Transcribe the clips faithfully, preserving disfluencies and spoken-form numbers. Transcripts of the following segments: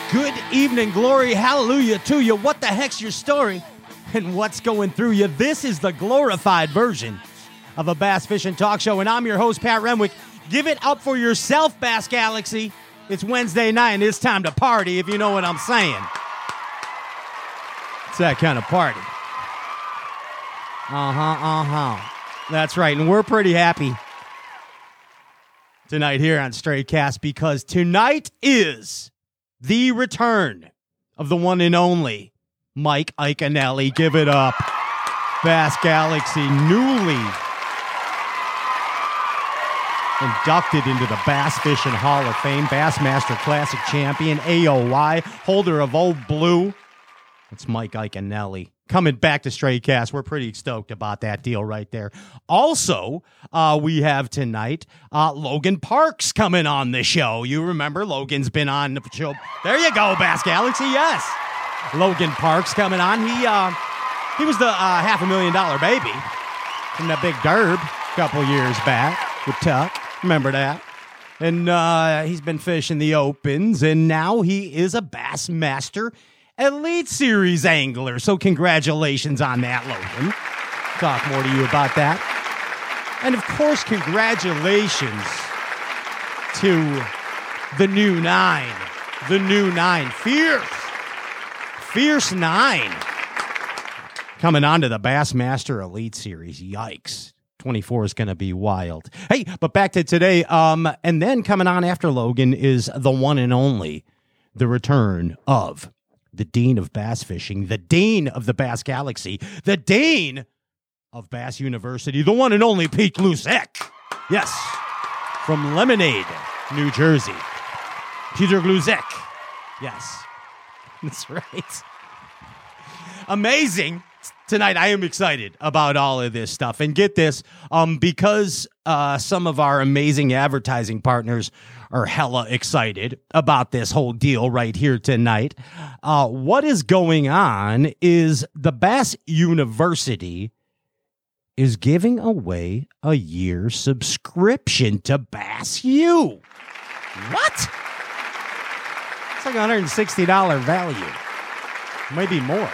Good evening, glory, hallelujah to you. What the heck's your story and what's going through you? This is the glorified version of a bass fishing talk show, and I'm your host, Pat Renwick. Give it up for yourself, Bass Galaxy. It's Wednesday night, and it's time to party, if you know what I'm saying. It's that kind of party. Uh-huh, uh-huh. That's right, and we're pretty happy tonight here on Straight Cast because tonight is the return of the one and only Mike Iaconelli. Give it up. Bass Galaxy newly inducted into the Bass Fishing Hall of Fame, Bassmaster Classic champion, A O Y, holder of Old Blue. It's Mike Iaconelli. Coming back to Straight Cast. We're pretty stoked about that deal right there. Also, uh, we have tonight uh, Logan Parks coming on the show. You remember Logan's been on the show. There you go, Bass Galaxy. Yes. Logan Parks coming on. He uh, he was the uh, half a million dollar baby from that big derb a couple years back with Tuck. Remember that? And uh, he's been fishing the opens, and now he is a Bassmaster Elite Series angler. So congratulations on that, Logan. Talk more to you about that. And of course, congratulations to the new nine. The new nine. Fierce. Fierce nine. Coming on to the Bassmaster Elite Series. Yikes. twenty-four is going to be wild. Hey, but back to today. Um, and then coming on after Logan is the one and only, the return of the Dean of Bass Fishing, the Dean of the Bass Galaxy, the Dean of Bass University, the one and only Pete Gluszek. Yes, from Lemonade, New Jersey. Peter Gluszek. Yes, that's right. Amazing. Tonight, I am excited about all of this stuff. And get this, um, because uh, some of our amazing advertising partners are hella excited about this whole deal right here tonight. Uh, what is going on is the Bass University is giving away a year subscription to Bass U. What? It's like a one hundred sixty dollars value. Maybe more.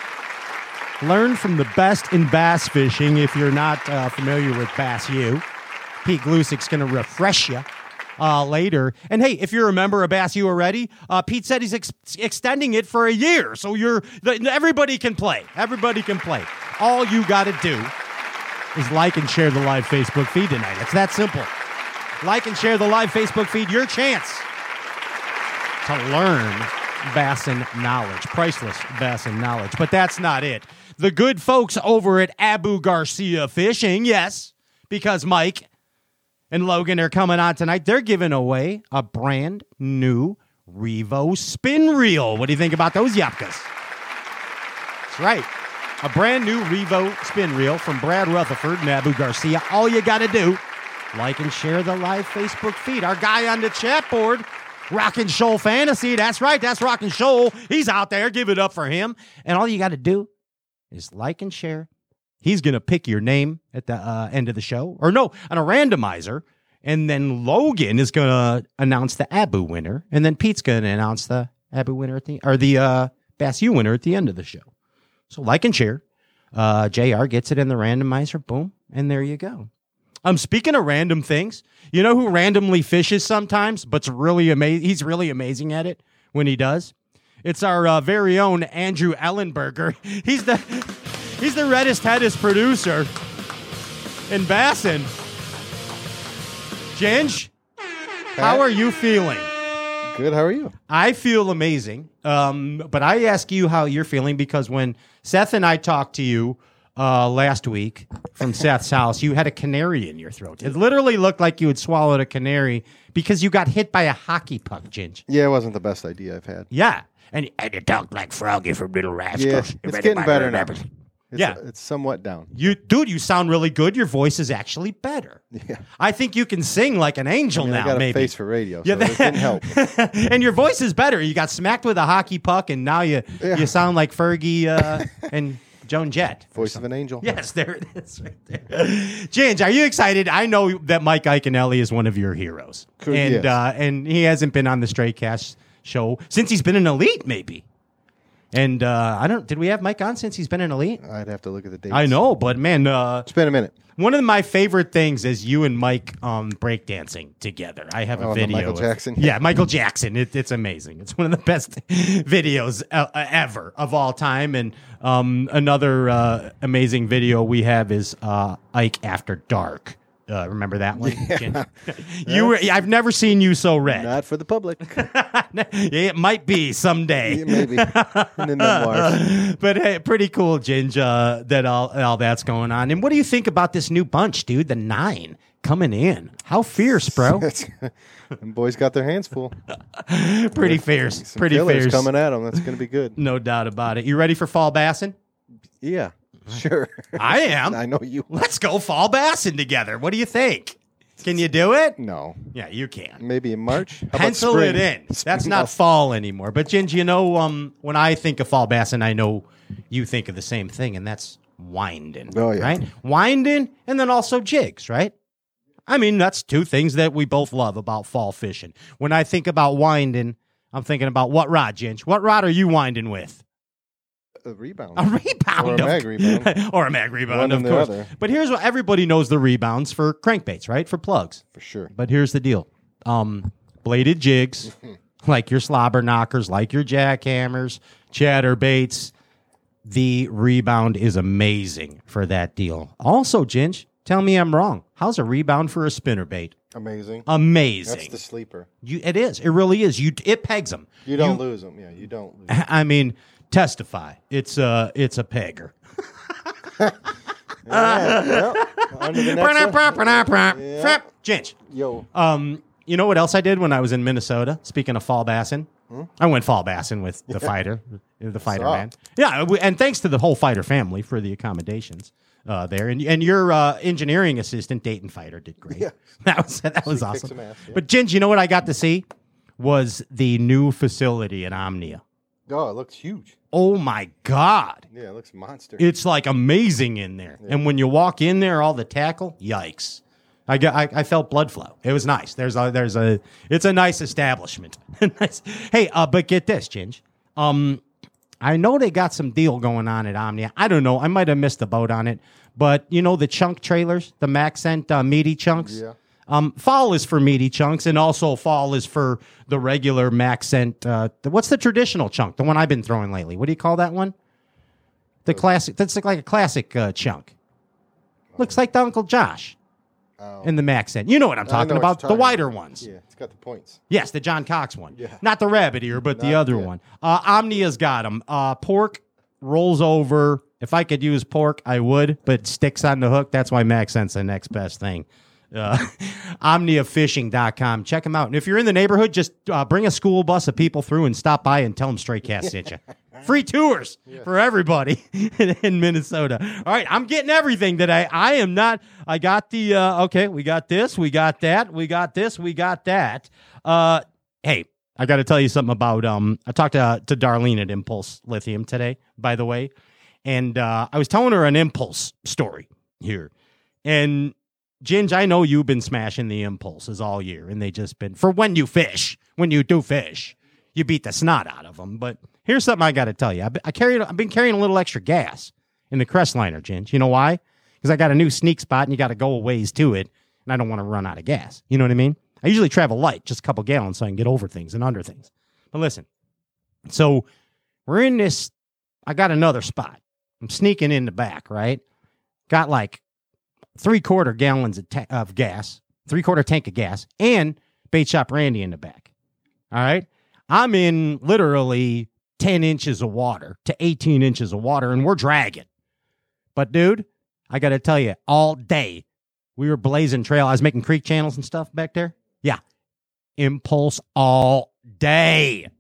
Learn from the best in bass fishing if you're not uh, familiar with Bass U. Pete Gluszek's going to refresh you uh, later. And hey, if you're a member of Bass U already, uh, Pete said he's ex- extending it for a year. So you're everybody can play. Everybody can play. All you got to do is like and share the live Facebook feed tonight. It's that simple. Like and share the live Facebook feed. Your chance to learn bassin knowledge. Priceless bassin knowledge. But that's not it. The good folks over at Abu Garcia Fishing, yes, because Mike and Logan are coming on tonight, they're giving away a brand new Revo spin reel. What do you think about those yapkas? That's right. A brand new Revo spin reel from Brad Rutherford and Abu Garcia. All you got to do, like and share the live Facebook feed. Our guy on the chat board, Rockin' Shoal Fantasy. That's right. That's Rockin' Shoal. He's out there. Give it up for him. And all you got to do is like and share. He's going to pick your name at the uh, end of the show. Or no, on a randomizer. And then Logan is going to announce the Abu winner. And then Pete's going to announce the Abu winner at the, or the uh, Bass U winner at the end of the show. So like and share. Uh, J R gets it in the randomizer. Boom. And there you go. Um, speaking of random things, you know who randomly fishes sometimes, but's really amazing. He's really amazing at it when he does. It's our uh, very own Andrew Ellenberger. He's the he's the reddest headest producer in Bassin. Ginge, how are you feeling? Good. How are you? I feel amazing. Um, but I ask you how you're feeling because when Seth and I talked to you Uh, last week from Seth's house, you had a canary in your throat. It literally looked like you had swallowed a canary because you got hit by a hockey puck, Ginge. Yeah, it wasn't the best idea I've had. Yeah. And, and you talked like Froggy from Little Rascals. Yeah, it's, it's getting better now. It's, yeah. It's somewhat down. You, dude, you sound really good. Your voice is actually better. Yeah. I think you can sing like an angel I mean, now, I got maybe. a face for radio, so yeah, that didn't help. And your voice is better. You got smacked with a hockey puck, and now you, yeah. you sound like Fergie uh, and Joan Jett. Voice of an angel. Yes, there it is right there. Ginge, are you excited? I know that Mike Iaconelli is one of your heroes. Cool, and yes. uh, and he hasn't been on the Straight Cast show since he's been an Elite, maybe. And uh, I don't. Did we have Mike on since he's been an Elite? I'd have to look at the dates. I know, but man, uh, It's been a minute. one of my favorite things is you and Mike um, breakdancing together. I have a Oh, the video. Michael of- Jackson? Yeah, Michael Jackson. It, it's amazing. It's one of the best videos uh, ever of all time. And um, another uh, amazing video we have is uh, Ike After Dark. Uh, remember that one? Yeah. you were. I've never seen you so red. Not for the public. It might be someday. Yeah, maybe. In the memoirs. But hey, pretty cool, Ginge, uh, that all, all that's going on. And what do you think about this new bunch, dude? The nine coming in. How fierce, bro. Them boys got their hands full. Pretty fierce. Some Pretty killers fierce. coming at them. That's going to be good. No doubt about it. You ready for fall bassing? Yeah, sure. I am. I know you. Let's go fall bassing together. What do you think? Can you do it? No. Yeah, you can. Maybe in March. How about Pencil spring? it in. That's Spring not off. fall anymore. But Ginge, you know, um, when I think of fall bassing, I know you think of the same thing, and that's winding. Oh, yeah. Right? Winding and then also jigs, right? I mean, that's two things that we both love about fall fishing. When I think about winding, I'm thinking about what rod, Ginge? What rod are you winding with? A rebound. A rebound. Or a of- mag rebound. or a mag rebound, One of and the course. other. But here's what everybody knows the rebounds for crankbaits, right? For plugs. For sure. But here's the deal. Um, bladed jigs, like your slobber knockers, like your jackhammers, chatterbaits. The rebound is amazing for that deal. Also, Ginge, tell me I'm wrong. How's a rebound for a spinnerbait? Amazing. Amazing. That's the sleeper. You, it is. It really is. You. It pegs them. You don't lose them. Yeah, you don't lose 'em. I mean, testify. It's a. It's a pegger. Yeah, well, on to the next one. Yeah. Ginge. Yo. Um, you know what else I did when I was in Minnesota? Speaking of fall bassing, I went fall bassing with the fighter, the fighter Saw. man. Yeah, we- and thanks to the whole fighter family for the accommodations uh, there. And and your uh, engineering assistant, Dayton Fighter, did great. Yeah. That was that was She kicked awesome. some ass, yeah. But Ginge, you know what I got to see was the new facility at Omnia. Oh, it looks huge. Oh my God. Yeah, it looks monster. It's like amazing in there. And when you walk in there, all the tackle, yikes. I got, I, I felt blood flow. It was nice. There's a, there's a, it's a nice establishment. Nice. Hey, uh, but get this, Ginge. Um, I know they got some deal going on at Omnia. I don't know. I might have missed the boat on it, but you know, the chunk trailers, the Maxcent uh, meaty chunks. Yeah. Um, fall is for meaty chunks, and also fall is for the regular Maxcent. Uh, the, what's the traditional chunk? The one I've been throwing lately. What do you call that one? The classic. That's like a classic uh, chunk. Looks like the Uncle Josh Oh. in the Maxcent. You know what I'm I talking know what about. you're The talking wider about. ones. Yeah, it's got the points. Yes, the John Cox one. Yeah. Not the rabbit ear, but the Not- other yeah. one. Uh, Omnia's got them. Uh, pork rolls over. If I could use pork, I would, but sticks on the hook. That's why Maxcent's the next best thing. Uh, omnia fishing dot com. Check them out. And if you're in the neighborhood, just uh, bring a school bus of people through and stop by and tell them Stray Cast sent you. Free tours for everybody in, in Minnesota. All right, I'm getting everything today. I am not. I got the, uh, okay, we got this, we got that, we got this, we got that. Uh, hey, I got to tell you something about, um. I talked to, to Darlene at Impulse Lithium today, by the way, and uh, I was telling her an Impulse story here. And Ginge, I know you've been smashing the impulses all year, and they just been, for when you fish, when you do fish, you beat the snot out of them. But here's something I got to tell you. I've been, I carried, I've been carrying a little extra gas in the Crestliner, Ginge. You know why? Because I got a new sneak spot, and you got to go a ways to it, and I don't want to run out of gas. You know what I mean? I usually travel light, just a couple gallons, so I can get over things and under things. But listen, so we're in this, I got another spot. I'm sneaking in the back, right? Got like three quarter gallons of, ta- of gas, three quarter tank of gas, and Bait Shop Randy in the back. All right. I'm in literally ten inches of water to eighteen inches of water, and we're dragging. But dude, I got to tell you, all day we were blazing trail. I was making creek channels and stuff back there. Yeah. Impulse all day.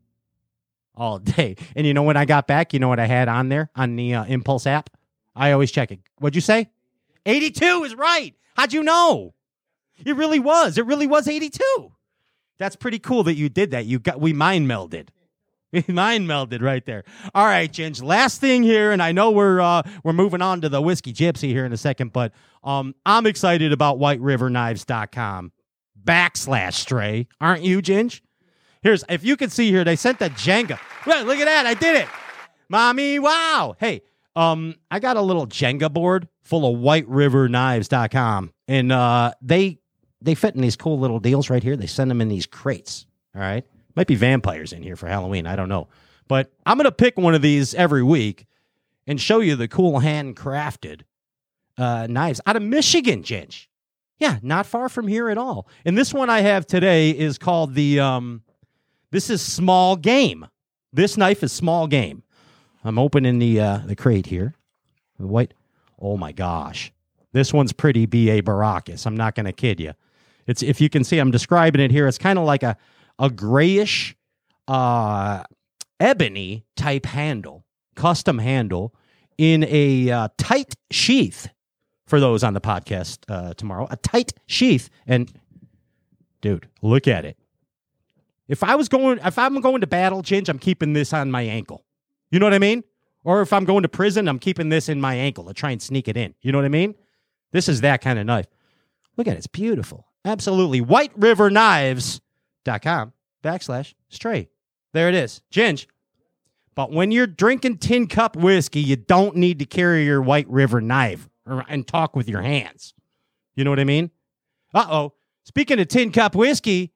All day. And you know, when I got back, you know what I had on there on the uh, Impulse app? I always check it. What'd you say? eighty-two is right. How'd you know? It really was. It really was eighty-two. That's pretty cool that you did that. You got we mind melded. We mind melded right there. All right, Ginge. Last thing here, and I know we're uh, we're moving on to the Whiskey Gypsy here in a second, but um, I'm excited about white river knives dot com backslash stray. Aren't you, Ginge? Here's, if you can see here, they sent the Jenga. Look, look at that. I did it. Mommy, wow. Hey, um, I got a little Jenga board full of white river knives dot com. And uh, they they fit in these cool little deals right here. They send them in these crates. All right. Might be vampires in here for Halloween. I don't know. But I'm going to pick one of these every week and show you the cool handcrafted uh, knives out of Michigan, Ginge. Yeah, not far from here at all. And this one I have today is called the, um, this is Small Game. This knife is Small Game. I'm opening the uh, the crate here. The white, oh my gosh. This one's pretty B A Baracus. I'm not going to kid you. It's, if you can see, I'm describing it here. It's kind of like a, a grayish uh, ebony type handle, custom handle in a uh, tight sheath. For those on the podcast uh, tomorrow, a tight sheath. And dude, look at it. If I was going, if I'm going to battle, Ginge, I'm keeping this on my ankle. You know what I mean? Or if I'm going to prison, I'm keeping this in my ankle to try and sneak it in. You know what I mean? This is that kind of knife. Look at it. It's beautiful. Absolutely. white river knives dot com backslash stray. There it is. Ginge. But when you're drinking tin cup whiskey, you don't need to carry your White River knife and talk with your hands. You know what I mean? Uh-oh. Speaking of tin cup whiskey.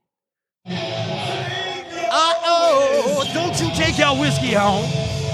Uh-oh. Don't you take your whiskey home.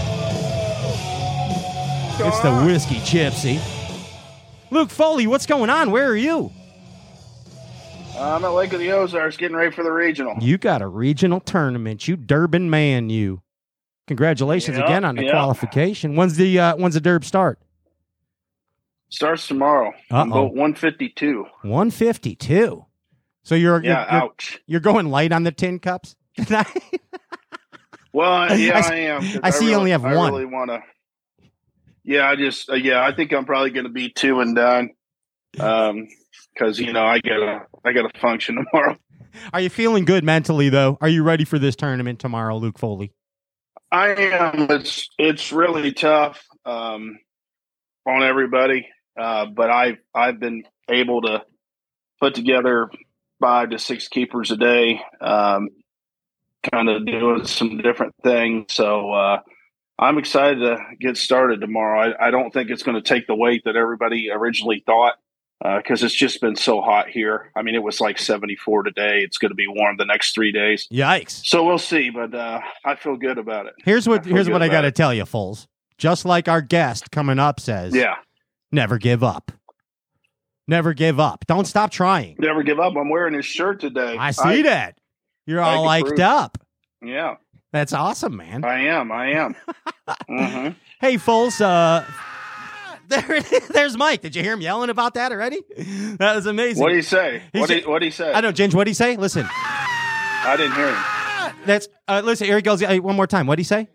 It's the Whiskey Gypsy. Luke Foley, what's going on? Where are you? I'm at Lake of the Ozarks getting ready for the regional. You got a regional tournament. You Durban man, you. Congratulations yep, again on the yep. qualification. When's the uh, when's the Derb start? Starts tomorrow. On boat one fifty-two. one fifty-two. So you're yeah, you're, ouch. You're going light on the tin cups tonight. Well, yeah, I, I am. I see I really, you only have I one. Really want to. Yeah, I just uh, yeah, I think I'm probably going to be two and done. Um, because you know I gotta I gotta function tomorrow. Are you feeling good mentally though? Are you ready for this tournament tomorrow, Luke Foley? I am. It's it's really tough um, on everybody, uh, but I've I've been able to put together five to six keepers a day, um, kind of doing some different things. So uh, I'm excited to get started tomorrow. I, I don't think it's going to take the weight that everybody originally thought because uh, it's just been so hot here. I mean, it was like seventy-four today. It's going to be warm the next three days. Yikes! So we'll see, but uh, I feel good about it. Here's what here's what I got to it. tell you, Foles. Just like our guest coming up says, yeah, never give up. Never give up. Don't stop trying. Never give up. I'm wearing his shirt today. I see I, that. You're all liked up. Yeah. That's awesome, man. I am. I am. mm-hmm. Hey, Foles, uh, there, there's Mike. Did you hear him yelling about that already? That was amazing. What did he say? He What said, did he say? I know, Ginge, what did he say? Listen. I didn't hear him. That's, uh, listen, here he goes. Uh, one more time. What did he say?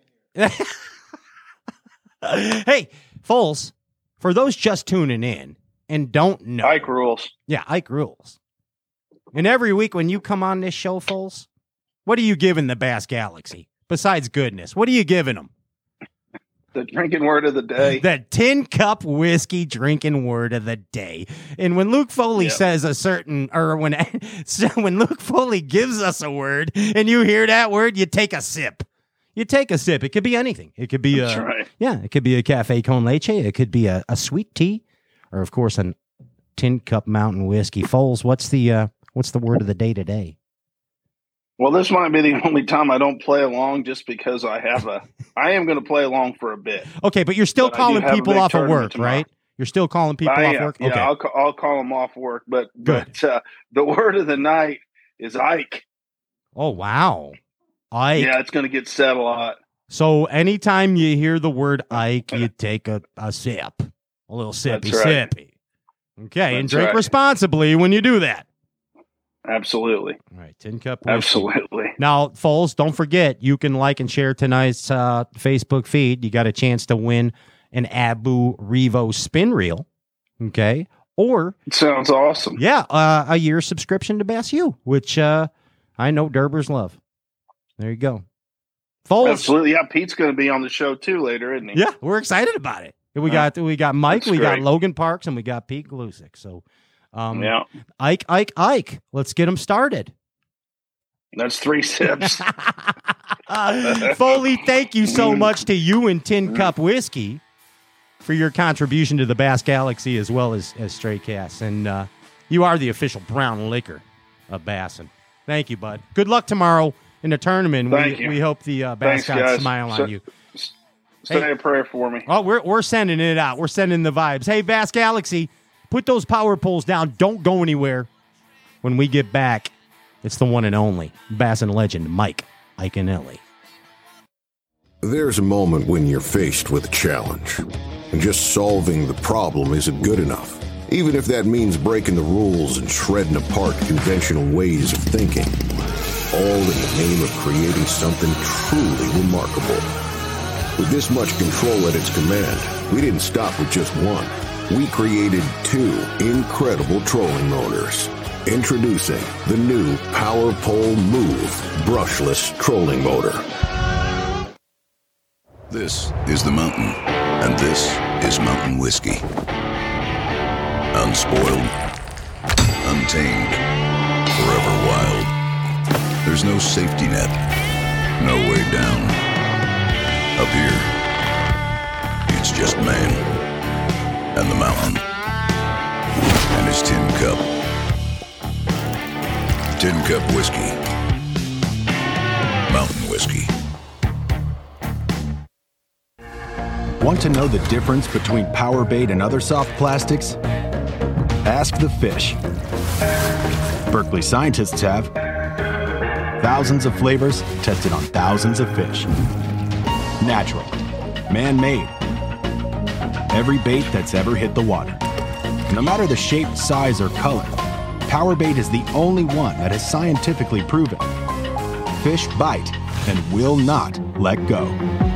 Hey, Foles, for those just tuning in and don't know. Ike rules. Yeah, Ike rules. And every week when you come on this show, Foles, what are you giving the Bass Galaxy? Besides goodness, what are you giving them? The drinking word of the day. The tin cup whiskey drinking word of the day. And when Luke Foley yep. says a certain, or when, so when Luke Foley gives us a word and you hear that word, you take a sip. You take a sip. It could be anything. It could be That's a, right. yeah, it could be a cafe con leche. It could be a, a sweet tea, or of course, a tin cup mountain whiskey. Foles, what's the, uh, what's the word of the day today? Well, this might be the only time I don't play along just because I have a, I am going to play along for a bit. Okay, but you're still but calling people off of work, tomorrow. right? You're still calling people I off am. work? Yeah, okay. I'll, I'll call them off work, but, Good. but uh, the word of the night is Ike. Oh, wow. Ike. Yeah, it's going to get said a lot. So anytime you hear the word Ike, you take a, a sip, a little sippy That's right. sippy. Okay, That's and drink right. responsibly when you do that. Absolutely. All right, tin cup whiskey. Absolutely. Now, Foles, don't forget, you can like and share tonight's uh, Facebook feed. You got a chance to win an Abu Revo spin reel, okay? Or, Sounds awesome. yeah, uh, a year subscription to Bass U, which uh, I know Derbers love. There you go. Foles. Absolutely. Yeah, Pete's going to be on the show too later, isn't he? Yeah, we're excited about it. We got we got Mike, That's we got great. Logan Parks, and we got Pete Glusick. So, um, Yeah. Ike, Ike, Ike. Let's get him started. That's three sips. uh, Foley, thank you so much to you and Tin Cup Whiskey for your contribution to the Bass Galaxy as well as, as Stray Cast. And uh, you are the official brown liquor of Bassin. Thank you, bud. Good luck tomorrow in the tournament. Thank we, you. we hope the uh, Bass Thanks, Gods guys. smile So, on you. Say Hey. a prayer for me. Oh, we're we're sending it out. We're sending the vibes. Hey, Bass Galaxy, put those power poles down. Don't go anywhere. When we get back, it's the one and only Bassin legend, Mike Iaconelli. There's a moment when you're faced with a challenge, and just solving the problem isn't good enough, even if that means breaking the rules and shredding apart conventional ways of thinking, all in the name of creating something truly remarkable. With this much control at its command, we didn't stop with just one. We created two incredible trolling motors. Introducing the new Power Pole Move brushless trolling motor. This is the mountain, and this is mountain whiskey. Unspoiled, untamed, forever wild. There's no safety net, no way down. Up here, it's just man, and the mountain, and his tin cup. Tin Cup Whiskey. Mountain Whiskey. Want to know the difference between power bait and other soft plastics? Ask the fish. Berkeley scientists have. Thousands of flavors tested on thousands of fish. Natural. Man-made. Every bait that's ever hit the water. No matter the shape, size, or color, Power Bait is the only one that is scientifically proven. Fish bite and will not let go.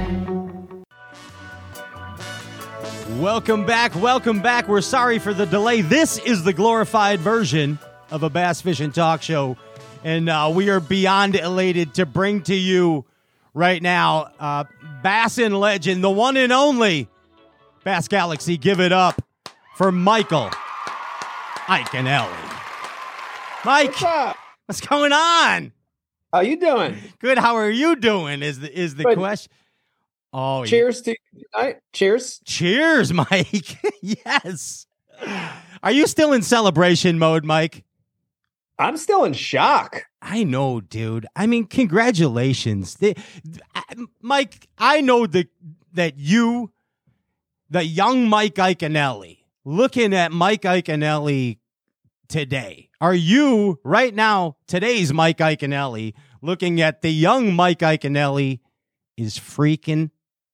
Welcome back. Welcome back. We're sorry for the delay. This is the glorified version of a Bass Fishing Talk Show. And uh, we are beyond elated to bring to you right now uh, Bassin legend, the one and only Bass Galaxy. Give it up for Michael Iaconelli. Mike, What's up? what's going on? How you doing? Good. How are you doing? Is the is the Good. question? Oh, yeah. Cheers to you tonight. Cheers. Cheers, Mike. Yes. Are you still in celebration mode, Mike? I'm still in shock. I know, dude. I mean, congratulations. The, Mike, I know that that you, the young Mike Iaconelli, looking at Mike Iaconelli today, are you right now, today's Mike Iaconelli, looking at the young Mike Iaconelli is freaking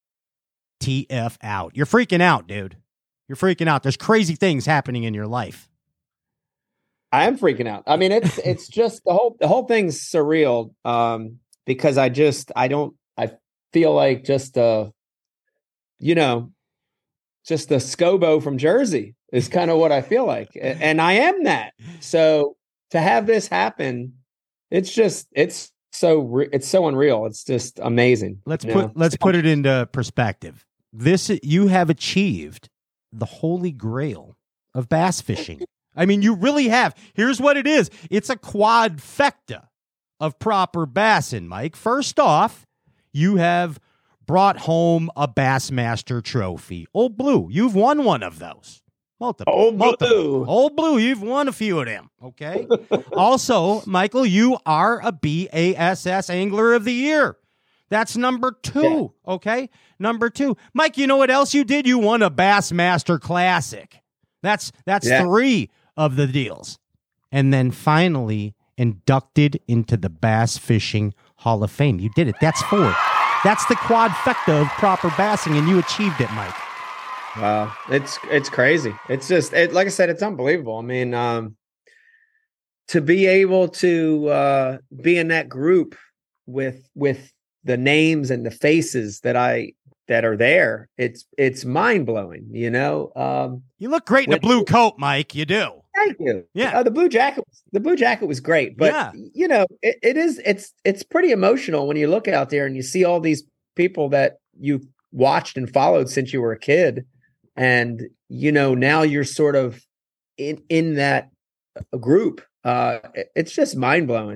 T F out. You're freaking out, dude. You're freaking out. There's crazy things happening in your life. I am freaking out. I mean, it's it's just the whole the whole thing's surreal. Um, because I just I don't I feel like just uh you know just the Scobo from Jersey is kind of what I feel like, and I am that. So to have this happen, it's just it's so re- it's so unreal. It's just amazing. Let's you put know? let's put it into perspective. This you have achieved the holy grail of bass fishing. I mean, you really have. Here's what it is. It's a quadfecta of proper bassin, Mike. First off, you have brought home a Bassmaster trophy. Old Blue, you've won one of those. Multiple. Old multiple. Blue. Old Blue, you've won a few of them, okay? Also, Michael, you are a B A S S Angler of the Year. That's number two, yeah. Okay? Number two. Mike, you know what else you did? You won a Bassmaster Classic. That's that's yeah. three of the deals. And then finally inducted into the Bass Fishing Hall of Fame. You did it. That's four. That's the quadfecta of proper bassing, and you achieved it, Mike. Wow. It's it's crazy. It's just, it, like I said, it's unbelievable. I mean, um, to be able to uh, be in that group with with the names and the faces that I that are there, it's it's mind blowing. You know, um, you look great in a blue coat, Mike. You do. Thank you. Yeah, uh, the blue jacket. The blue jacket was great, but yeah. you know, it, it is. It's it's pretty emotional when you look out there and you see all these people that you watched and followed since you were a kid, and you know now you're sort of in in that group. Uh, it, it's just mind blowing.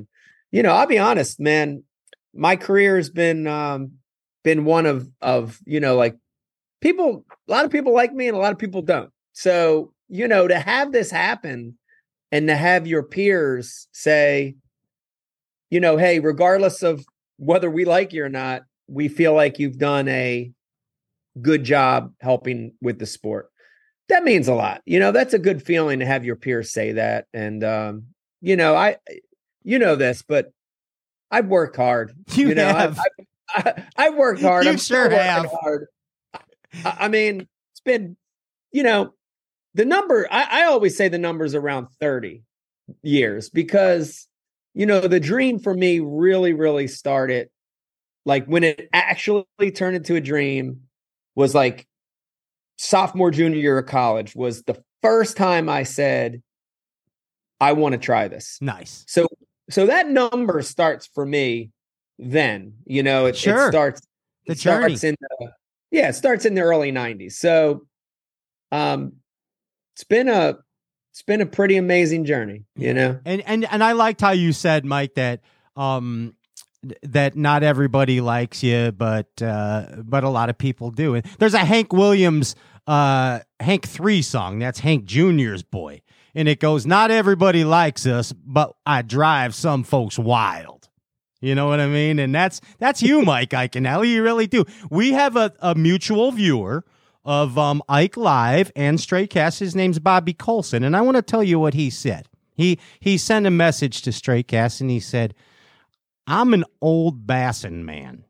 you know, I'll be honest, man, my career has been, um, been one of, of, you know, like people, a lot of people like me and a lot of people don't. So, you know, to have this happen and to have your peers say, you know, hey, regardless of whether we like you or not, we feel like you've done a good job helping with the sport. That means a lot. You know, that's a good feeling to have your peers say that. And, um, you know, I, you know this, but I've worked hard. You, you know, have. I've, I, I've worked hard. You I'm sure still working have. hard. I, I mean, it's been, you know, the number, I, I always say the number's around thirty years because, you know, the dream for me really, really started like when it actually turned into a dream was like sophomore, junior year of college was the first time I said, I want to try this. Nice. So, so that number starts for me then, you know, it, Sure. it starts, The it starts journey. in the, yeah, it starts in the early nineties. So, um, it's been a, it's been a pretty amazing journey, you know? And and and I liked how you said, Mike, that um that not everybody likes you, but uh but a lot of people do. And there's a Hank Williams uh Hank three song, that's Hank Junior's boy. And it goes, not everybody likes us, but I drive some folks wild. You know what I mean? And that's that's you, Mike Iaconelli. You really do. We have a, a mutual viewer of um, Ike Live and Straycast. His name's Bobby Colson, and I want to tell you what he said. He he sent a message to Straycast, and he said, I'm an old Bassin man,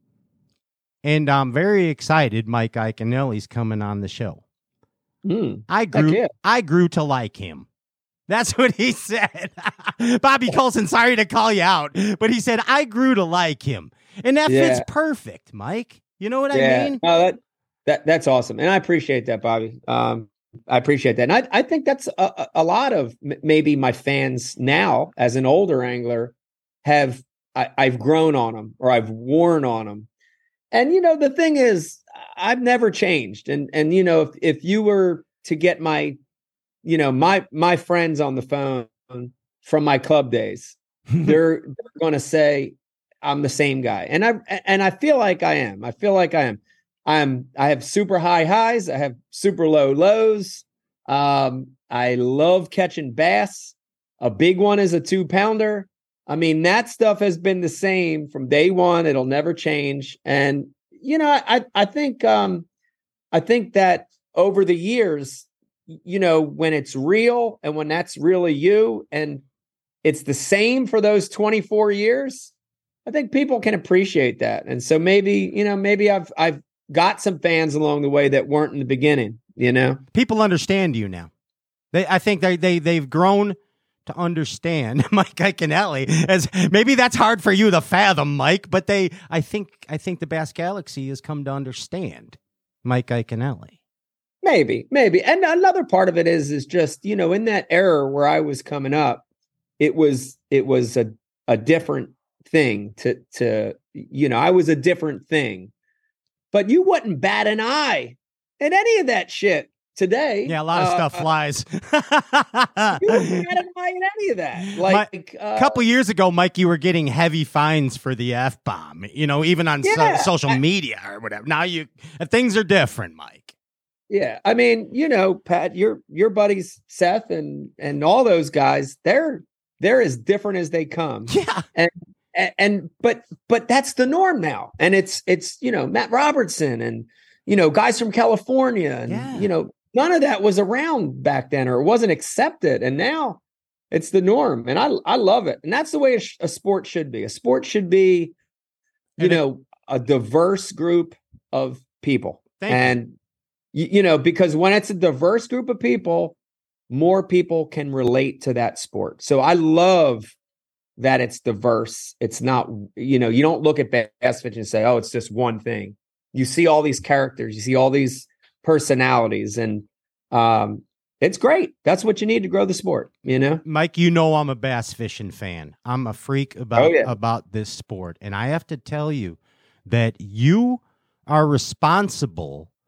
and I'm very excited Mike Iaconelli's coming on the show. Mm, I grew yeah. I grew to like him. That's what he said. Bobby Colson, sorry to call you out, but he said, I grew to like him. And that Yeah. fits perfect, Mike. You know what yeah. I mean? No, that, that, that's awesome. And I appreciate that, Bobby. Um, I appreciate that. And I, I think that's a, a lot of m- maybe my fans now as an older angler have, I, I've grown on them or I've worn on them. And, you know, the thing is, I've never changed. And, and, you know, if, if you were to get my, you know, my, my friends on the phone from my club days, they're, they're going to say, I'm the same guy. And I, and I feel like I am, I feel like I am. I'm, I have super high highs. I have super low lows. Um, I love catching bass. A big one is a two pounder. I mean, that stuff has been the same from day one. It'll never change. And, you know, I, I think, um, I think that over the years, you know, when it's real and when that's really you and it's the same for those twenty-four years, I think people can appreciate that. And so maybe, you know, maybe I've, I've got some fans along the way that weren't in the beginning, you know, people understand you now. They, I think they, they, they've grown to understand Mike Iaconelli, as maybe that's hard for you to fathom, Mike, but they, I think, I think the Bass Galaxy has come to understand Mike Iaconelli. Maybe, maybe. And another part of it is, is just, you know, in that era where I was coming up, it was, it was a, a different thing to, to, you know, I was a different thing, but you wouldn't bat an eye at any of that shit today. Yeah. A lot of uh, stuff flies. You wouldn't bat an eye at any of that. Like A uh, couple years ago, Mike, you were getting heavy fines for the F bomb, you know, even on Yeah, so, social I- media or whatever. Now you, things are different, Mike. yeah. I mean, you know, Pat, your, your buddies, Seth and, and all those guys, they're, they're as different as they come. Yeah. And, and, and but, but that's the norm now. And it's, it's, you know, Matt Robertson and, you know, guys from California and, Yeah. you know, none of that was around back then or it wasn't accepted. And now it's the norm. And I, I love it. And that's the way a, sh- a sport should be. A sport should be, you And it- know, a diverse group of people. Thank you. and, you. you know, because when it's a diverse group of people, more people can relate to that sport. So I love that it's diverse. It's not, you know, you don't look at bass fishing and say, oh, it's just one thing. You see all these characters, you see all these personalities, and um, it's great. That's what you need to grow the sport, you know? Mike, you know I'm a bass fishing fan. I'm a freak about Oh, yeah. about this sport, and I have to tell you that you are responsible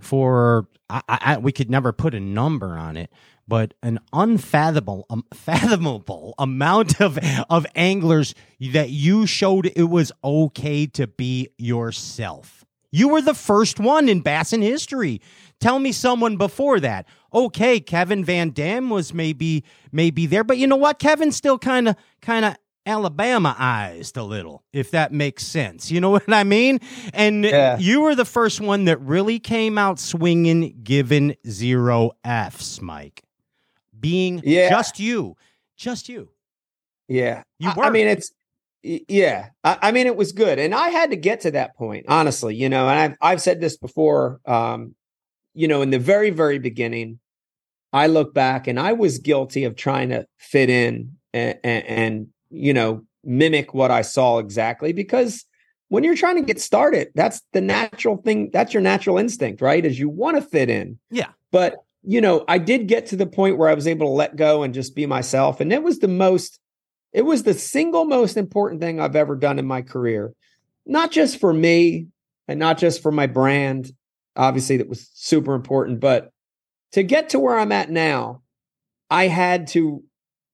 for I, I, we could never put a number on it, but an unfathomable, um, fathomable amount of of anglers that you showed it was okay to be yourself. You were the first one in Bassin history. Tell me someone before that. Okay, Kevin Van Dam was maybe maybe there, but you know what? Kevin's still kind of kind of Alabama-ized a little, if that makes sense. You know what I mean? And yeah. You were the first one that really came out swinging, giving zero Fs, Mike. Being yeah. just you. Just you. Yeah. You were. I mean, it's, yeah. I, I mean, it was good. And I had to get to that point, honestly, you know, and I've, I've said this before, um, you know, in the very, very beginning, I look back and I was guilty of trying to fit in and, and, and you know, mimic what I saw exactly, because when you're trying to get started, that's the natural thing. That's your natural instinct, right? Is you want to fit in. Yeah. But, you know, I did get to the point where I was able to let go and just be myself. And it was the most, it was the single most important thing I've ever done in my career. Not just for me and not just for my brand. Obviously, that was super important. But to get to where I'm at now, I had to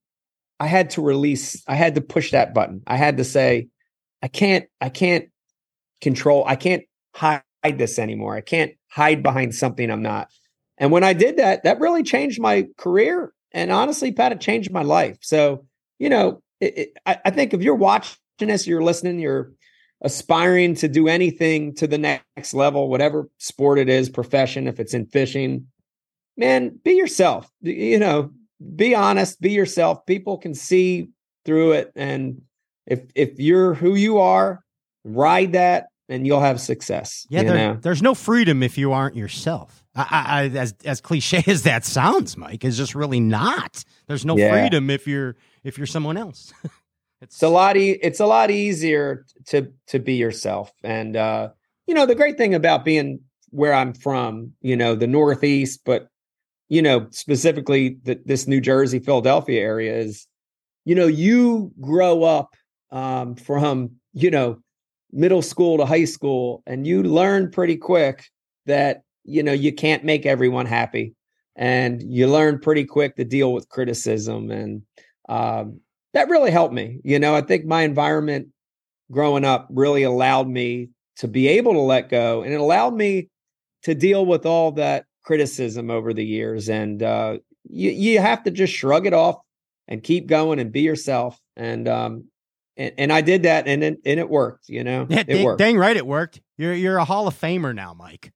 I had to release, I had to push that button. I had to say, I can't, I can't control, I can't hide this anymore. I can't hide behind something I'm not. And when I did that, that really changed my career. And honestly, Pat, it changed my life. So, you know, it, it, I, I think if you're watching this, you're listening, you're aspiring to do anything to the next level, whatever sport it is, profession, if it's in fishing, man, be yourself, you know, be honest, be yourself. People can see through it. And if if you're who you are, ride that and you'll have success. Yeah, you there, know? There's no freedom if you aren't yourself. I, I, I, as as cliche as that sounds, Mike, is just really not. There's no yeah. freedom if you're if you're someone else. it's, it's a lot e- it's a lot easier to to be yourself. And uh, you know, the great thing about being where I'm from, you know, the Northeast, but you know, specifically the, this New Jersey, Philadelphia area is, you know, you grow up um, from, you know, middle school to high school, and you learn pretty quick that, you know, you can't make everyone happy. And you learn pretty quick to deal with criticism. And um, that really helped me. You know, I think my environment growing up really allowed me to be able to let go, and it allowed me to deal with all that criticism over the years. And uh, you, you have to just shrug it off and keep going and be yourself. And, um, and, and I did that, and it, and it worked, you know, yeah, it dang, worked. Dang right. It worked. You're, you're a Hall of Famer now, Mike.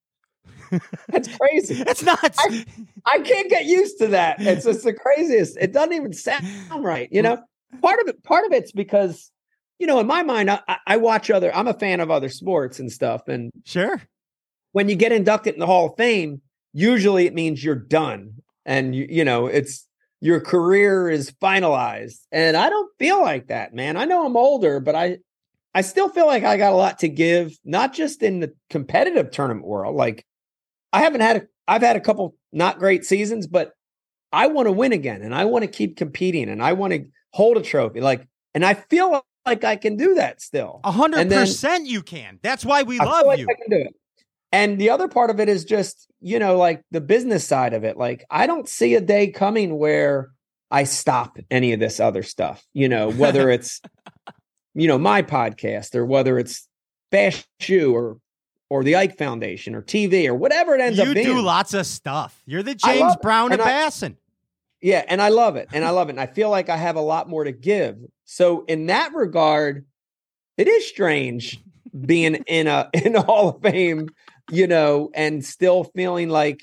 That's crazy. It's nuts. I, I can't get used to that. It's just the craziest. It doesn't even sound right. You know, part of it, part of it's because, you know, in my mind, I, I watch other, I'm a fan of other sports and stuff. And sure, when you get inducted in the Hall of Fame, usually it means you're done, and you, you know, it's your career is finalized. And I don't feel like that, man. I know I'm older, but I, I still feel like I got a lot to give, not just in the competitive tournament world. Like I haven't had, a, I've had a couple not great seasons, but I want to win again, and I want to keep competing, and I want to hold a trophy. Like, and I feel like I can do that still. A hundred percent you can. That's why we I love like you. I can do it. And the other part of it is just, you know, like the business side of it. Like, I don't see a day coming where I stop any of this other stuff, you know, whether it's, you know, my podcast, or whether it's Bash Shoe, or, or the Ike Foundation, or T V, or whatever it ends you up being. You do lots of stuff. You're the James Brown of Bassin. Yeah. And I love it. And I love it. And I feel like I have a lot more to give. So in that regard, it is strange being in a, in a Hall of Fame, you know, and still feeling like,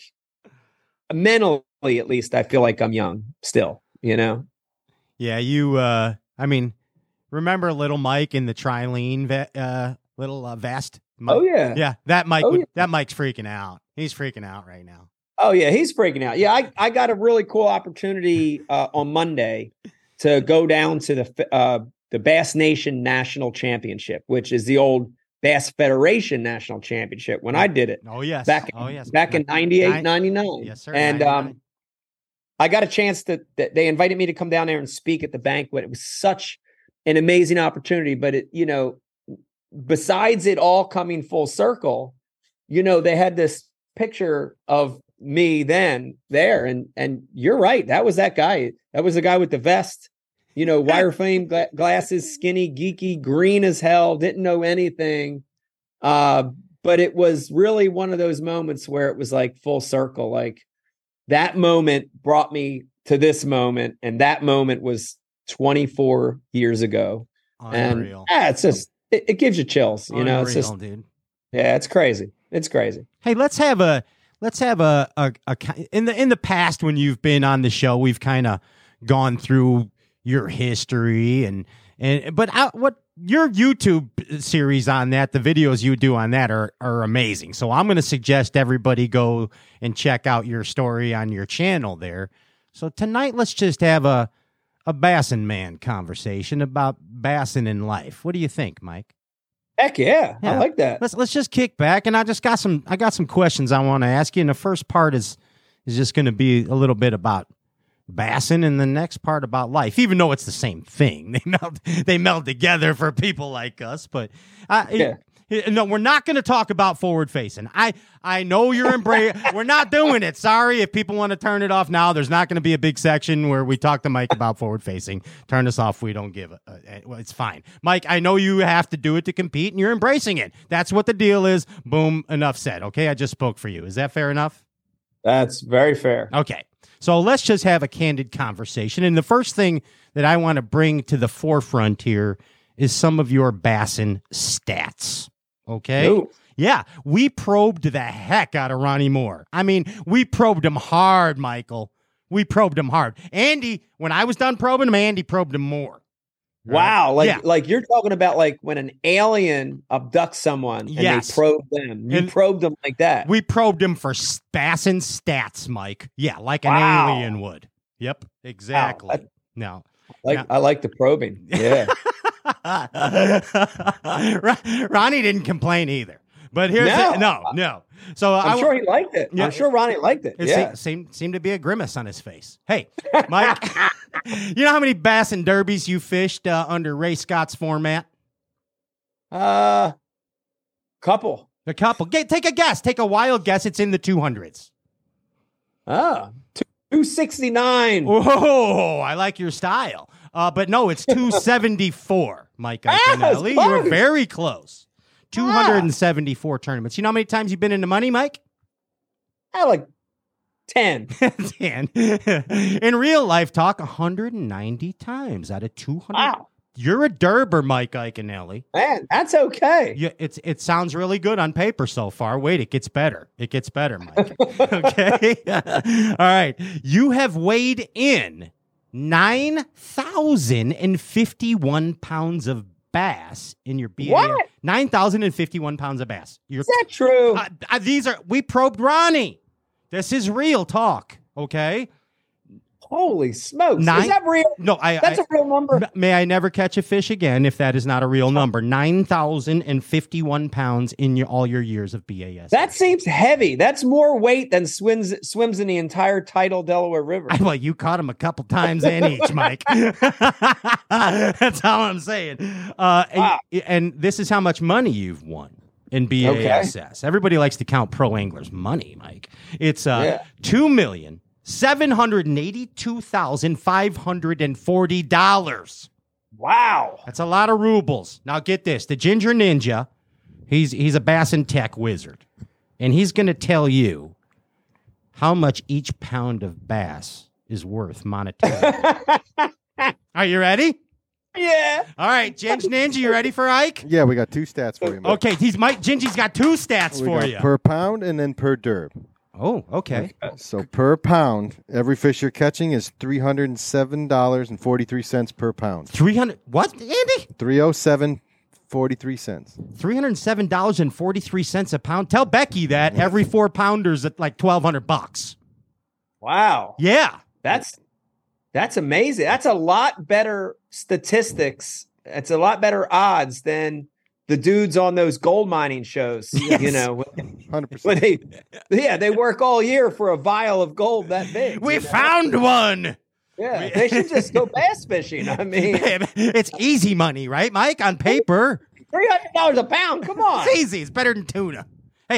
mentally at least, I feel like I'm young still, you know? Yeah, you, uh, I mean, remember little Mike in the Trilene, va- uh, little uh, vest? Mike? Oh, yeah. Yeah, that Mike, oh, would, yeah. that Mike's freaking out. He's freaking out right now. Oh, yeah, he's freaking out. Yeah, I, I got a really cool opportunity uh, on Monday to go down to the uh, the Bass Nation National Championship, which is the old Bass Federation National Championship when I did it. Oh, yes. Back, oh, yes. back in ninety-eight, ninety-nine. Yes, sir. And um, I got a chance to, they invited me to come down there and speak at the banquet. It was such an amazing opportunity. But, it, you know, besides it all coming full circle, you know, they had this picture of me then there. And, and you're right. That was that guy. That was the guy with the vest, you know, wireframe gla- glasses, skinny, geeky, green as hell, didn't know anything. Uh, but it was really one of those moments where it was like full circle. Like that moment brought me to this moment. And that moment was twenty-four years ago. Unreal. And yeah, it's just, it, it gives you chills, you Unreal, know, it's just, dude. yeah, it's crazy. It's crazy. Hey, let's have a let's have a, a, a in the in the past when you've been on the show, we've kind of gone through your history and and but I, what your YouTube series on that, the videos you do on that are are amazing. So I'm going to suggest everybody go and check out your story on your channel there. So tonight, let's just have a a Bassin man conversation about Bassin in life. What do you think, Mike? Heck yeah, Yeah. I like that. Let's let's just kick back, and I just got some I got some questions I want to ask you. And the first part is is just going to be a little bit about Bassin, and the next part about life. Even though it's the same thing, they meld they meld together for people like us. But uh, Yeah. it- no, we're not going to talk about forward facing. I I know you're embracing. We're not doing it. Sorry if people want to turn it off now. There's not going to be a big section where we talk to Mike about forward facing. Turn us off. We don't give a, a, well, it's fine. Mike, I know you have to do it to compete, and you're embracing it. That's what the deal is. Boom. Enough said. Okay, I just spoke for you. Is that fair enough? That's very fair. Okay. So let's just have a candid conversation. And the first thing that I want to bring to the forefront here is some of your Bassin stats. Okay? Ooh. Yeah, we probed the heck out of Ronnie Moore. I mean, we probed him hard, Michael. We probed him hard. Andy, when I was done probing him, Andy probed him more. Wow, like Yeah. like you're talking about like when an alien abducts someone and Yes. they probe them. You And- probed them like that. We probed him for s- Bassin stats, Mike. Yeah, like an Wow. alien would. Yep, exactly. That- No. like yeah. I like the probing. Yeah. Ron- Ronnie didn't complain either. But here's No. the, no, no. So I'm I, sure he liked it. Yeah. I'm sure Ronnie liked it. It Yeah. seemed, seemed seemed to be a grimace on his face. Hey, Mike, you know how many Bassin derbies you fished uh, under Ray Scott's format? Uh couple. A couple. Get, take a guess. Take a wild guess. It's in the two hundreds. Ah. two sixty-nine. Whoa, I like your style. Uh, but no, it's two seventy-four, Mike Ah, it's Iaconelli. You were close. very close. two hundred seventy-four tournaments. You know how many times you've been in the money, Mike? I like ten. Dan. In real life talk, one hundred ninety times out of two hundred. Wow. You're a derber, Mike Iaconelli. Man, that's okay. Yeah, it's it sounds really good on paper so far. Wait, it gets better. It gets better, Mike. Okay. All right. You have weighed in nine thousand fifty-one pounds of bass in your B A S. What? nine thousand fifty-one pounds of bass. You're, Is that true? uh, uh, these are, we probed Ronnie. This is real talk. Okay. Holy smokes. Nine- Is that real? No, I, That's I a real number. M- May I never catch a fish again if that is not a real number. nine thousand fifty-one pounds in your, all your years of B A S. That seems heavy. That's more weight than swims swims in the entire tidal Delaware River. Well, you caught him a couple times in each, Mike. That's all I'm saying. Uh, Wow. and, and this is how much money you've won in B A S S. Everybody likes to count pro anglers' money, Mike. It's uh, Yeah. two million seven hundred eighty-two thousand five hundred forty dollars. Wow. That's a lot of rubles. Now get this: the Ginger Ninja, he's he's a Bassin Tech wizard, and he's going to tell you how much each pound of bass is worth monetarily. Are you ready? Yeah. All right, Ginger Ninja, you ready for Ike? Yeah, we got two stats for you, Mike. Okay, he's Mike. Gingy's got two stats We for got you. per pound and then per derb. oh, okay. So per pound, every fish you're catching is three hundred and seven dollars and forty three cents per pound. Three hundred. What, Andy? Three oh seven forty three cents. Three hundred seven dollars and forty three cents a pound. Tell Becky that every four pounders at like twelve hundred bucks. Wow. Yeah. That's that's amazing. That's a lot better statistics. It's a lot better odds than the dudes on those gold mining shows. Yes. You know, Hundred when percent. they yeah, they work all year for a vial of gold that big. We you know? found one. Yeah, they should just go bass fishing. I mean, It's easy money, right, Mike? On paper, three hundred dollars a pound. Come on. it's easy. It's better than tuna. Hey,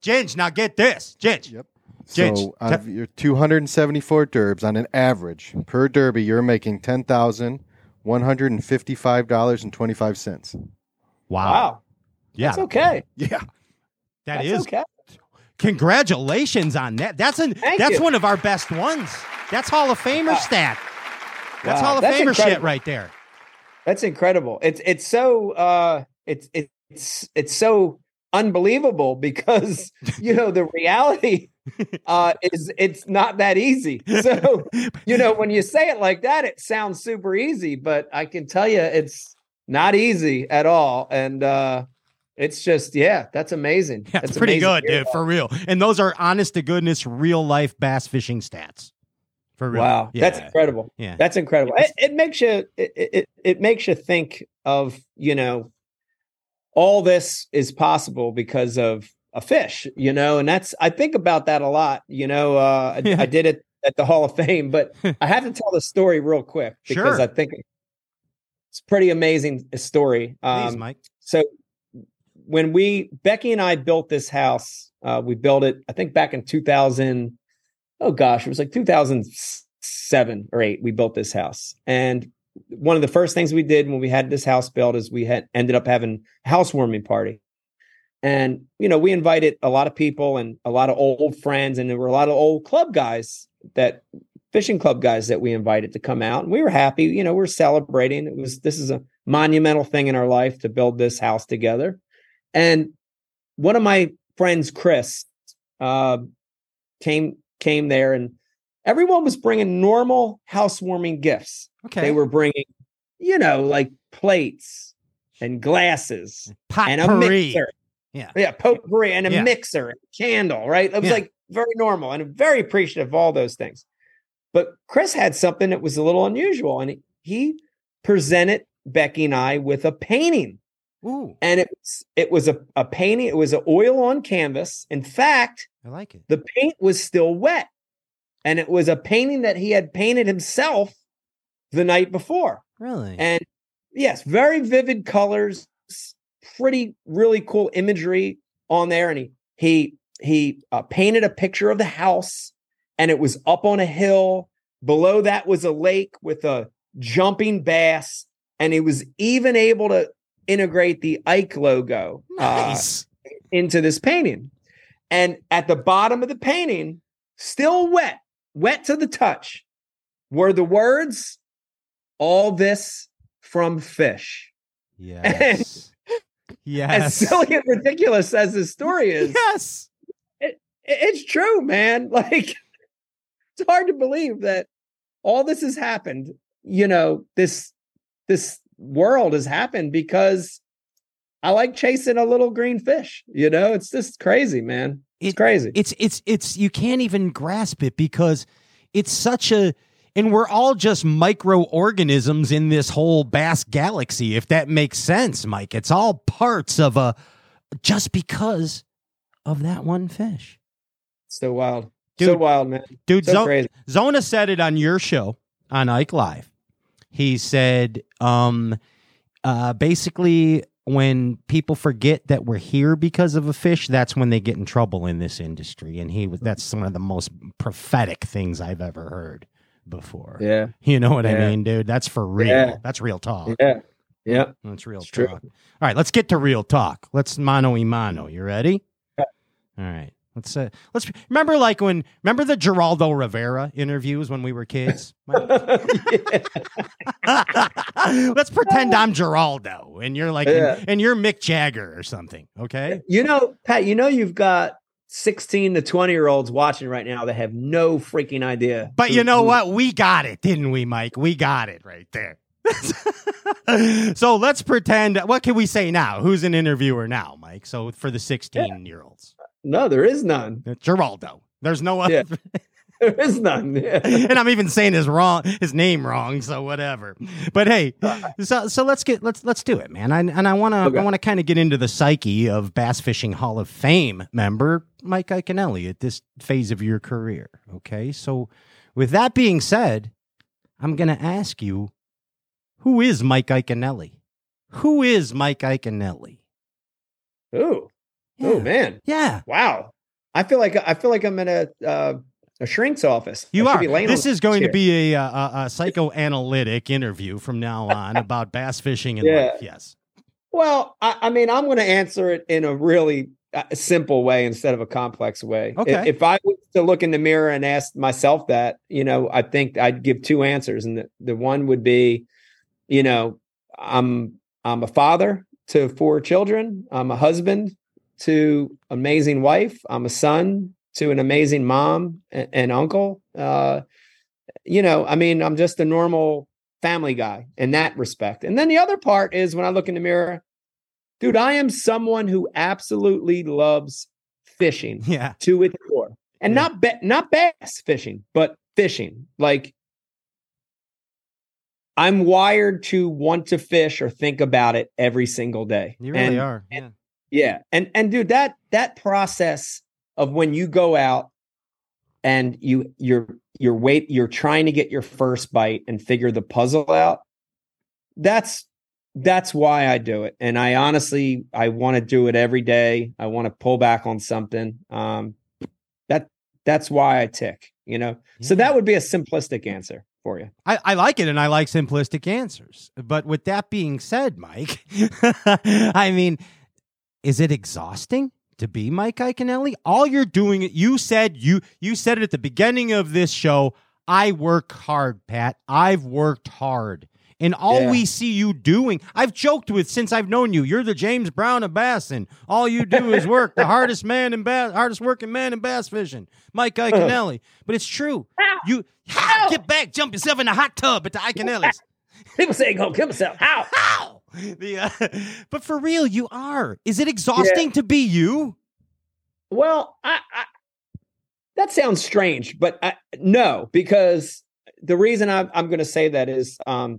Ginge, now get this. Ginge. Yep. Ginge, So out of your two hundred seventy-four derbs, on an average per derby, you're making ten thousand one hundred fifty-five dollars and twenty-five cents. Wow. Wow. Yeah. That's okay. Yeah. That That's is. okay. Congratulations on that. That's an Thank that's you. one of our best ones. That's Hall of Famer Wow. stat. That's Wow, Hall of that's Famer shit incredible. right there. That's incredible. It's it's so uh it's it's it's so unbelievable because you know the reality uh is it's not that easy. So you know when you say it like that, it sounds super easy, but I can tell you it's not easy at all. And uh it's just yeah, that's amazing. Yeah, that's it's pretty amazing good, to hear dude, that. for real. And those are honest to goodness, real life bass fishing stats. For real. Wow, Yeah. that's incredible. Yeah. That's incredible. It, it makes you it, it it makes you think of, you know, all this is possible because of a fish, you know, and that's I think about that a lot. You know, uh, I, Yeah. I did it at the Hall of Fame, but I have to tell the story real quick because Sure. I think it's a pretty amazing story. Please, Um, Mike. so when we Becky and I built this house, uh, we built it I think back in two thousand. Oh gosh, it was like two thousand seven or eight. We built this house, and one of the first things we did when we had this house built is we had ended up having a housewarming party. And, you know, we invited a lot of people and a lot of old friends, and there were a lot of old club guys that fishing club guys that we invited to come out. And we were happy, you know, we we're celebrating. It was, this is a monumental thing in our life to build this house together. And one of my friends, Chris, uh, came, came there, and everyone was bringing normal housewarming gifts. Okay. They were bringing, you know, like plates and glasses and a Potpourri. mixer. Yeah. Yeah, potpourri and a Yeah. mixer and a candle, right? It was Yeah. like very normal and very appreciative of all those things. But Chris had something that was a little unusual, and he, he presented Becky and I with a painting. Ooh, And it was, it was a, a painting. It was an oil on canvas. In fact, I like it. the paint was still wet. And it was a painting that he had painted himself the night before. Really? And yes, very vivid colors, pretty, really cool imagery on there. And he, he, he uh, painted a picture of the house, and it was up on a hill. Below that was a lake with a jumping bass. And he was even able to integrate the Ike logo uh, Nice. into this painting. And at the bottom of the painting, still wet, wet to the touch, were the words, "All this from fish." Yes. As Yes. silly and ridiculous as this story is, Yes. it, it's true, man. Like, it's hard to believe that all this has happened. You know, this this world has happened because I like chasing a little green fish. You know, it's just crazy, man. It's It- crazy. It's it's it's you can't even grasp it because it's such a and we're all just microorganisms in this whole bass galaxy, if that makes sense, Mike. It's all parts of a just because of that one fish. so wild. so Dude, wild, man. Dude, So Zo- crazy. Zona said it on your show on Ike Live. He said, um, uh, basically, when people forget that we're here because of a fish, that's when they get in trouble in this industry. And he was that's one of the most prophetic things I've ever heard before. Yeah. You know what I Yeah. mean, dude? That's for real. Yeah. That's real talk. Yeah. Yeah. That's real It's talk. true. All right, let's get to real talk. Let's mano y mano. You ready? Yeah. All right. Let's uh, let's remember like when remember the Geraldo Rivera interviews when we were kids. Mike? Let's pretend I'm Geraldo and you're like Yeah. and you're Mick Jagger or something. Okay. You know, Pat, you know, you've got sixteen to twenty year olds watching right now that have no freaking idea. But who- you know who- what? We got it, didn't we, Mike? We got it right there. So let's pretend. What can we say now? Who's an interviewer now, Mike? So for the sixteen year olds, No, there is none. Geraldo. There's no other. Yeah. There is none. Yeah. And I'm even saying his wrong, his name wrong. So whatever. But hey, so so let's get let's let's do it, man. I, and I want to Okay. I want to kind of get into the psyche of Bass Fishing Hall of Fame member Mike Iaconelli at this phase of your career. Okay, so with that being said, I'm going to ask you, who is Mike Iaconelli? Who is Mike Iaconelli? Ooh. Yeah. Oh man. Yeah. Wow. I feel like I feel like I'm in a uh, a shrink's office. You I are. This is going chair. to be a, a, a psychoanalytic interview from now on about bass fishing and Yeah. life. Yes. Well, I, I mean, I'm going to answer it in a really uh, simple way instead of a complex way. Okay. If, if I was to look in the mirror and ask myself that, you know, I think I'd give two answers, and the, the one would be, you know, I'm I'm a father to four children. I'm a husband to an amazing wife. I'm a son to an amazing mom and, and uncle. Uh, you know, I mean, I'm just a normal family guy in that respect. And then the other part is when I look in the mirror, dude, I am someone who absolutely loves fishing Yeah. to its core. And Yeah. not ba- not bass fishing, but fishing. Like, I'm wired to want to fish or think about it every single day. You really And- are. Yeah. and- Yeah. And and dude, that that process of when you go out and you you're you're wait you're trying to get your first bite and figure the puzzle out, that's that's why I do it. And I honestly I want to do it every day. I want to pull back on something. Um that that's why I tick, you know. So Yeah. that would be a simplistic answer for you. I, I like it, and I like simplistic answers. But with that being said, Mike, I mean, is it exhausting to be Mike Iaconelli? All you're doing, you said you you said it at the beginning of this show. I work hard, Pat. I've worked hard. And all Yeah. we see you doing, I've joked with since I've known you, you're the James Brown of bass, and all you do is work. The hardest man in bass, hardest working man in bass fishing, Mike Iaconelli. But it's true. You ha, get back, jump yourself in the hot tub at the Iaconellis. People say go kill myself. How? How? The, uh, but for real, you are. Is it exhausting to be you? Well, I, I that sounds strange, but I, no, because the reason I'm, I'm going to say that is um,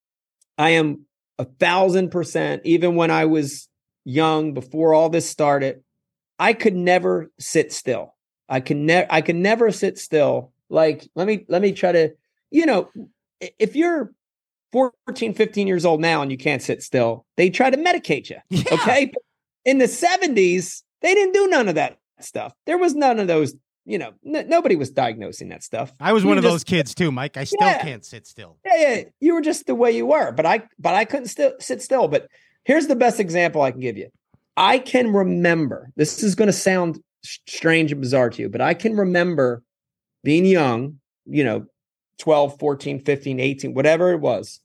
I am a thousand percent, even when I was young, before all this started, I could never sit still. I can never, I can never sit still. Like, let me, let me try to, you know, i- if you're fourteen, fifteen years old now and you can't sit still, they try to medicate you. Yeah. Okay. But in the seventies, they didn't do none of that stuff. There was none of those, you know, n- nobody was diagnosing that stuff. I was You one of just- those kids too, Mike. I still Yeah. can't sit still. Yeah, yeah, you were just the way you were, but I, but I couldn't still sit still. But here's the best example I can give you. I can remember, this is going to sound s- strange and bizarre to you, but I can remember being young, you know, twelve, fourteen, fifteen, eighteen, whatever it was.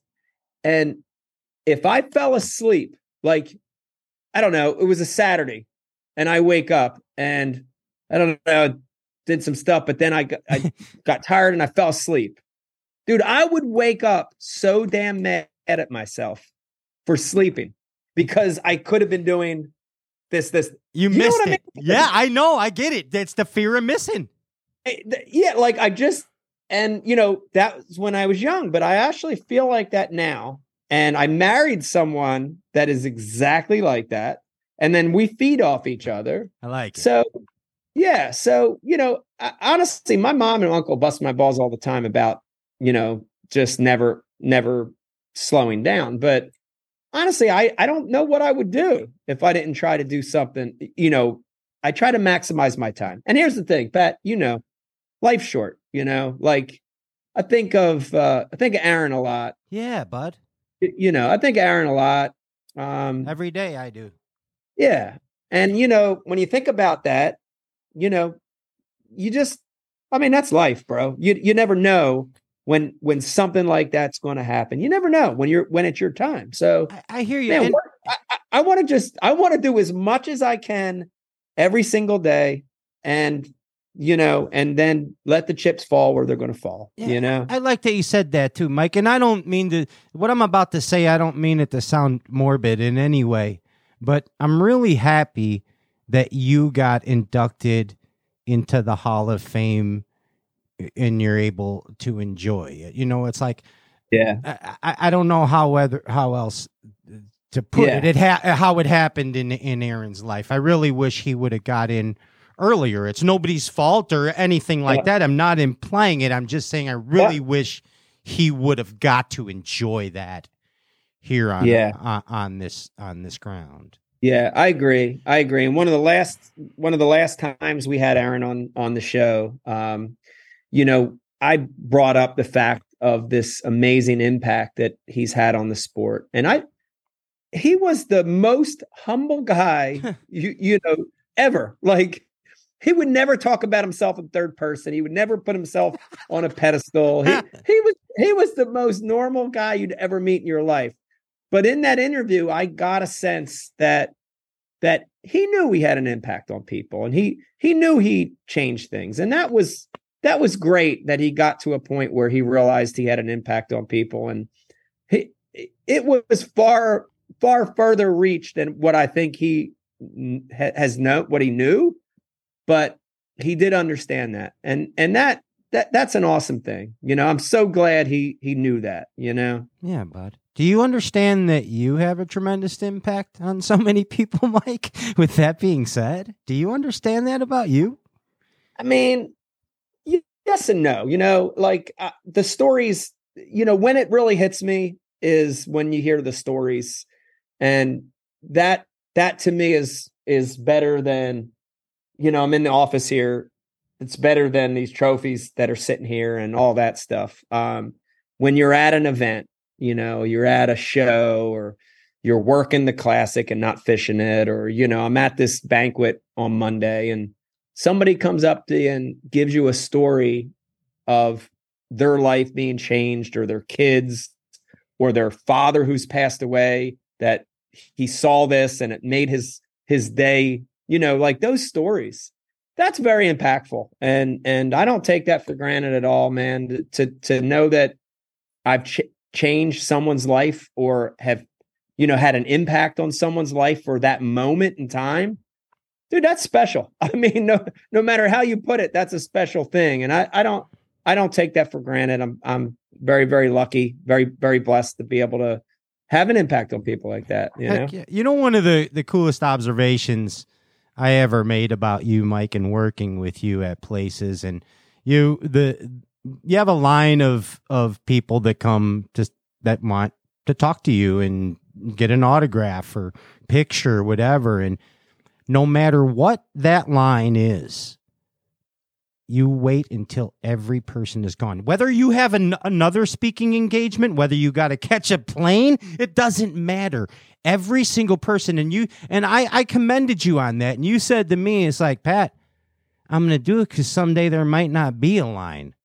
And if I fell asleep, like, I don't know, it was a Saturday and I wake up and I don't know, did some stuff, but then I got, I got tired and I fell asleep. Dude, I would wake up so damn mad at myself for sleeping because I could have been doing this, this. You, You know missed what I it. mean? Yeah, I know. I get it. That's the fear of missing. eh, th- Yeah, like I just, and you know, that was when I was young, but I actually feel like that now. And I married someone that is exactly like that. And then we feed off each other. I like it. So, yeah. So, you know, I, honestly, my mom and uncle bust my balls all the time about, you know, just never, never slowing down. But honestly, I, I don't know what I would do if I didn't try to do something. You know, I try to maximize my time. And here's the thing, Pat, you know, life's short, you know, like I think of, uh, I think of Aaron a lot, Yeah, bud. you know, I think of Aaron a lot. Um, Every day I do. Yeah. And, you know, when you think about that, you know, you just, I mean, that's life, bro. You you never know when when something like that's going to happen. You never know when you're when it's your time. So, I, I hear you. man, And- work- I, I, I want to just, I want to do as much as I can every single day and, you know, and then let the chips fall where they're going to fall, Yeah, you know? I like that you said that too, Mike. And I don't mean to, what I'm about to say, I don't mean it to sound morbid in any way, but I'm really happy that you got inducted into the Hall of Fame and you're able to enjoy it. You know, it's like, Yeah. I, I, I don't know how whether, how else to put Yeah. it, it ha- how it happened in, in Aaron's life. I really wish he would have got in earlier. It's nobody's fault or anything like Yeah. that. I'm not implying it. I'm just saying I really wish he would have got to enjoy that here on Yeah. on, on this on this ground. Yeah, I agree. I agree. And one of the last one of the last times we had Aaron on on the show, um, you know, I brought up the fact of this amazing impact that he's had on the sport. And I he was the most humble guy you you know ever. Like, he would never talk about himself in third person. He would never put himself on a pedestal. He he was he was the most normal guy you'd ever meet in your life. But in that interview, I got a sense that that he knew he had an impact on people, and he he knew he changed things. And that was that was great that he got to a point where he realized he had an impact on people. And he, it was far, far further reach than what I think he ha- has known, what he knew, but he did understand that. And and that that that's an awesome thing. You know, I'm so glad he he knew that, you know? Yeah, bud. Do you understand that you have a tremendous impact on so many people, Mike? With that being said, do you understand that about you? I mean, yes and no. You know, like uh, the stories, you know, when it really hits me is when you hear the stories. And that, that to me is, is better than, you know, I'm in the office here. It's better than these trophies that are sitting here and all that stuff. Um, when you're at an event, you know, you're at a show, or you're working the classic and not fishing it, or, you know, I'm at this banquet on Monday and somebody comes up to you and gives you a story of their life being changed, or their kids, or their father who's passed away, that he saw this and it made his, his day, you know, like those stories. That's very impactful. And, and I don't take that for granted at all, man, to, to know that I've ch- changed someone's life, or have, you know, had an impact on someone's life for that moment in time. Dude, that's special. I mean, no, no matter how you put it, that's a special thing. And I, I don't, I don't take that for granted. I'm, I'm very, very lucky, very, very blessed to be able to have an impact on people like that. You know, yeah. You know, one of the, the coolest observations I ever made about you, Mike, and working with you at places, and you, the, you have a line of, of people that come to, that want to talk to you and get an autograph or picture, whatever. And no matter what that line is, you wait until every person is gone. Whether you have an, another speaking engagement, whether you got to catch a plane, it doesn't matter. Every single person. And you, and I, I commended you on that. And you said to me, it's like, Pat, I'm going to do it because someday there might not be a line.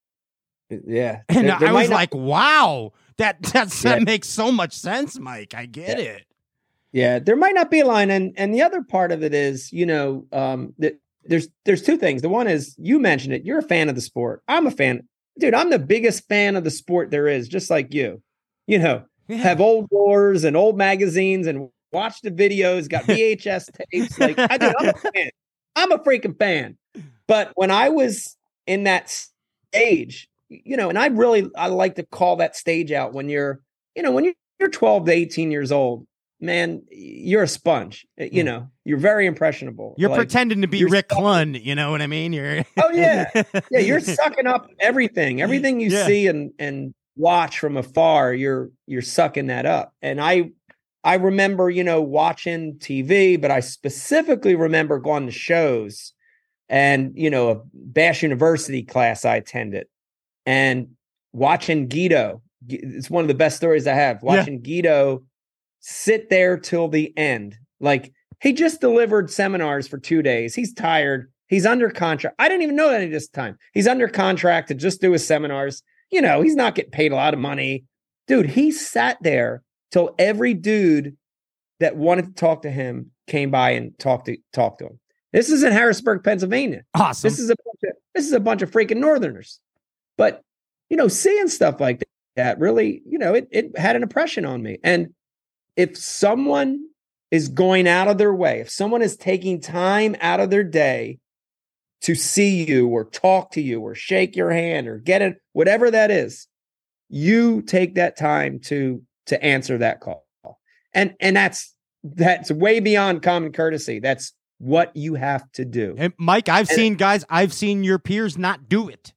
Yeah. And there, there I was not- like, wow, that, that's, Yeah. that makes so much sense, Mike. I get Yeah. it. Yeah, there might not be a line. And and the other part of it is, you know, um, that there's there's two things. The one is, you mentioned it, you're a fan of the sport. I'm a fan. Dude, I'm the biggest fan of the sport there is, just like you. You know, Yeah. have old wars and old magazines and watch the videos, got V H S tapes. Like, I do, I'm a fan. I'm a freaking fan. But when I was in that stage, you know, and I really, I like to call that stage out when you're, you know, when you're, you're twelve to eighteen years old, man, you're a sponge. You Yeah. know, you're very impressionable. You're Like, pretending to be you're Rick sucking- Clunn, you know what I mean? You're Oh yeah. Yeah, you're sucking up everything. Everything you Yeah. see and and watch from afar, you're you're sucking that up. And I I remember, you know, watching T V, but I specifically remember going to shows and, you know, a Bash University class I attended and watching Guido. It's one of the best stories I have. Watching Guido sit there till the end. Like, he just delivered seminars for two days. He's tired. He's under contract. I didn't even know that at this time. He's under contract to just do his seminars. You know, he's not getting paid a lot of money. Dude, he sat there till every dude that wanted to talk to him came by and talked to talk to him. This is in Harrisburg, Pennsylvania. awesome. This is a bunch of, this is a bunch of freaking Northerners. But, you know, seeing stuff like that really, you know, it it had an impression on me. And if someone is going out of their way, if someone is taking time out of their day to see you or talk to you or shake your hand or get it, whatever that is, you take that time to to answer that call. And and that's that's way beyond common courtesy. That's what you have to do. And Mike, I've And- seen guys, I've seen your peers not do it.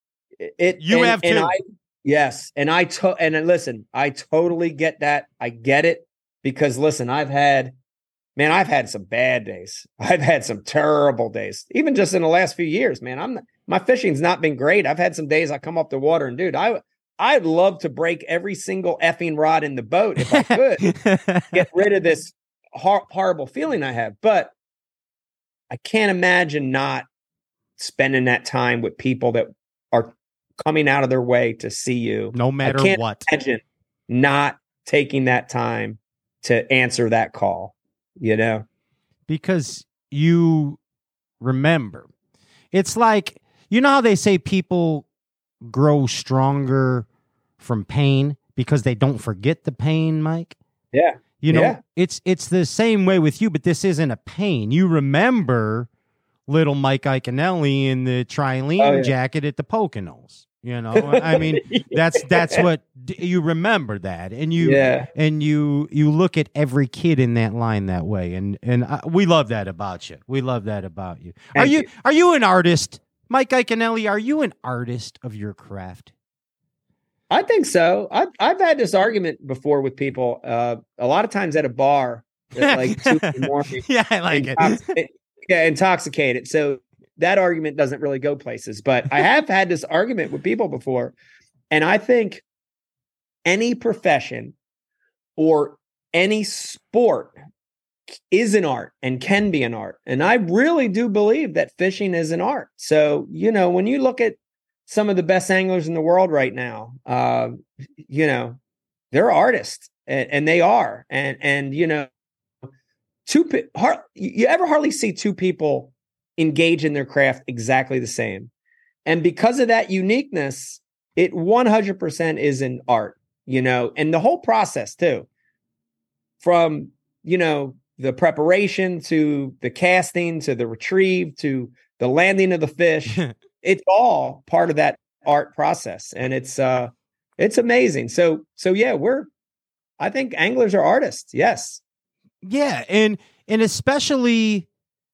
It, You and- have and too. I, yes, and I to, and then listen, I totally get that. I get it because listen, I've had man, I've had some bad days. I've had some terrible days, even just in the last few years, man. I'm my fishing's not been great. I've had some days I come up the water and dude, I I'd love to break every single effing rod in the boat if I could get rid of this hor- horrible feeling I have. But I can't imagine not spending that time with people that are coming out of their way to see you. No matter I can't what. Imagine not taking that time to answer that call, you know? Because you remember. It's like, you know how they say people grow stronger from pain because they don't forget the pain, Mike? Yeah. You know, yeah. it's it's the same way with you, but this isn't a pain. You remember little Mike Iaconelli in the Trilene Oh, yeah. jacket at the Poconos. You know, I mean, that's that's what you remember that, and you Yeah. and you you look at every kid in that line that way, and and I, we love that about you. We love that about you. Are Thank you, you. are you an artist, Mike Iaconelli? Are you an artist of your craft? I think so. I've I've had this argument before with people. Uh, a lot of times at a bar, at like two in the morning. Yeah, I like it. Intox- yeah, intoxicated. So that argument doesn't really go places. But I have had this argument with people before, and I think any profession or any sport is an art and can be an art. And I really do believe that fishing is an art. So, you know, when you look at some of the best anglers in the world right now, uh, you know, they're artists, and, and they are. And, and, you know, two, pe- har- you ever hardly see two people engage in their craft exactly the same. And because of that uniqueness, it one hundred percent is an art, you know, and the whole process too, from, you know, the preparation to the casting, to the retrieve, to the landing of the fish. It's all part of that art process. And it's, uh, it's amazing. So, so yeah, we're, I think anglers are artists. Yes. Yeah. And, and especially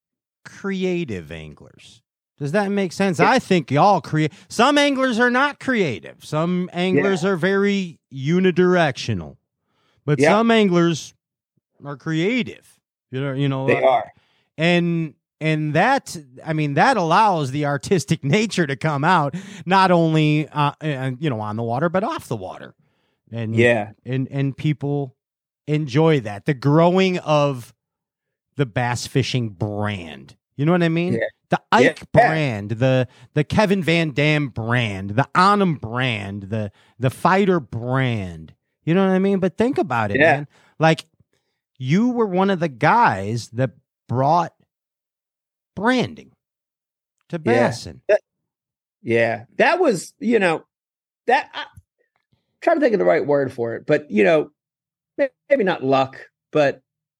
creative anglers. Does that make sense? Yeah. I think y'all create. Some anglers are not creative. Some anglers Yeah. are very unidirectional, but Yeah. some anglers are creative. You know, you know, They uh, are. and and that, I mean, that allows the artistic nature to come out, not only uh, and, you know, on the water, but off the water, and Yeah. and and people enjoy that. The growing of the bass fishing brand. You know what I mean? Yeah. The Ike Yeah. brand, the the Kevin Van Dam brand, the Onum brand, the the Fighter brand. You know what I mean? But think about it, Yeah. man. Like, you were one of the guys that brought branding to Yeah. Bassin. Yeah. That was, you know, that I, trying to think of the right word for it, but you know, may- maybe not luck, but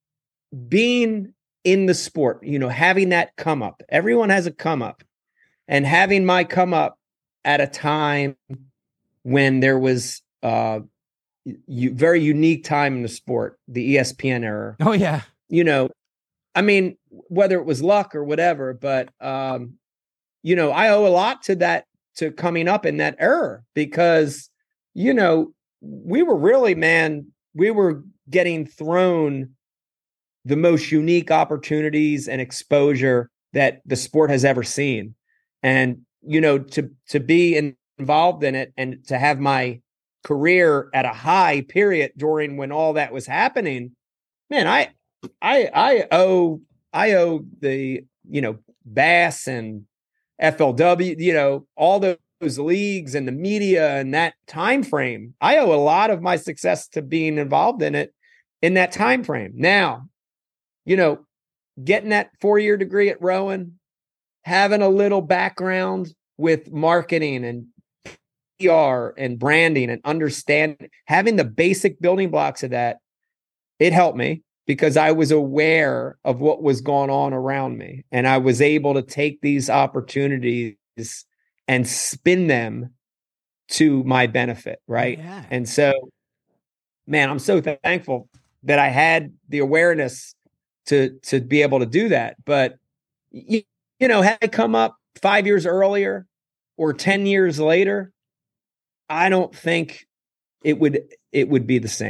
being in the sport, you know, having that come up. Everyone has a come up, and having my come up at a time when there was uh you, very unique time in the sport, the E S P N era. Oh yeah. You know, I mean, whether it was luck or whatever, but um, you know, I owe a lot to that, to coming up in that era, because, you know, we were really, man, we were getting thrown the most unique opportunities and exposure that the sport has ever seen. And, you know, to to be in, involved in it, and to have my career at a high period during when all that was happening, man, I I I owe I owe the, you know, Bass and F L W, you know, all those leagues and the media and that time frame. I owe a lot of my success to being involved in it in that time frame. Now, you know, getting that four-year degree at Rowan, having a little background with marketing and P R and branding and understanding, having the basic building blocks of that, it helped me because I was aware of what was going on around me, and I was able to take these opportunities and spin them to my benefit. Right. Yeah. And so, man, I'm so th- thankful that I had the awareness to, to be able to do that. But, you, you know, had I come up five years earlier or ten years later, I don't think it would, it would be the same.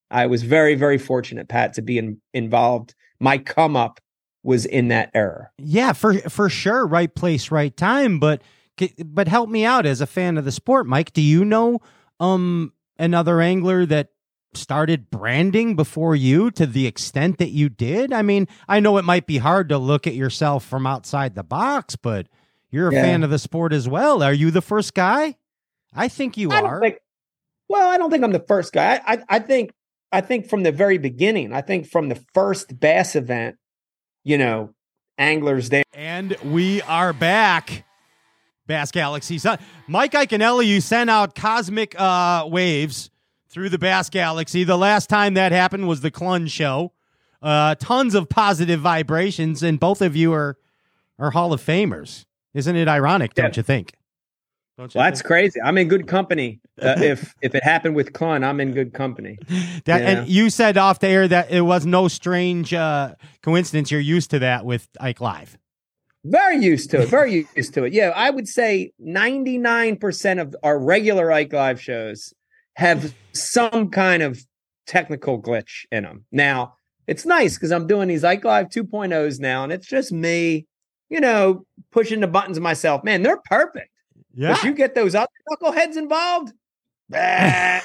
I was very, very fortunate, Pat, to be in, involved. My come up was in that era. Yeah, for for sure. Right place, right time. But but help me out as a fan of the sport, Mike. Do you know um another angler that started branding before you to the extent that you did? I mean, I know it might be hard to look at yourself from outside the box, but you're a Yeah. fan of the sport as well. Are you the first guy? I think you I don't are. think, well, I don't think I'm the first guy. I, I, I think, I think from the very beginning, I think from the first bass event, you know, anglers there. And we are back. Bass Galaxy. So, Mike Iaconelli, you sent out cosmic uh, waves through the Bass Galaxy. The last time that happened was the Clun show. Uh, tons of positive vibrations, and both of you are are Hall of Famers. Isn't it ironic, don't Yeah. you think? Don't you Well, that's think? crazy. I'm in good company. Uh, if if it happened with Clun, I'm in good company. That, Yeah. And you said off the air that it was no strange uh, coincidence. You're used to that with Ike Live. Very used to it. Very used to it. Yeah, I would say ninety-nine percent of our regular Ike Live shows have some kind of technical glitch in them. Now, it's nice because I'm doing these Ike Live two point ohs now, and it's just me, you know, pushing the buttons myself. Man, they're perfect. Yeah. But you get those other knuckleheads involved, bah.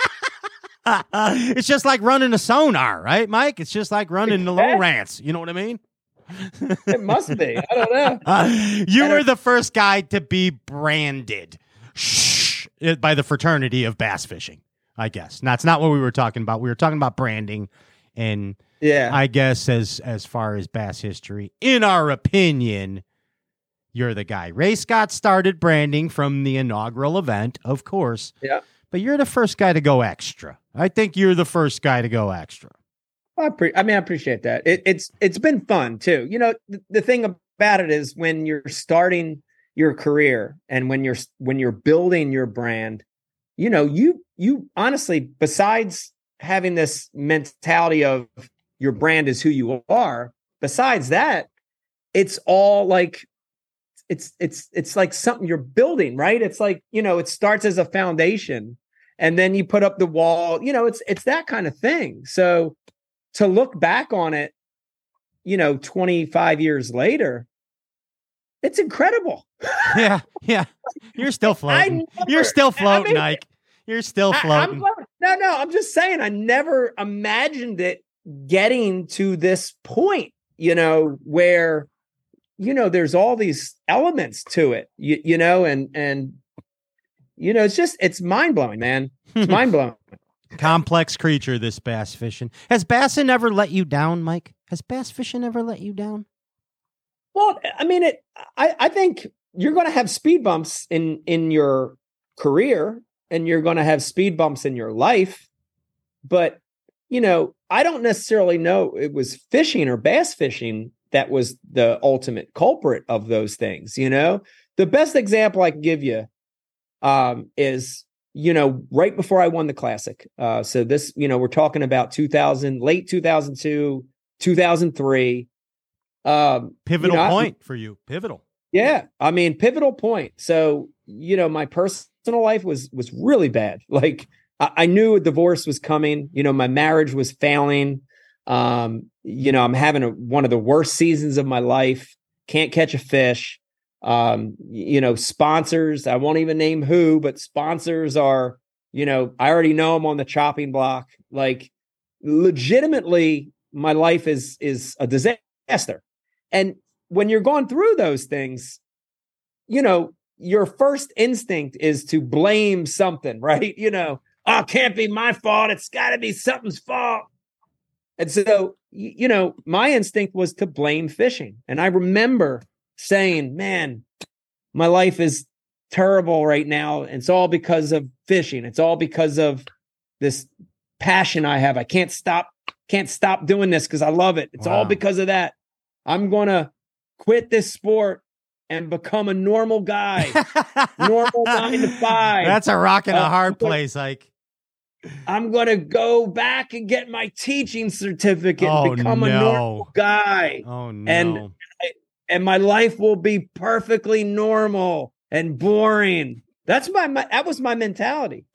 It's just like running a sonar, right, Mike? It's just like running the low rants. You know what I mean? It must be. I don't know. Uh, you I were don't- the first guy to be branded shh, by the fraternity of bass fishing, I guess. That's not what we were talking about. We were talking about branding, and Yeah. I guess as as far as bass history, in our opinion, you're the guy. Ray Scott started branding from the inaugural event, of course. Yeah. But you're the first guy to go extra. I think you're the first guy to go extra. I, pre- I mean, I appreciate that. It, it's it's been fun too. You know, th- the thing about it is when you're starting your career and when you're when you're building your brand, you know, you you honestly, besides having this mentality of your brand is who you are, besides that, it's all like it's it's it's like something you're building, right? It's like, you know, it starts as a foundation and then you put up the wall. You know, it's it's that kind of thing. So to look back on it, you know, twenty-five years later, it's incredible. Yeah, yeah. You're still floating. never- You're still I floating, mean, Ike. You're still I- floating. I'm floating. No, no, I'm just saying I never imagined it getting to this point, you know, where, you know, there's all these elements to it, you, you know, and, and, you know, it's just, it's mind blowing, man. It's mind blowing. Complex creature, this bass fishing. Has bassin' ever let you down, Mike? Has bass fishing ever let you down? Well, I mean, it. I, I think you're going to have speed bumps in in your career, and you're going to have speed bumps in your life. But you know, I don't necessarily know it was fishing or bass fishing that was the ultimate culprit of those things. You know, the best example I can give you um, is, you know, right before I won the Classic. Uh, so this, you know, we're talking about two thousand, late two thousand two, two thousand three. Um, Pivotal you know, I- point for you. Pivotal. yeah, I mean, pivotal point. So, you know, my personal life was was really bad. Like, I, I knew a divorce was coming. You know, my marriage was failing. Um, you know, I'm having a, one of the worst seasons of my life. Can't catch a fish. Um, you know, sponsors. I won't even name who, but sponsors are. You know, I already know I'm on the chopping block. Like, legitimately, my life is is a disaster. And when you're going through those things, you know, your first instinct is to blame something, right? You know, oh, it can't be my fault. It's got to be something's fault. And so, y- you know, my instinct was to blame fishing. And I remember saying, man, my life is terrible right now. It's all because of fishing. It's all because of this passion I have. I can't stop, can't stop doing this because I love it. It's all Wow. because of that. I'm going to quit this sport and become a normal guy. Normal nine to five. That's a rock in a Uh, hard but- place, Ike. I'm going to go back and get my teaching certificate Oh, and become a no. normal guy. Oh, no. And- And my life will be perfectly normal and boring. That's my, my that was my mentality.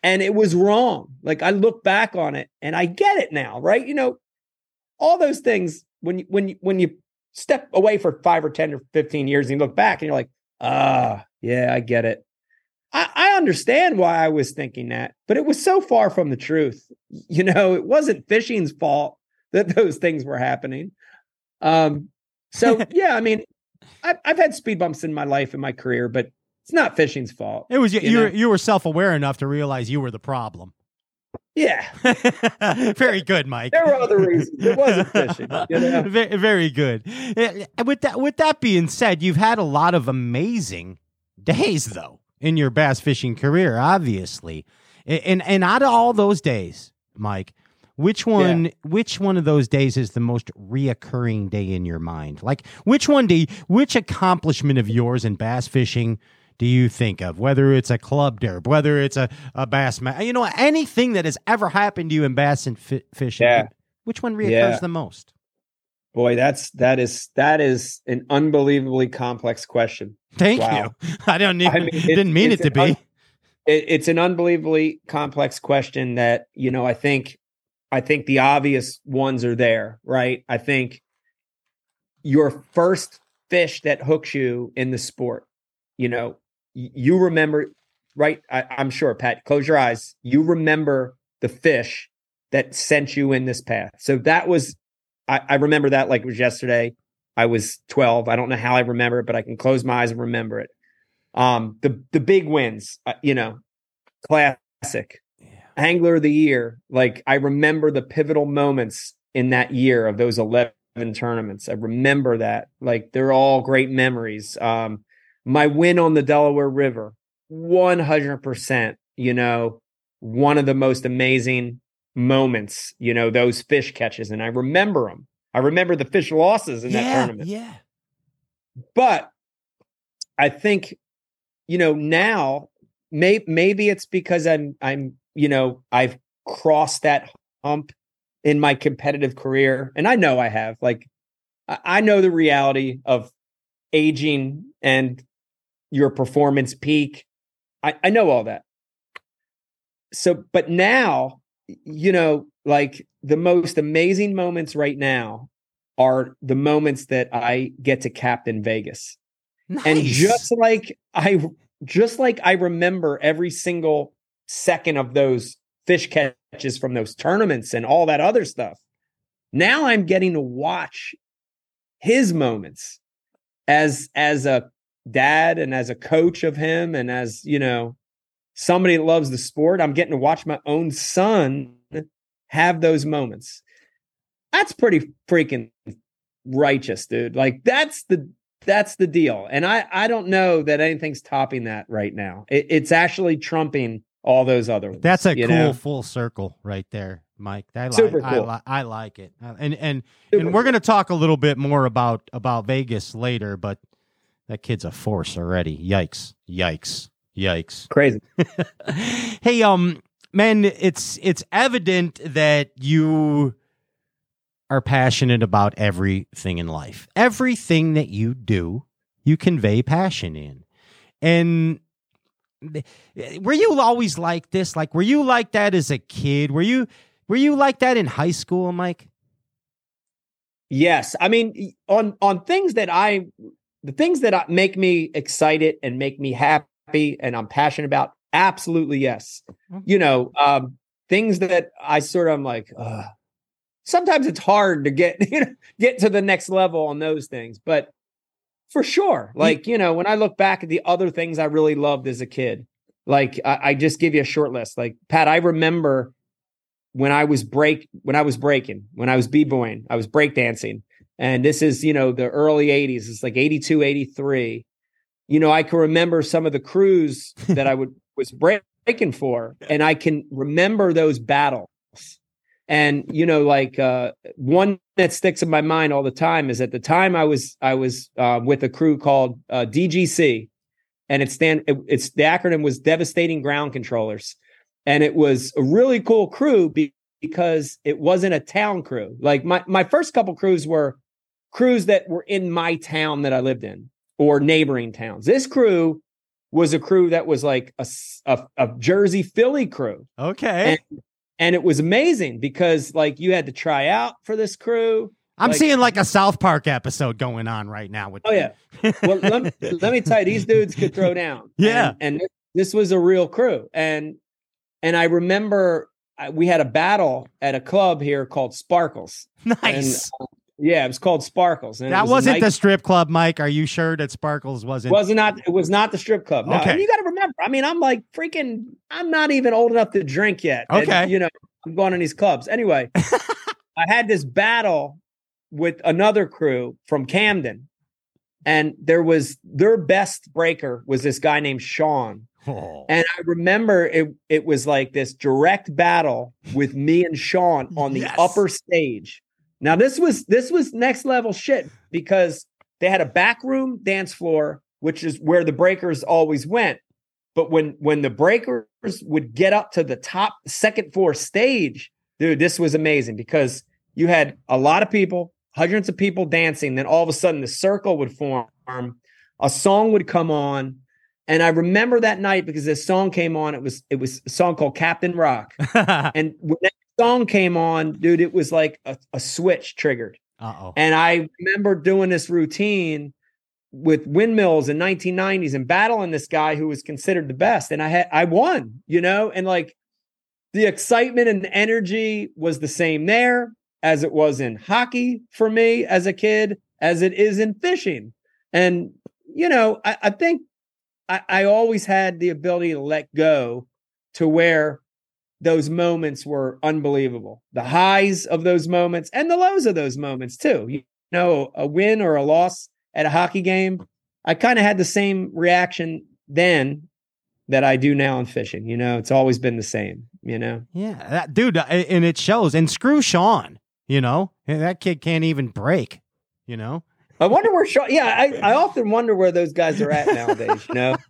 And it was wrong. Like I look back on it and I get it now, right? You know, all those things when you, when you, when you step away for five or ten or fifteen years and you look back and you're like, ah, yeah, I get it. I, I understand why I was thinking that, but it was so far from the truth. You know, it wasn't fishing's fault that those things were happening. Um, so yeah, I mean, I've, I've had speed bumps in my life, in my career, but it's not fishing's fault. It was you. You, You know? were, you were self-aware enough to realize you were the problem. Yeah. Very good, Mike. There were other reasons. It wasn't fishing. You know? very, very good. Uh, With that, with that being said, you've had a lot of amazing days, though, in your bass fishing career, obviously. And and out of all those days, Mike, which one, yeah. which one of those days is the most reoccurring day in your mind? Like, which one day, which accomplishment of yours in bass fishing do you think of? Whether it's a club derb, whether it's a, a bass match, you know, anything that has ever happened to you in bass and fi- fishing, yeah. which one reoccurs yeah. the most? Boy, that's that is that is an unbelievably complex question. Thank wow. you. I don't even, I mean, it, didn't mean it to be. Un, it, it's an unbelievably complex question that, you know, I think I think the obvious ones are there, right? I think your first fish that hooks you in the sport, you know, you remember, right? I, I'm sure, Pat, close your eyes. You remember the fish that sent you in this path. So that was, I, I remember that like it was yesterday. I was twelve. I don't know how I remember it, but I can close my eyes and remember it. Um, the the big wins, uh, you know, classic, yeah. Angler of the year. Like I remember the pivotal moments in that year of those eleven tournaments. I remember that. Like they're all great memories. Um, my win on the Delaware River, one hundred percent. You know, one of the most amazing moments. You know, those fish catches, and I remember them. I remember the fish losses in yeah, that tournament. Yeah. But I think, you know, now may, maybe it's because I'm, I'm, you know, I've crossed that hump in my competitive career. And I know I have, like, I, I know the reality of aging and your performance peak. I, I know all that. So, but now, you know, like the most amazing moments right now are the moments that I get to captain Vegas. Nice. And just like I just like I remember every single second of those fish catches from those tournaments and all that other stuff. Now I'm getting to watch his moments as as a dad and as a coach of him and as, you know, somebody that loves the sport. I'm getting to watch my own son have those moments. That's pretty freaking righteous, dude. Like that's the that's the deal. And I I don't know that anything's topping that right now. It, it's actually trumping all those other ones. That's a cool know? full circle right there, Mike. I like, Super cool. I, li- I like it. And and Super and we're cool. going to talk a little bit more about about Vegas later, but that kid's a force already. Yikes. Yikes. Yikes. Crazy. Hey, um man, it's it's evident that you are passionate about everything in life. Everything that you do, you convey passion in. And were you always like this? Like, were you like that as a kid? Were you were you like that in high school, Mike? Yes. I mean, on on things that I the things that make me excited and make me happy and I'm passionate about, absolutely yes. You know, um, things that I sort of am like, ugh. Sometimes it's hard to get, you know, get to the next level on those things, but for sure. Like, you know, when I look back at the other things I really loved as a kid, like I, I just give you a short list. Like Pat, I remember when I was break, when I was breaking, when I was b-boying, I was breakdancing. And this is, you know, the early eighties. It's like eighty-two, eighty-three. You know, I can remember some of the crews that I would was breaking for, and I can remember those battles. And, you know, like uh, one that sticks in my mind all the time is at the time I was I was uh, with a crew called uh, D G C, and it stand it, it's the acronym was Devastating Ground Controllers, and it was a really cool crew be, because it wasn't a town crew. Like my my first couple crews were crews that were in my town that I lived in or neighboring towns. This crew was a crew that was like a, a, a Jersey Philly crew. Okay. And, and it was amazing because like you had to try out for this crew. I'm like, seeing like a South Park episode going on right now. With oh, yeah. Well, let, me, let me tell you, these dudes could throw down. Yeah. And, and this was a real crew. And, and I remember we had a battle at a club here called Sparkles. Nice. And, uh, yeah, it was called Sparkles. And that was wasn't night- the strip club, Mike. Are you sure that Sparkles wasn't? Was not. It was not the strip club. No, Okay. and you got to remember. I mean, I'm like freaking. I'm not even old enough to drink yet. Okay. And, you know, I'm going in these clubs anyway. I had this battle with another crew from Camden, and there was their best breaker was this guy named Sean. Oh. And I remember it. It was like this direct battle with me and Sean on the Yes. upper stage. Now this was this was next level shit because they had a back room dance floor, which is where the breakers always went. But when when the breakers would get up to the top second floor stage, dude, this was amazing because you had a lot of people, hundreds of people dancing. Then all of a sudden the circle would form, a song would come on. And I remember that night because this song came on. It was it was a song called Captain Rock. And when that song came on, dude, it was like a, a switch triggered. Uh-oh. And I remember doing this routine with windmills in nineteen nineties and battling this guy who was considered the best. And I had I won, you know, and like the excitement and the energy was the same there as it was in hockey for me as a kid, as it is in fishing. And, you know, I, I think I, I always had the ability to let go to where those moments were unbelievable. The highs of those moments and the lows of those moments too. You know, a win or a loss at a hockey game, I kind of had the same reaction then that I do now in fishing. You know, it's always been the same, you know? Yeah, that dude, uh, and it shows. And screw Sean, you know, that kid can't even break, you know? I wonder where Sean, yeah, I, I often wonder where those guys are at nowadays, you know?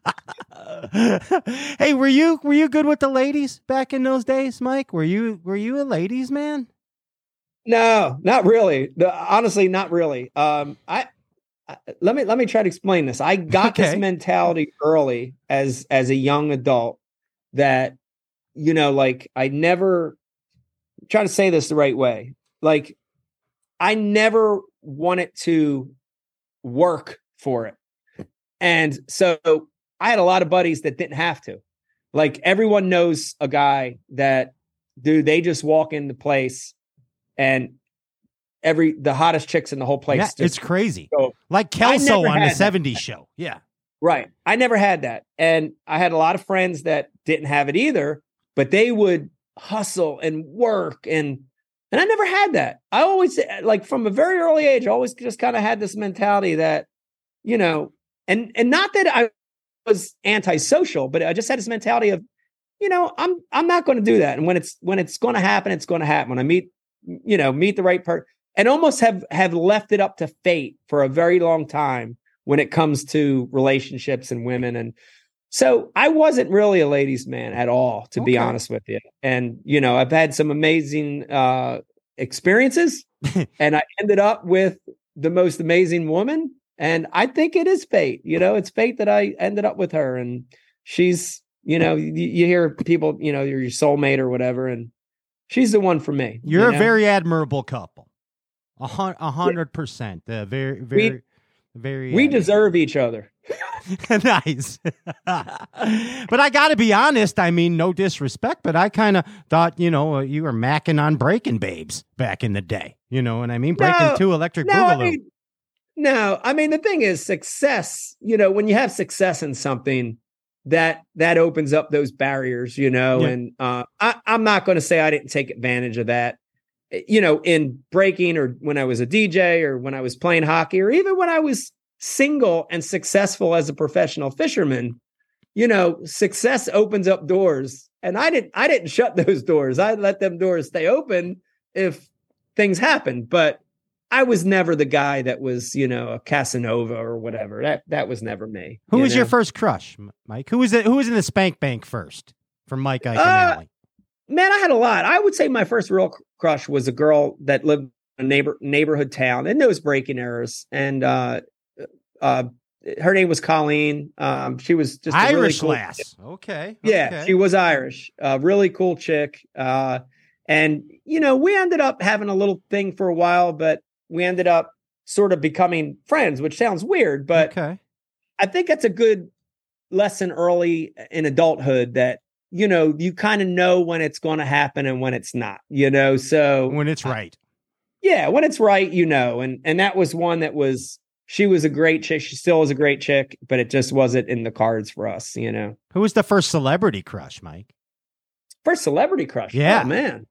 Hey, were you were you good with the ladies back in those days, Mike? Were you were you a ladies man? No, not really. The, honestly, not really. Um, I, I let me let me try to explain this. I got Okay. this mentality early as as a young adult that, you know, like I never try to say this the right way. Like I never wanted to work for it. And so I had a lot of buddies that didn't have to. Like everyone knows a guy that, dude, they just walk into place and every the hottest chicks in the whole place. Yeah, just it's crazy. go. Like I Kelso never on the had that. seventies show. Yeah. Right. I never had that. And I had a lot of friends that didn't have it either, but they would hustle and work and and I never had that. I always like from a very early age, I always just kind of had this mentality that, you know, and and not that I was antisocial, but I just had this mentality of, you know, I'm I'm not going to do that. And when it's when it's going to happen, it's going to happen. When I meet, you know, meet the right person, and almost have have left it up to fate for a very long time when it comes to relationships and women. And so I wasn't really a ladies' man at all, to be Okay. honest with you. And, you know, I've had some amazing uh, experiences and I ended up with the most amazing woman. And I think it is fate, you know, it's fate that I ended up with her. And she's, you know, you, you hear people, you know, you're your soulmate or whatever. And she's the one for me. You're you a know? very admirable couple. A hun- a hundred percent. Uh, very, very, very. We uh, deserve each other. Nice. But I got to be honest. I mean, no disrespect, but I kind of thought, you know, uh, you were macking on Breaking Babes back in the day. You know what I mean? Breaking No, Two, Electric No, I Boogaloo. mean, no, I mean, the thing is success, you know, when you have success in something that, that opens up those barriers, you know, Yeah. and uh, I, I'm not going to say I didn't take advantage of that, you know, in breaking or when I was a D J or when I was playing hockey or even when I was single and successful as a professional fisherman. You know, success opens up doors, and I didn't. I didn't shut those doors. I let them doors stay open if things happened. But I was never the guy that was, you know, a Casanova or whatever. That that was never me. Who you was your know? first crush, M- Mike? Who was it? Who was in the Spank Bank first? From Mike Uh, Iaconelli. Man, I had a lot. I would say my first real cr- crush was a girl that lived in a neighbor neighborhood town and knows breaking errors. And uh, uh, her name was Colleen. Um, she was just a Irish really cool lass. chick. Okay. Yeah, okay. she was Irish. Uh, really cool chick. Uh, and you know, we ended up having a little thing for a while, but we ended up sort of becoming friends, which sounds weird, but Okay. I think that's a good lesson early in adulthood that, you know, you kind of know when it's going to happen and when it's not, you know, so When it's right. yeah, when it's right, you know, and, and that was one that was, she was a great chick. She still is a great chick, but it just wasn't in the cards for us, you know. Who was the first celebrity crush, Mike? First celebrity crush. Yeah. Oh, man.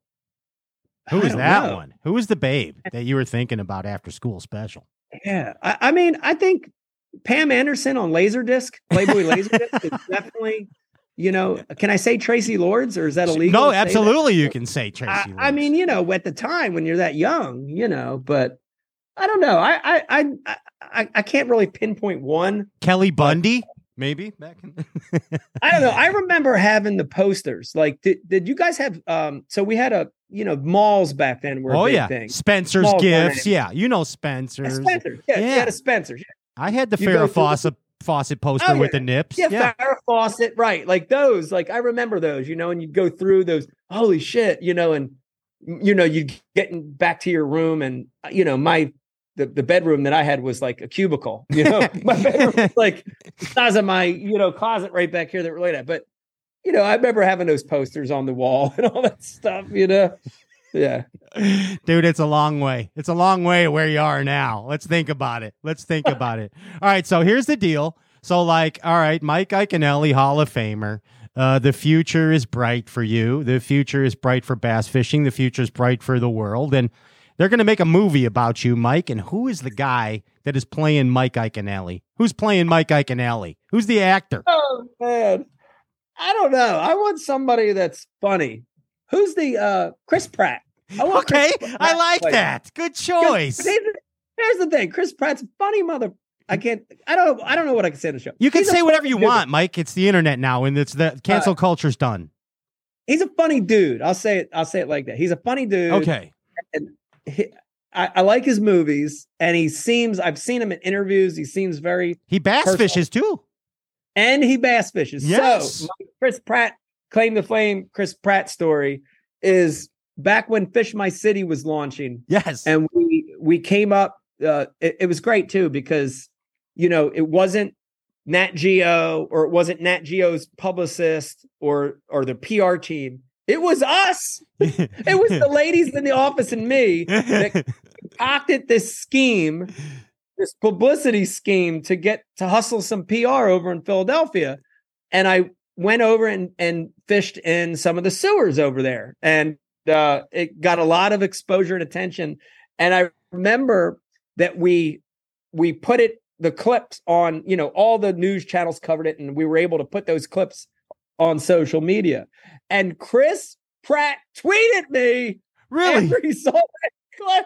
Who I was don't that know. one? Who was the babe that you were thinking about after school special? Yeah. I, I mean, I think Pam Anderson on Laserdisc, Playboy Laserdisc is definitely, you know, can I say Tracy Lords or is that illegal? No, to say that? absolutely you can say Tracy I, Lords. I mean, you know, at the time when you're that young, you know, but I don't know. I I I I, I can't really pinpoint one. Kelly Bundy, maybe back in I don't know. I remember having the posters. Like, did, did you guys have um so we had a you know, malls back then were a Oh big yeah. thing. Spencer's Malls Gifts. were- Yeah, you know A Spencer's. Spencer. Yeah, Yeah. you had a Spencer. Yeah, I had the You go Farrah through the- Fawcett Fawcett poster Oh, with yeah. the nips. yeah, Yeah. Farrah Fawcett, right. Like those, like I remember those, you know, and you'd go through those, holy shit, you know, and you know, you'd get in- back to your room and you know, my the, the bedroom that I had was like a cubicle, you know, my bedroom was like the size of my, you know, closet right back here that related that. But you know, I remember having those posters on the wall and all that stuff, you know. Yeah. Dude, it's a long way. It's a long way where you are now. Let's think about it. Let's think about it. All right, so here's the deal. So, like, all right, Mike Iaconelli, Hall of Famer. Uh, the future is bright for you. The future is bright for bass fishing. The future is bright for the world. And they're going to make a movie about you, Mike. And who is the guy that is playing Mike Iaconelli? Who's playing Mike Iaconelli? Who's the actor? Oh man. I don't know. I want somebody that's funny. Who's the uh Chris Pratt? I want Okay, Chris I Pratt like to play- that. Good choice. Here's the, here's the thing. Chris Pratt's a funny mother. I can't. I don't. I don't know what I can say on the show. You can He's a say whatever funny you dude. want, Mike. It's the internet now, and it's the cancel Uh, culture's done. He's a funny dude. I'll say it. I'll say it like that. He's a funny dude. Okay. And he, I, I like his movies, and he seems. I've seen him in interviews. He seems very. He bass Personal. fishes too. And he bass fishes. Yes. So my Chris Pratt claim to fame. Chris Pratt story is back when Fish My City was launching. Yes. And we we came up. Uh, it, it was great too because you know it wasn't Nat Geo or it wasn't Nat Geo's publicist or or the P R team. It was us. It was the ladies in the office and me that concocted this scheme, this publicity scheme to get to hustle some P R over in Philadelphia. And I went over and and fished in some of the sewers over there, and uh, it got a lot of exposure and attention. And I remember that we we put it the clips on, you know, all the news channels covered it, and we were able to put those clips on social media. And Chris Pratt tweeted me Really? after he saw that clip.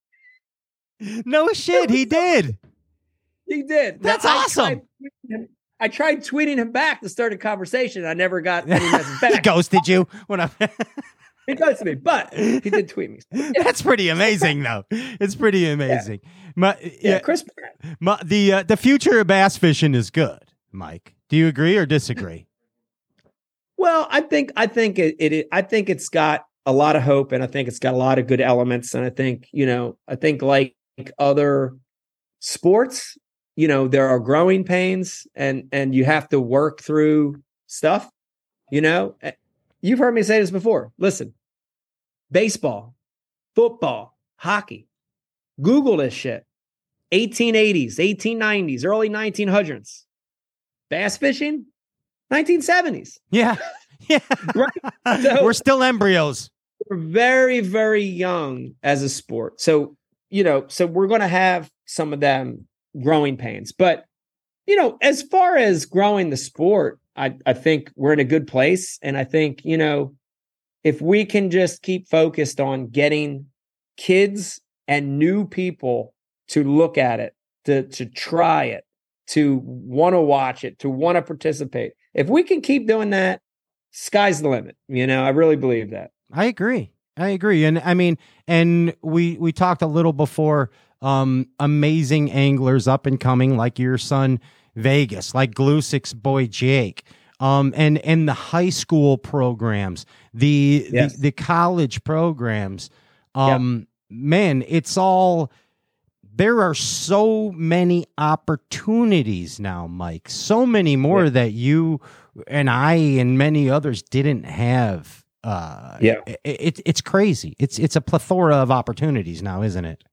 No shit, he did. He did. That's I awesome. tried tweeting him- I tried tweeting him back to start a conversation. I never got any message back. He ghosted you. When I... He ghosted me, but he did tweet me. Yeah, That's pretty amazing, though. It's pretty amazing. My, yeah, yeah, Chris Pratt. my, the uh, the future of bass fishing is good, Mike. Do you agree or disagree? Well, I think I think it, it I think it's got a lot of hope, and I think it's got a lot of good elements. And I think you know, I think like other sports, you know, there are growing pains, and and you have to work through stuff. You know, you've heard me say this before. Listen, baseball, football, hockey. Google this shit. eighteen eighties, eighteen nineties, early nineteen hundreds. Bass fishing, nineteen seventies. Yeah. Yeah. Right. So- We're still embryos. We're very, very young as a sport. So, you know, so we're going to have some of them growing pains. But, you know, as far as growing the sport, I, I think we're in a good place. And I think, you know, if we can just keep focused on getting kids and new people to look at it, to, to try it, to want to watch it, to want to participate. If we can keep doing that, sky's the limit. You know, I really believe that. I agree. I agree. And I mean, and we, we talked a little before, um, amazing anglers up and coming, like your son Vegas, like Glusik's boy Jake, um, and, and the high school programs, the, Yes. the, the college programs, um, yep. man, it's all, there are so many opportunities now, Mike, so many more yeah. that you and I and many others didn't have. Uh, yeah, it, it, it's crazy. It's, it's a plethora of opportunities now, isn't it?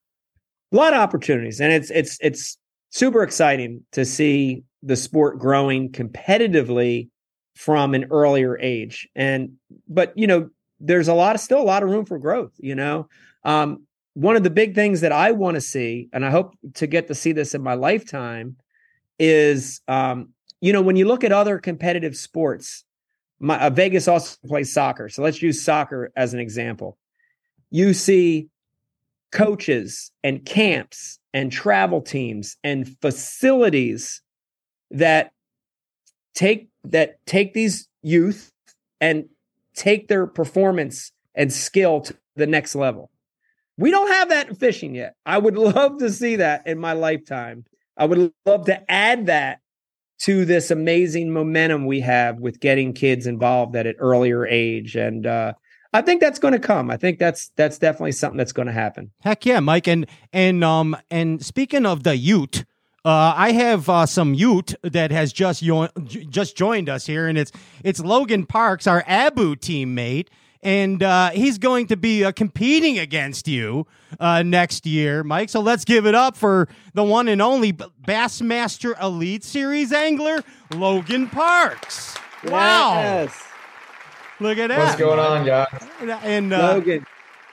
A lot of opportunities. And it's, it's, it's super exciting to see the sport growing competitively from an earlier age. And, but, you know, there's a lot of, still a lot of room for growth, you know? Um, one of the big things that I want to see, and I hope to get to see this in my lifetime, is, um, you know, when you look at other competitive sports, my, uh, Vegas also plays soccer. So let's use soccer as an example. You see coaches and camps and travel teams and facilities that take that take these youth and take their performance and skill to the next level. We don't have that in fishing yet. I would love to see that in my lifetime. I would love to add that to this amazing momentum we have with getting kids involved at an earlier age. And uh, I think that's going to come. I think that's that's definitely something that's going to happen. Heck yeah, Mike. And and um and speaking of the Ute, uh, I have uh, some Ute that has just yo- just joined us here, and it's it's Logan Parks, our Abu teammate. And uh, he's going to be uh, competing against you uh, next year, Mike. So let's give it up for the one and only Bassmaster Elite Series angler, Logan Parks. Wow. Yes. Look at that. What's going on, guys? And uh, Logan.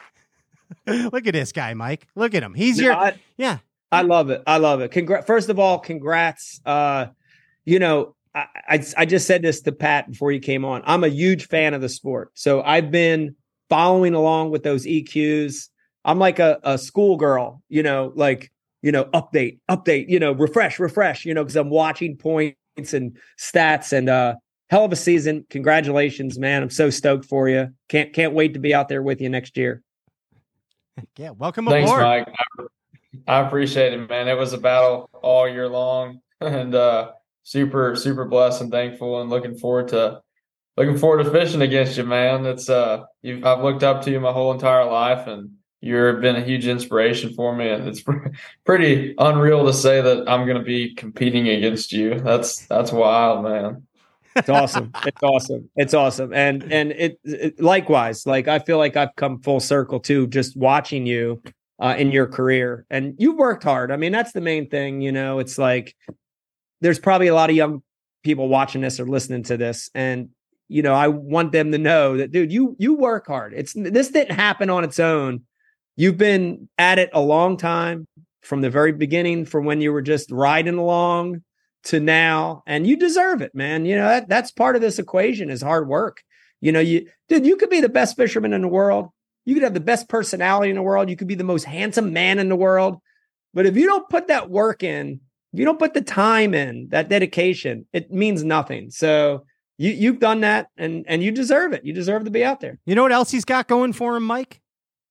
Look at this guy, Mike. Look at him. He's No, your, I, yeah. I love it. I love it. Congra- First of all, congrats. Uh, you know, I, I, I just said this to Pat before you came on. I'm a huge fan of the sport. So I've been following along with those E Qs. I'm like a, a schoolgirl, you know, like, you know, update, update, you know, refresh, refresh, you know, because I'm watching points and stats and uh, hell of a season. Congratulations, man. I'm so stoked for you. Can't can't wait to be out there with you next year. Yeah, welcome Thanks, aboard. Mike. I, I appreciate it, man. It was a battle all year long, and uh, super, super blessed and thankful, and looking forward to looking forward to fishing against you, man. It's uh, you've, I've looked up to you my whole entire life, and you've been a huge inspiration for me. And it's pr- pretty unreal to say that I'm going to be competing against you. That's that's wild, man. It's awesome. It's awesome. It's awesome. And and it, it likewise, like I feel like I've come full circle too, just watching you uh, in your career. And you worked hard. I mean, that's the main thing. You know, it's like there's probably a lot of young people watching this or listening to this, and you know, I want them to know that, dude, you you work hard. It's this didn't happen on its own. You've been at it a long time, from the very beginning, from when you were just riding along to now, and you deserve it, man. You know, that, that's part of this equation is hard work. You know, you, dude, you could be the best fisherman in the world. You could have the best personality in the world. You could be the most handsome man in the world. But if you don't put that work in, you don't put the time in, that dedication, it means nothing. So you, you've done that, and, and you deserve it. You deserve to be out there. You know what else he's got going for him, Mike?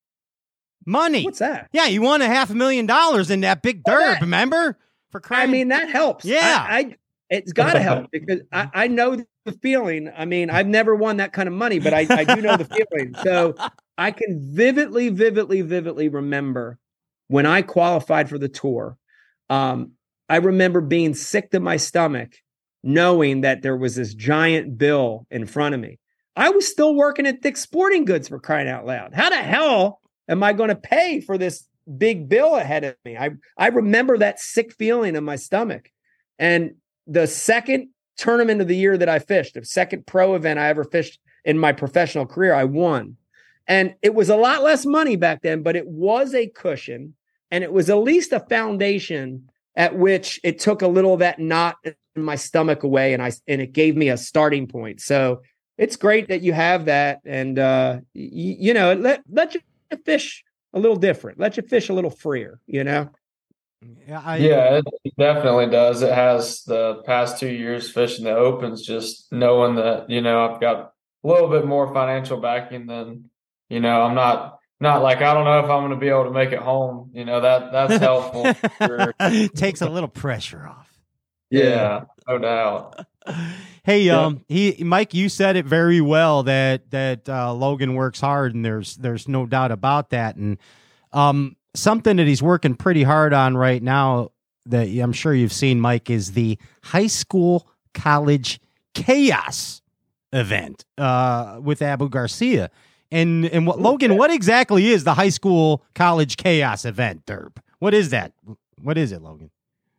Money. What's that? Yeah, he won a half a million dollars in that big derb, that, remember? For crying. I mean, that helps. Yeah. I, I it's got to help because I, I know the feeling. I mean, I've never won that kind of money, but I, I do know the feeling. So I can vividly, vividly, vividly remember when I qualified for the tour. Um, I remember being sick to my stomach, knowing that there was this giant bill in front of me. I was still working at Dick's Sporting Goods, for crying out loud. How the hell am I going to pay for this big bill ahead of me? I, I remember that sick feeling in my stomach. And the second tournament of the year that I fished, the second pro event I ever fished in my professional career, I won. And it was a lot less money back then, but it was a cushion, and it was at least a foundation at which it took a little of that knot in my stomach away, and I and it gave me a starting point. So it's great that you have that, and uh, y- you know, let let you fish a little different, let you fish a little freer, you know. Yeah, I, Yeah, it definitely does. It has the past two years fishing the Opens, just knowing that, you know, I've got a little bit more financial backing than you know, I'm not not like I don't know if I'm going to be able to make it home. You know, that that's helpful. For, Takes a little pressure off. Yeah, no doubt. Hey, Yeah. um, he Mike, you said it very well that that uh, Logan works hard, and there's there's no doubt about that. And um, something that he's working pretty hard on right now that I'm sure you've seen, Mike, is the high school college chaos event uh, with Abu Garcia. And and what Logan, what exactly is the high school college chaos event, Derb? What is that? What is it, Logan?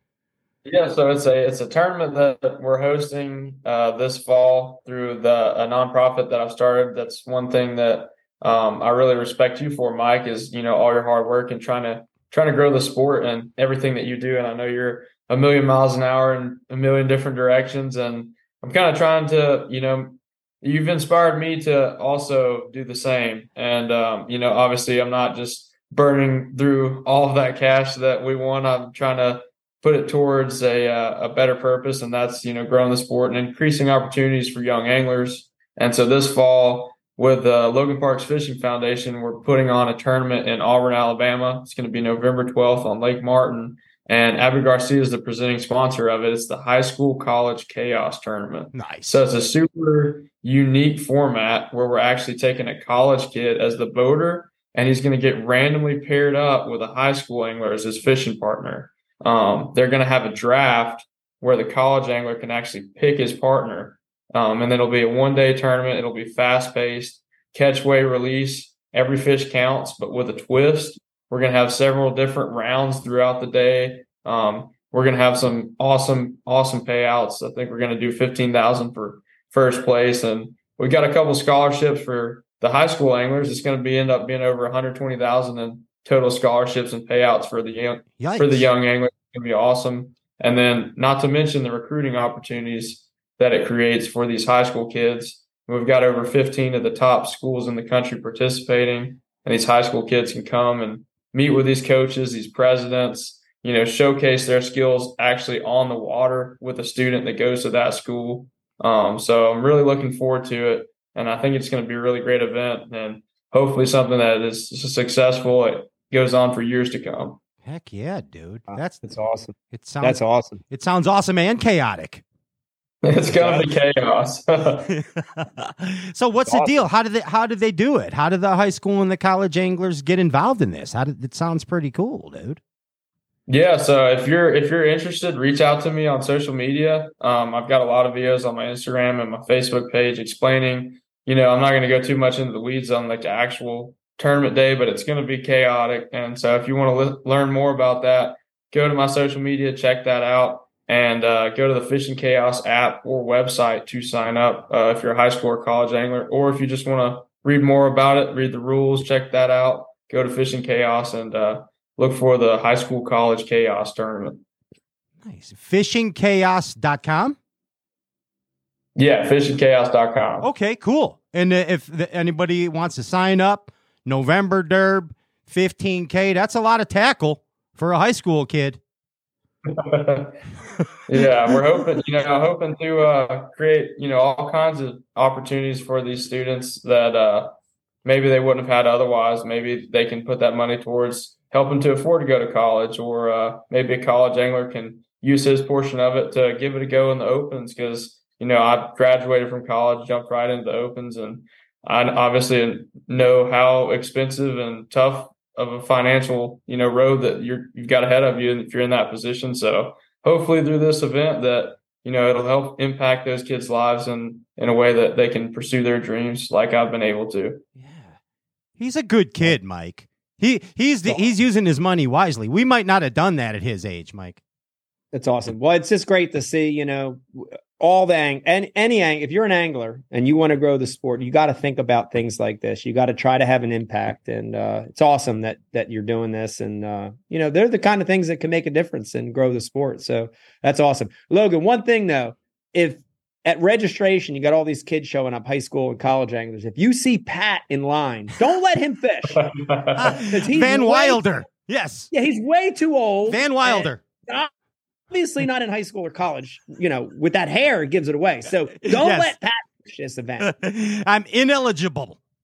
Yeah, so it's a it's a tournament that we're hosting uh, this fall through the a nonprofit that I've started. That's one thing that um, I really respect you for, Mike, is you know all your hard work and trying to trying to grow the sport and everything that you do. And I know you're a million miles an hour in a million different directions. And I'm kind of trying to, you know, you've inspired me to also do the same. And um, you know, obviously, I'm not just burning through all of that cash that we won. I'm trying to put it towards a uh, a better purpose, and that's you know growing the sport and increasing opportunities for young anglers. And so this fall, with the Logan Parks Fishing Foundation, we're putting on a tournament in Auburn, Alabama. It's going to be November twelfth on Lake Martin, and Abu Garcia is the presenting sponsor of it. It's the High School College Chaos Tournament. Nice. So it's a super unique format where we're actually taking a college kid as the boater, and he's going to get randomly paired up with a high school angler as his fishing partner. Um, they're going to have a draft where the college angler can actually pick his partner. Um, and then it'll be a one-day tournament. It'll be fast-paced, catch, weigh, release. Every fish counts, but with a twist. We're going to have several different rounds throughout the day. Um, we're going to have some awesome, awesome payouts. I think we're going to do fifteen thousand dollars for first place. And we got a couple scholarships for the high school anglers. It's going to be end up being over one hundred twenty thousand dollars in total scholarships and payouts for the young, Yikes. for the young anglers. It's going to be awesome. And then not to mention the recruiting opportunities that it creates for these high school kids. We've got over fifteen of the top schools in the country participating, and these high school kids can come and meet with these coaches, these presidents, you know, showcase their skills actually on the water with a student that goes to that school. Um, so I'm really looking forward to it. And I think it's going to be a really great event and hopefully something that is successful. It goes on for years to come. Heck yeah, dude. That's That's awesome. it sounds That's awesome. It sounds awesome and chaotic. It's going to be chaos. So what's the Awesome. deal? How did they how did they do it? How did the high school and the college anglers get involved in this? How did it sounds pretty cool, dude. Yeah, so if you're if you're interested, reach out to me on social media. Um, I've got a lot of videos on my Instagram and my Facebook page explaining. You know, I'm not going to go too much into the weeds on like the actual tournament day, but it's going to be chaotic. And so if you want to li- learn more about that, go to my social media, check that out, and uh, go to the Fishing Chaos app or website to sign up uh, if you're a high school or college angler, or if you just want to read more about it, read the rules, check that out. Go to Fishing Chaos and uh, look for the High School College Chaos Tournament. Nice. fishing chaos dot com. Yeah, fishing chaos dot com. Okay, cool. And uh, if the, anybody wants to sign up, November Derb, fifteen K, that's a lot of tackle for a high school kid. Yeah, we're hoping, you know, hoping to uh, create, you know, all kinds of opportunities for these students that uh, maybe they wouldn't have had otherwise. Maybe they can put that money towards helping to afford to go to college, or uh, maybe a college angler can use his portion of it to give it a go in the opens. Because, you know, I graduated from college, jumped right into the opens, and I obviously know how expensive and tough of a financial, you know, road that you're, you've got ahead of you if you're in that position. So hopefully through this event that, you know, it'll help impact those kids' lives in, in a way that they can pursue their dreams like I've been able to. Yeah. He's a good kid, Mike. He he's the, he's using his money wisely. We might not have done that at his age, Mike. That's awesome. Well, it's just great to see, you know, all the ang and any ang. If you're an angler and you want to grow the sport, you got to think about things like this. You got to try to have an impact, and uh, it's awesome that that you're doing this. And uh, you know, they're the kind of things that can make a difference and grow the sport. So that's awesome, Logan. One thing though, if at registration you got all these kids showing up, high school and college anglers, if you see Pat in line, don't let him fish. he's Van way- Wilder. Yes. Yeah, he's way too old. Van Wilder. And obviously not in high school or college. You know, with that hair, it gives it away. So don't Yes. let Pat fish this event. I'm ineligible.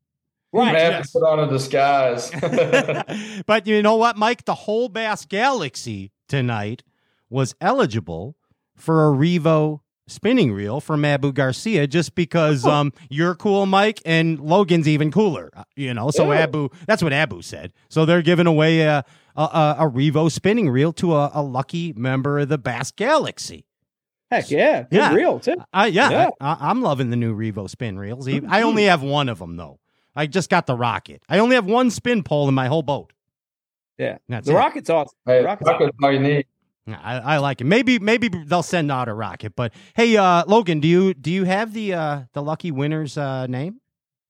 Right. You may have Yes. to put on a disguise. But you know what, Mike? The whole Bass Galaxy tonight was eligible for a Revo spinning reel from Abu Garcia just because Oh. um you're cool, Mike, and Logan's even cooler. uh, You know, so Yeah. Abu, that's what Abu said. So they're giving away a a, a, a Revo spinning reel to a, a lucky member of the Bass Galaxy. Heck yeah. Good Yeah. reel, too. I yeah, Yeah. I, I, I'm loving the new Revo spin reels. Even- I only have one of them though. I just got the Rocket. I only have one spin pole in my whole boat. Yeah. That's The it. Rocket's awesome. Hey, The Rocket's awesome. Rocket's all you need. I, I like it. Maybe maybe they'll send out a Rocket. But hey, uh, Logan, do you do you have the uh, the lucky winner's uh, name?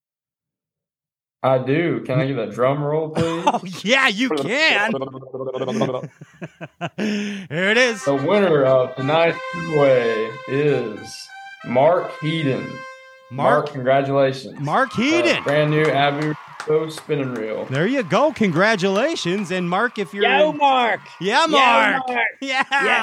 I do. Can I get a drum roll, please? Oh yeah, you can. Here it is. The winner of tonight's giveaway is Mark Heaton. Mark, Mark congratulations. Mark Heaton. Uh, brand new Abu Go spinning reel. There you go. Congratulations. And Mark, if you're Yo, in- Mark. yeah, Yo, Mark. Mark. Yeah.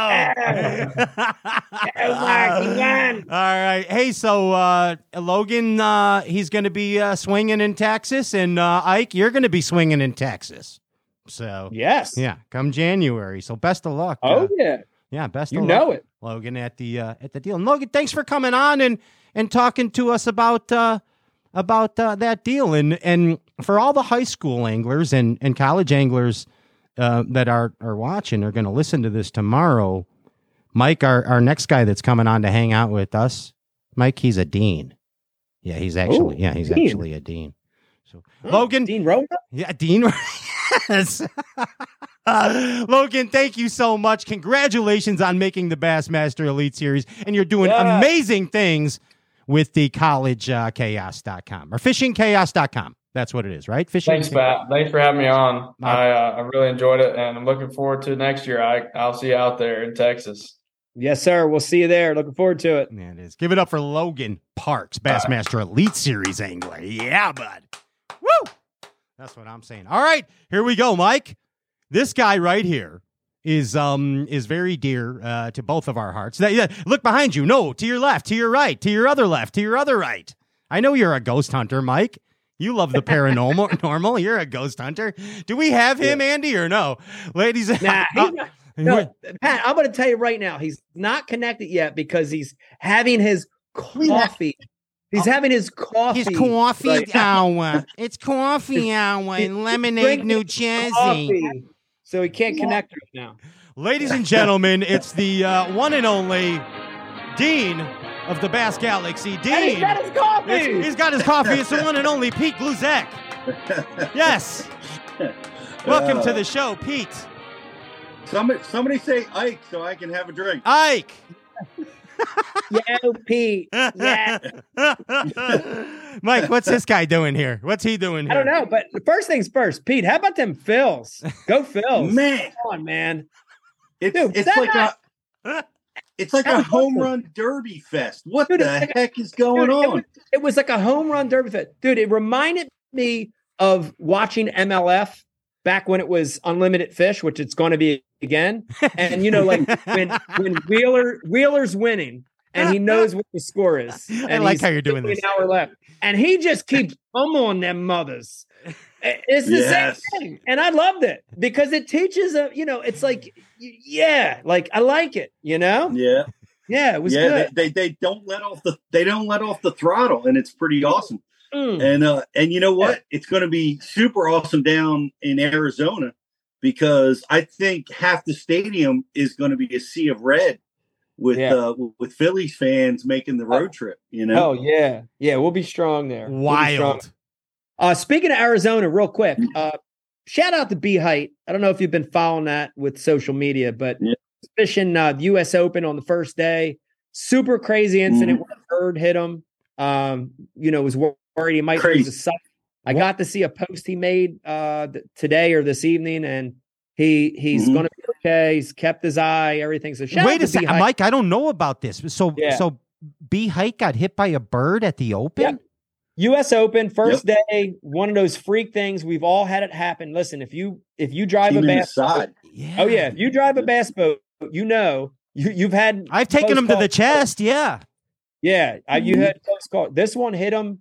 Yo, Mark, you won. All right. Hey, so uh, Logan, uh, he's going to be uh, swinging in Texas, and uh, Ike, you're going to be swinging in Texas. So Yes. yeah, come January. So best of luck. Oh, uh, yeah. yeah, best You of know luck, it. Logan, at the uh, at the deal. And Logan, thanks for coming on and and talking to us about uh, about uh, that deal. And and for all the high school anglers and and college anglers uh, that are are watching, are going to listen to this tomorrow. Mike, our our next guy that's coming on to hang out with us, Mike, he's a dean. Yeah, he's actually Ooh, yeah, he's dean. actually a dean. So Logan, Dean Rosa? yeah, Dean. Yes. Uh, Logan, thank you so much. Congratulations on making the Bassmaster Elite Series, and you're doing Yeah. amazing things with the college chaos dot com or fishing chaos dot com. That's what it is, right? Fishing. Thanks, Pat. Thanks for having me on. My- I uh, I really enjoyed it, and I'm looking forward to next year. I I'll see you out there in Texas. Yes, sir. We'll see you there. Looking forward to it. Yeah, it is. Give it up for Logan Parks, Bassmaster Elite Series angler. Yeah, bud. Woo! That's what I'm saying. All right, here we go, Mike. This guy right here is um is very dear uh, to both of our hearts. That- yeah, look behind you. No, to your left, to your right, to your other left, to your other right. I know you're a ghost hunter, Mike. You love the paranormal. Normal. You're a ghost hunter. Do we have him, Andy, or no? Ladies and Nah, he's not, Uh, no, Pat, I'm going to tell you right now, he's not connected yet because he's having his coffee. He's having his coffee. It's coffee right. hour. It's coffee hour in Lemonade, drinking New Jersey. Coffee. So he can't connect right now. Ladies and gentlemen, it's the uh, one and only Dean of the Bass Galaxy. And Dean. he's got his coffee. It's- he's got his coffee. It's the one and only Pete Gluzek. Yes. Welcome to the show, Pete. Somebody, somebody say Ike so I can have a drink. Ike. Yo, Pete. Yeah. Mike, what's this guy doing here? What's he doing I here? don't know, but the first things first, Pete, how about them fills? Go fills. Man, Come on, man. it's Dude, it's that like not- a it's like that a was home awesome. run derby fest. What Dude, the it's like a- heck is going Dude, it on? was, it was like a home run derby fit. Dude, it reminded me of watching M L F back when it was unlimited fish, which it's going to be again. And you know, like when when Wheeler Wheeler's winning and he knows what the score is. And I like he's how you're doing fifty this. An hour left, and he just keeps pummeling them mothers. It's the Yes. same thing, and I loved it because it teaches a. You know, it's like, y- yeah, like I like it. You know, Yeah, yeah, it was yeah. good. They, they they don't let off the they don't let off the throttle, and it's pretty awesome. Mm. And uh and you know what? It's going to be super awesome down in Arizona because I think half the stadium is going to be a sea of red with Yeah. uh with Phillies fans making the road trip. You know. Oh yeah, yeah, we'll be strong there. We'll be strong. Wild. Uh, speaking of Arizona, real quick, uh, shout out to B Height. I don't know if you've been following that with social media, but Yeah. fishing uh, the U S Open on the first day, super crazy incident Mhm. where a bird hit him. Um, you know, was wor- worried he might Crazy. lose his sight. I got to see a post he made uh, th- today or this evening, and he he's Mhm. going to be okay. He's kept his eye, everything. So shout Wait out a to B second, Height. Mike. I don't know about this. So, Yeah. so B Hike got hit by a bird at the Open. Yep. U S Open first day, one of those freak things. We've all had it happen. Listen, if you if you drive Team a in the bass side. Yeah. oh yeah, if you drive a bass boat, you know you you've had. I've taken close him to the calls. chest. Yeah. Yeah, uh, you Mhm. had close call. This one hit him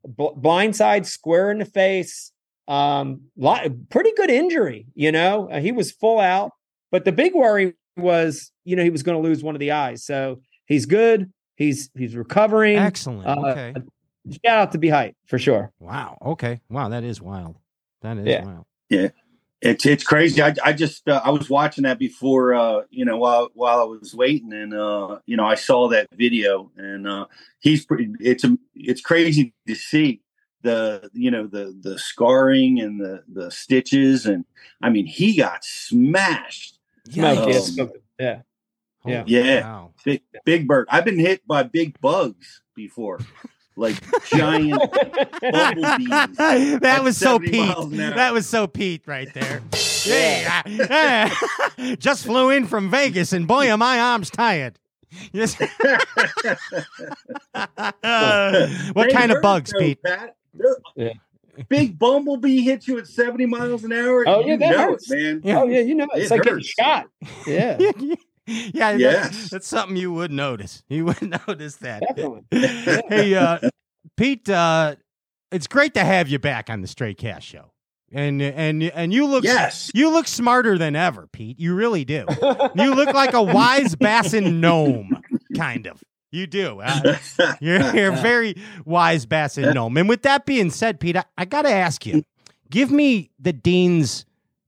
bl- blindside, square in the face. Um, lot, pretty good injury, you know. Uh, he was full out, but the big worry was, you know, he was going to lose one of the eyes. So he's good. He's he's recovering. Excellent. Uh, okay. Shout out to B Height for sure. Wow. Okay. Wow. That is wild. That is Yeah. wild. Yeah. It's it's crazy. I I just uh, I was watching that before uh you know while while I was waiting, and uh you know I saw that video, and uh he's pretty, it's a it's crazy to see the you know the the scarring and the the stitches, and I mean he got smashed. Yeah, Um, yeah, yeah. yeah. Wow. Big Big Bird. I've been hit by big bugs before. Like giant bumblebees. That at was so seventy Pete. miles an hour. That was so Pete right there. Yeah. Yeah. Just flew in from Vegas, and boy, are my arms tired. Yes. Uh, what They kind of hurt, bugs, though, Pete? Pat. They're- Yeah. Big bumblebee hits you at seventy miles an hour. Oh, you yeah, that know hurts. it, man. Yeah. Oh yeah, you know, it's It like getting hurts. shot. Yeah, Yeah, Yes. that's, that's something you would notice. You would notice that. definitely. Hey, uh, Pete, uh, it's great to have you back on the Straight Cast Show, and and and you look Yes. you look smarter than ever, Pete. You really do. You look like a wise Bassin gnome, kind of. You do. Uh, you're, you're a very wise Bassin gnome. And with that being said, Pete, I, I got to ask you, give me the Dean's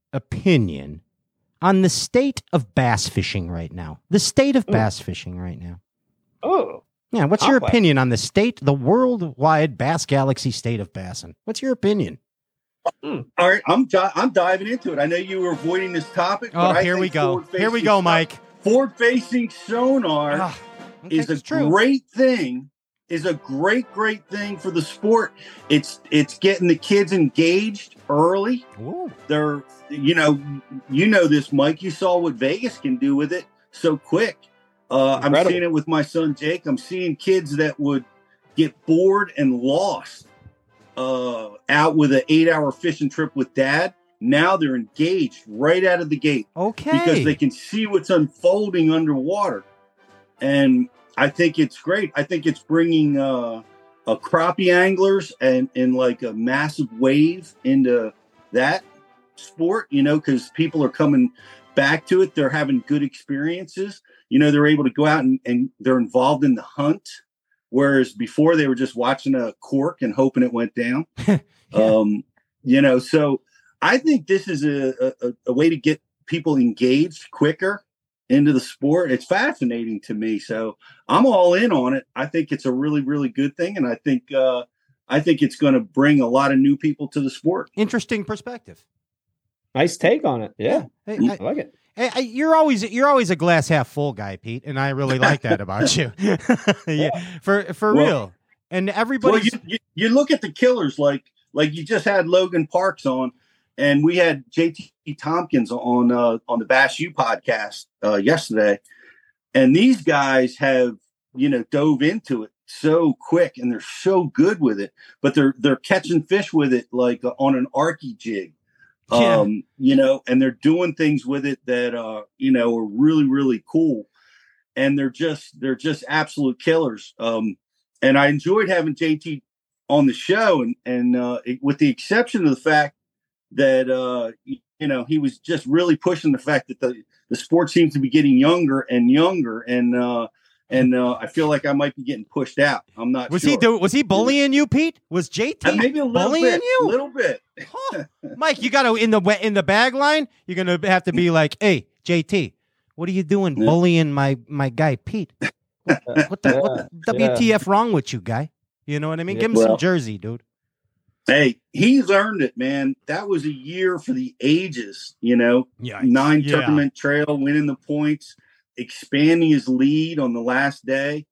opinion on the state of bass fishing right now. The state of bass fishing right now. Oh, Yeah, what's your Complex. opinion on the state, the worldwide Bass Galaxy state of bassin? What's your opinion? All right, I'm di- I'm diving into it. I know you were avoiding this topic. Oh, but I here think we go. forward-facing Here we go, stuff- Mike. Forward-facing sonar Ah, okay, is a it's true. great thing. Is a great great thing for the sport. It's it's getting the kids engaged early. Ooh. They're you know you know this, Mike. You saw what Vegas can do with it so quick. Uh, I'm Incredible. seeing it with my son Jake. I'm seeing kids that would get bored and lost uh, out with an eight-hour fishing trip with dad. Now they're engaged right out of the gate Okay. because they can see what's unfolding underwater, and I think it's great. I think it's bringing uh, a crappie anglers and and like a massive wave into that sport. You know, because people are coming back to it. They're having good experiences. You know, they're able to go out and, and they're involved in the hunt, whereas before they were just watching a cork and hoping it went down. um, you know, so I think this is a, a, a way to get people engaged quicker into the sport. It's fascinating to me, so I'm all in on it. I think it's a really, really good thing, and I think uh, I think it's going to bring a lot of new people to the sport. Interesting perspective. nice take on it. Yeah, Hey, I I- like it. Hey, I- you're always you're always a glass half full guy, Pete, and I really like that about you. Yeah, for for Well- real. And Well, everybody's you, you you look at the killers like like you just had Logan Parks on, and we had J T Tompkins on uh, on the Bass U podcast uh, yesterday, and these guys have you know dove into it so quick, and they're so good with it, but they're they're catching fish with it like uh, on an arky jig. Yeah. Um, you know, and they're doing things with it that uh, you know, are really, really cool. And they're just they're just absolute killers. Um, and I enjoyed having J T on the show, and and uh, it, with the exception of the fact that uh, you know, he was just really pushing the fact that the the sport seems to be getting younger and younger, and uh, and uh, I feel like I might be getting pushed out. I'm not was sure. he do, was he bullying you, Pete? Was J T Uh, maybe a little bullying bit, you? a little bit. Huh. Mike, you got to in the wa- in the bag line. You're gonna have to be like, "Hey, J T, what are you doing, Yeah. bullying my my guy Pete? What, what the, what the W T F wrong with you, guy? You know what I mean? Yeah. Give him some Well- jersey, dude. Hey, he's earned it, man. That was a year for the ages, you know. Yeah, Nine yeah. tournament trail, winning the points, expanding his lead on the last day.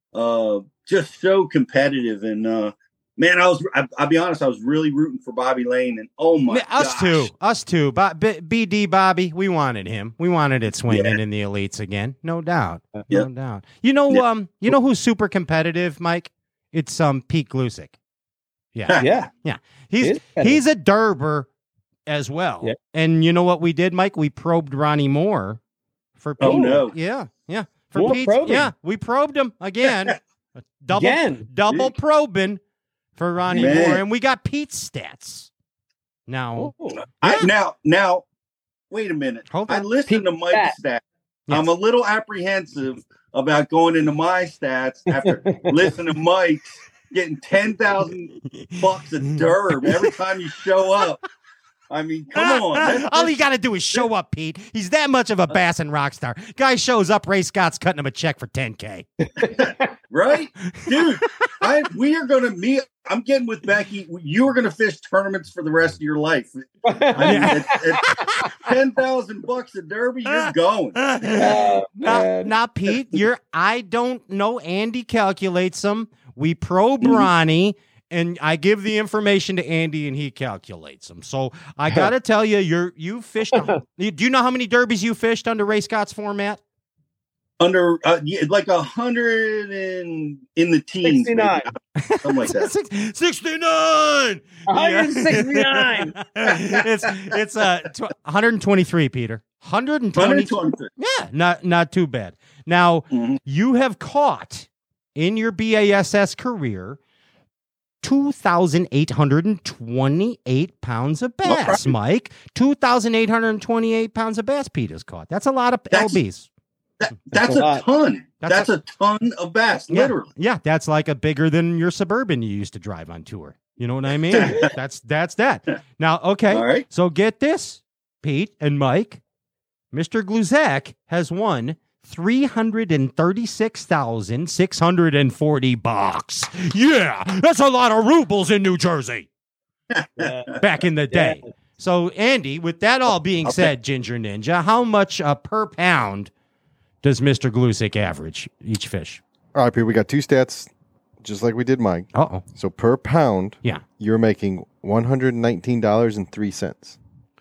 Uh, just so competitive, and uh, man, I was. I, I'll be honest, I was really rooting for Bobby Lane, and oh my, Man, us gosh. too, us too. Bo- B- BD Bobby, we wanted him. We wanted it swinging Yeah. in the elites again, no doubt, no Yep. doubt. You know, Yep. um, you know who's super competitive, Mike? It's um Pete Glusick. Yeah, Yeah, he's He is he's a derber as well. Yep. And you know what we did, Mike? We probed Ronnie Moore for Pete. Oh, no. Yeah, yeah. For More Pete, probing. yeah, we probed him again. double Again. double Jeez. probing. for Ronnie Man. Moore, and we got Pete's stats. Now, I, now, now, wait a minute. Hold I on. listened to Mike's stats. Yes. I'm a little apprehensive about going into my stats after listening to Mike's getting ten thousand bucks a derb every time you show up. I mean, come on. That's, all you got to do is show up, Pete. He's that much of a bass and rock star. Guy shows up, Ray Scott's cutting him a check for ten K. Right? Dude, I, we are going to meet. I'm getting with Becky. You are going to fish tournaments for the rest of your life. I mean, at, at ten thousand bucks a derby, you're going. Oh, Not, not Pete. You're. I don't know. Andy calculates them. We probe Ronnie, and I give the information to Andy, and he calculates them. So I got to tell you, you're you fished. A, do you know how many derbies you fished under Ray Scott's format? Under uh, yeah, like a hundred and in the teens, sixty-nine. maybe. Something like that. sixty-nine. one hundred sixty-nine. it's it's uh tw- one hundred twenty-three, Peter. one hundred twenty. one hundred twenty-three. Yeah, not not too bad. Now Mhm. you have caught in your B A S S career two thousand eight hundred twenty-eight pounds of bass, Mike. two thousand eight hundred twenty-eight pounds of bass Pete has caught. That's a lot of That's- L Bs. That, that's That's a a, lot. ton. That's That's, a- a, ton of bass, Yeah, literally. yeah, that's like a bigger than your Suburban you used to drive on tour. You know what I mean? that's that's that. Now, okay. All right. So get this, Pete and Mike. Mister Gluzak has won three hundred thirty-six thousand six hundred forty bucks. Yeah, that's a lot of rubles in New Jersey back in the day. So, Andy, with that all being Okay. said, Ginger Ninja, how much uh, per pound does Mister Glusik average each fish? All right, Pete, we got two stats, just like we did Mike. Uh-oh. So per pound, Yeah. you're making one hundred nineteen dollars and three cents.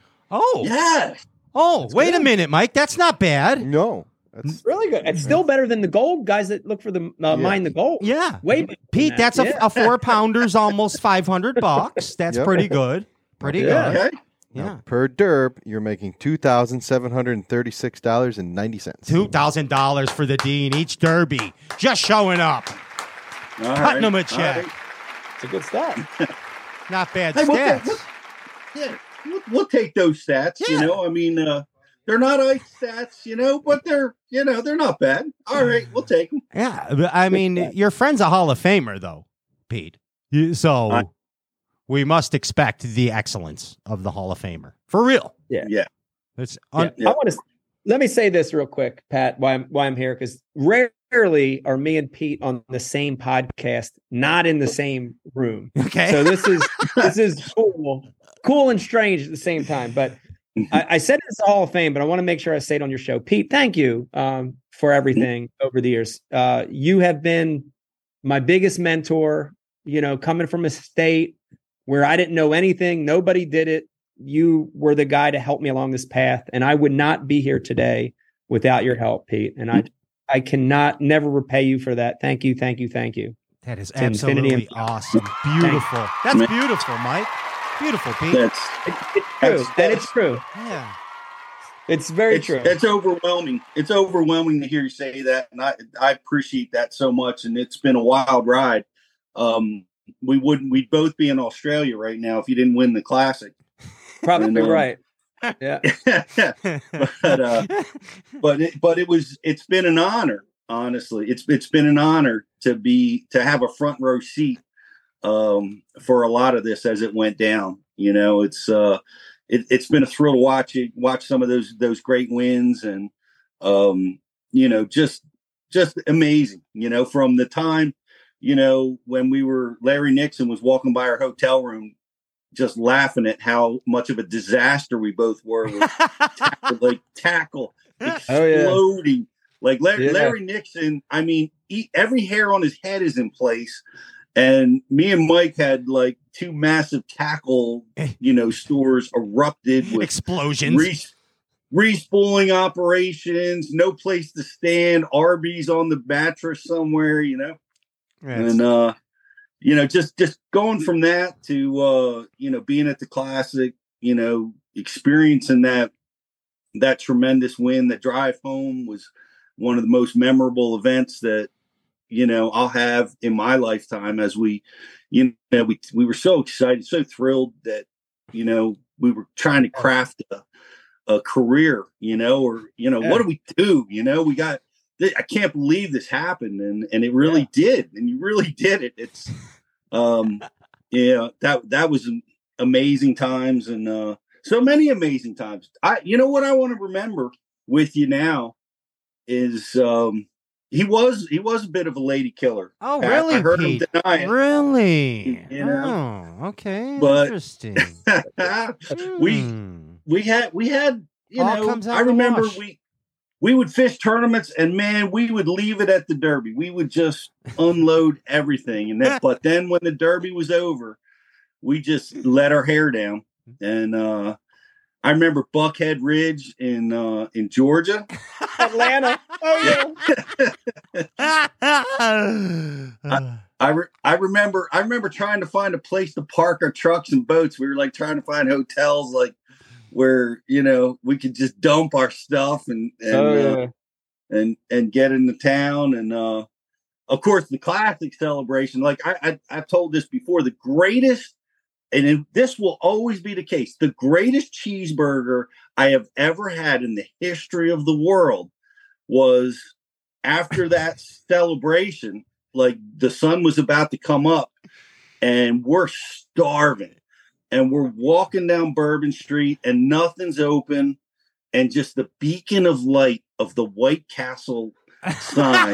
Oh. Yes. Oh, wait a minute, Mike. That's not bad. No, that's It's really good. It's still better than the gold guys that look for the uh, mine the gold. Yeah. Way better than Pete, that. that's a, Yeah. a four pounder's almost five hundred bucks. That's Yep. pretty good. Pretty Yeah. good. Okay. Yeah. Now, per derb, you're making two thousand seven hundred thirty-six dollars and ninety cents. two thousand dollars for the Dean each derby. Just showing up. All Cutting right. them a All check. right. It's a good stat. Not bad Hey, we'll, stats. take, we'll, yeah, we'll, we'll take those stats. Yeah. You know, I mean, uh, they're not ice stats, you know, but they're, you know, they're not bad. All right, we'll take them. Yeah. but I mean, your friend's a Hall of Famer, though, Pete. You- So I- we must expect the excellence of the Hall of Famer. For real. Yeah. Yeah. It's un- Yeah. I want to let me say this real quick, Pat, why I'm why I'm here, because rarely are me and Pete on the same podcast, not in the same room. Okay. So this is this is cool, cool and strange at the same time. But I, I said it's the Hall of Fame, but I want to make sure I say it on your show. Pete, thank you um, for everything over the years. Uh, you have been my biggest mentor. You know, coming from a state where I didn't know anything, nobody did it. You were the guy to help me along this path, and I would not be here today without your help, Pete. And I, I cannot never repay you for that. Thank you, thank you, thank you. That is To infinity absolutely and- awesome. Beautiful. That's beautiful, Mike. Beautiful, Pete. That's, It, it's true, That's- and it's true. Yeah. It's very it's, true. it's overwhelming. It's overwhelming to hear you say that. And I, I appreciate that so much. And it's been a wild ride. Um, we wouldn't, we'd both be in Australia right now if you didn't win the classic. Probably and, um, right. Yeah. but, uh, but it, but it was, it's been an honor, honestly. It's, it's been an honor to be, to have a front row seat, um, for a lot of this as it went down. You know, it's, uh, it, it's been a thrill to watch it, watch some of those, those great wins and, um, you know, just, just amazing, you know, from the time, you know, when we were, Larry Nixon was walking by our hotel room, just laughing at how much of a disaster we both were with tackle, like tackle exploding. Like Larry, Yeah. Larry Nixon, I mean, he, every hair on his head is in place. And me and Mike had like two massive tackle, you know, stores erupted with Explosions. re- respooling operations, no place to stand, Arby's on the mattress somewhere, you know. Yes. And uh you know, just just going from that to uh you know, being at the classic, you know, experiencing that that tremendous win. The drive home was one of the most memorable events that you know, I'll have in my lifetime as we, you know, we, we were so excited, so thrilled that, you know, we were trying to craft a, a career, you know, or, you know, yeah. what do we do? You know, we got, I can't believe this happened. And, and it really yeah. did. And you really did it. It's, um, yeah, that, that was amazing times. And, uh, so many amazing times. I, you know what I want to remember with you now is, um, he was, he was a bit of a lady killer. Oh, Pat. Really? I heard Pete? him deny it. Really? You know? Oh, okay. But, interesting. we, hmm. we had, we had, you All know, comes out I remember wash. we, we would fish tournaments and man, we would leave it at the Derby. We would just unload everything. And that, but then when the Derby was over, we just let our hair down. And, uh, I remember Buckhead Ridge in, uh, in Georgia, Atlanta. Oh yeah. I, I, re- I remember, I remember trying to find a place to park our trucks and boats. We were like trying to find hotels, like, where, you know, we could just dump our stuff and and oh, yeah. uh, and and get into town. And uh of course the classic celebration, like I, I I've told this before, the greatest, and it, this will always be the case, the greatest cheeseburger I have ever had in the history of the world was after that celebration. Like the sun was about to come up and we're starving. And we're walking down Bourbon Street and nothing's open. And just the beacon of light of the White Castle sign.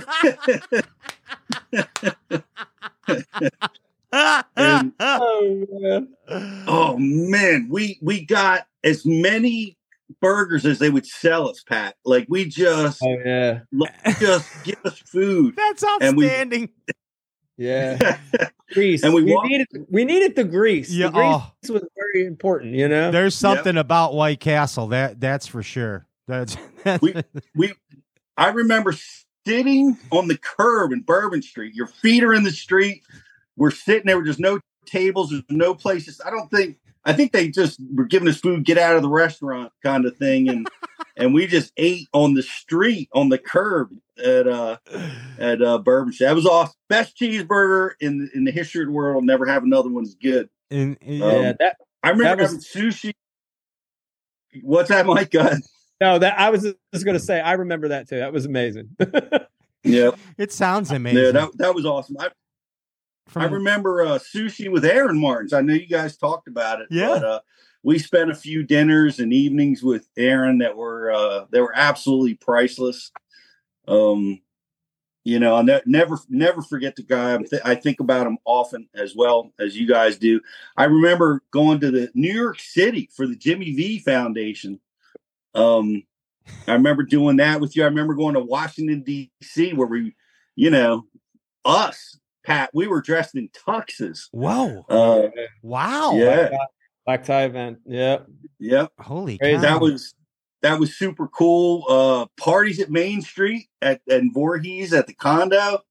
and, oh, man. oh, man. We, we got as many burgers as they would sell us, Pat. Like we just, oh, yeah. just give us food. That's outstanding. And we, yeah. Grease. And we, we walk- needed we needed the grease. Yeah, the grease oh. was very important, you know. There's something yep. about White Castle that that's for sure. That's, that's we we I remember sitting on the curb in Bourbon Street. Your feet are in the street. We're sitting there. There's no tables. There's no places. I don't think. I think they just were giving us food, get out of the restaurant kind of thing, and and we just ate on the street on the curb at uh at uh Bourbon Street. That was awesome. Best cheeseburger in in the history of the world. I'll never have another one as good. In, in, um, yeah, that I remember that was, having sushi. What's that, Mike? Go ahead. No, that I was just going to say. I remember that too. That was amazing. Yeah, it sounds amazing. Yeah, that that was awesome. I, From... I remember uh, sushi with Aaron Martins. I know you guys talked about it. Yeah. But, uh, we spent a few dinners and evenings with Aaron that were uh, they were absolutely priceless. Um, you know, I'll ne- never never forget the guy. Th- I think about him often as well as you guys do. I remember going to the New York City for the Jimmy V Foundation. Um, I remember doing that with you. I remember going to Washington, D C where we, you know, us. Pat, we were dressed in tuxes. Whoa! Uh, wow! Yeah, black tie event. Yeah, yeah. Holy cow! That was that was super cool. Uh, parties at Main Street at and Voorhees at the condo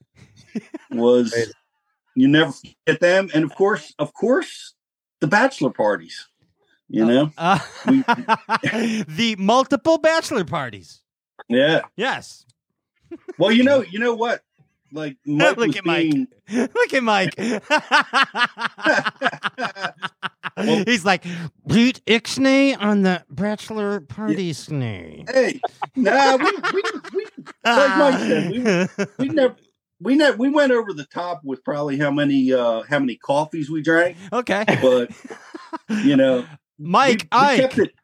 was you never forget them, and of course, of course, the bachelor parties. You know, uh, uh, we, the multiple bachelor parties. Yeah. Yes. Well, you know, you know what. Like Mike look at being... Mike. Look at Mike. well, he's like Pete Ixnay on the bachelor party yeah. snay. Hey, nah, we, we, we like Mike said, we, we never, we never, we went over the top with probably how many, uh, how many coffees we drank. Okay, but you know, Mike, we, we Ike. kept it.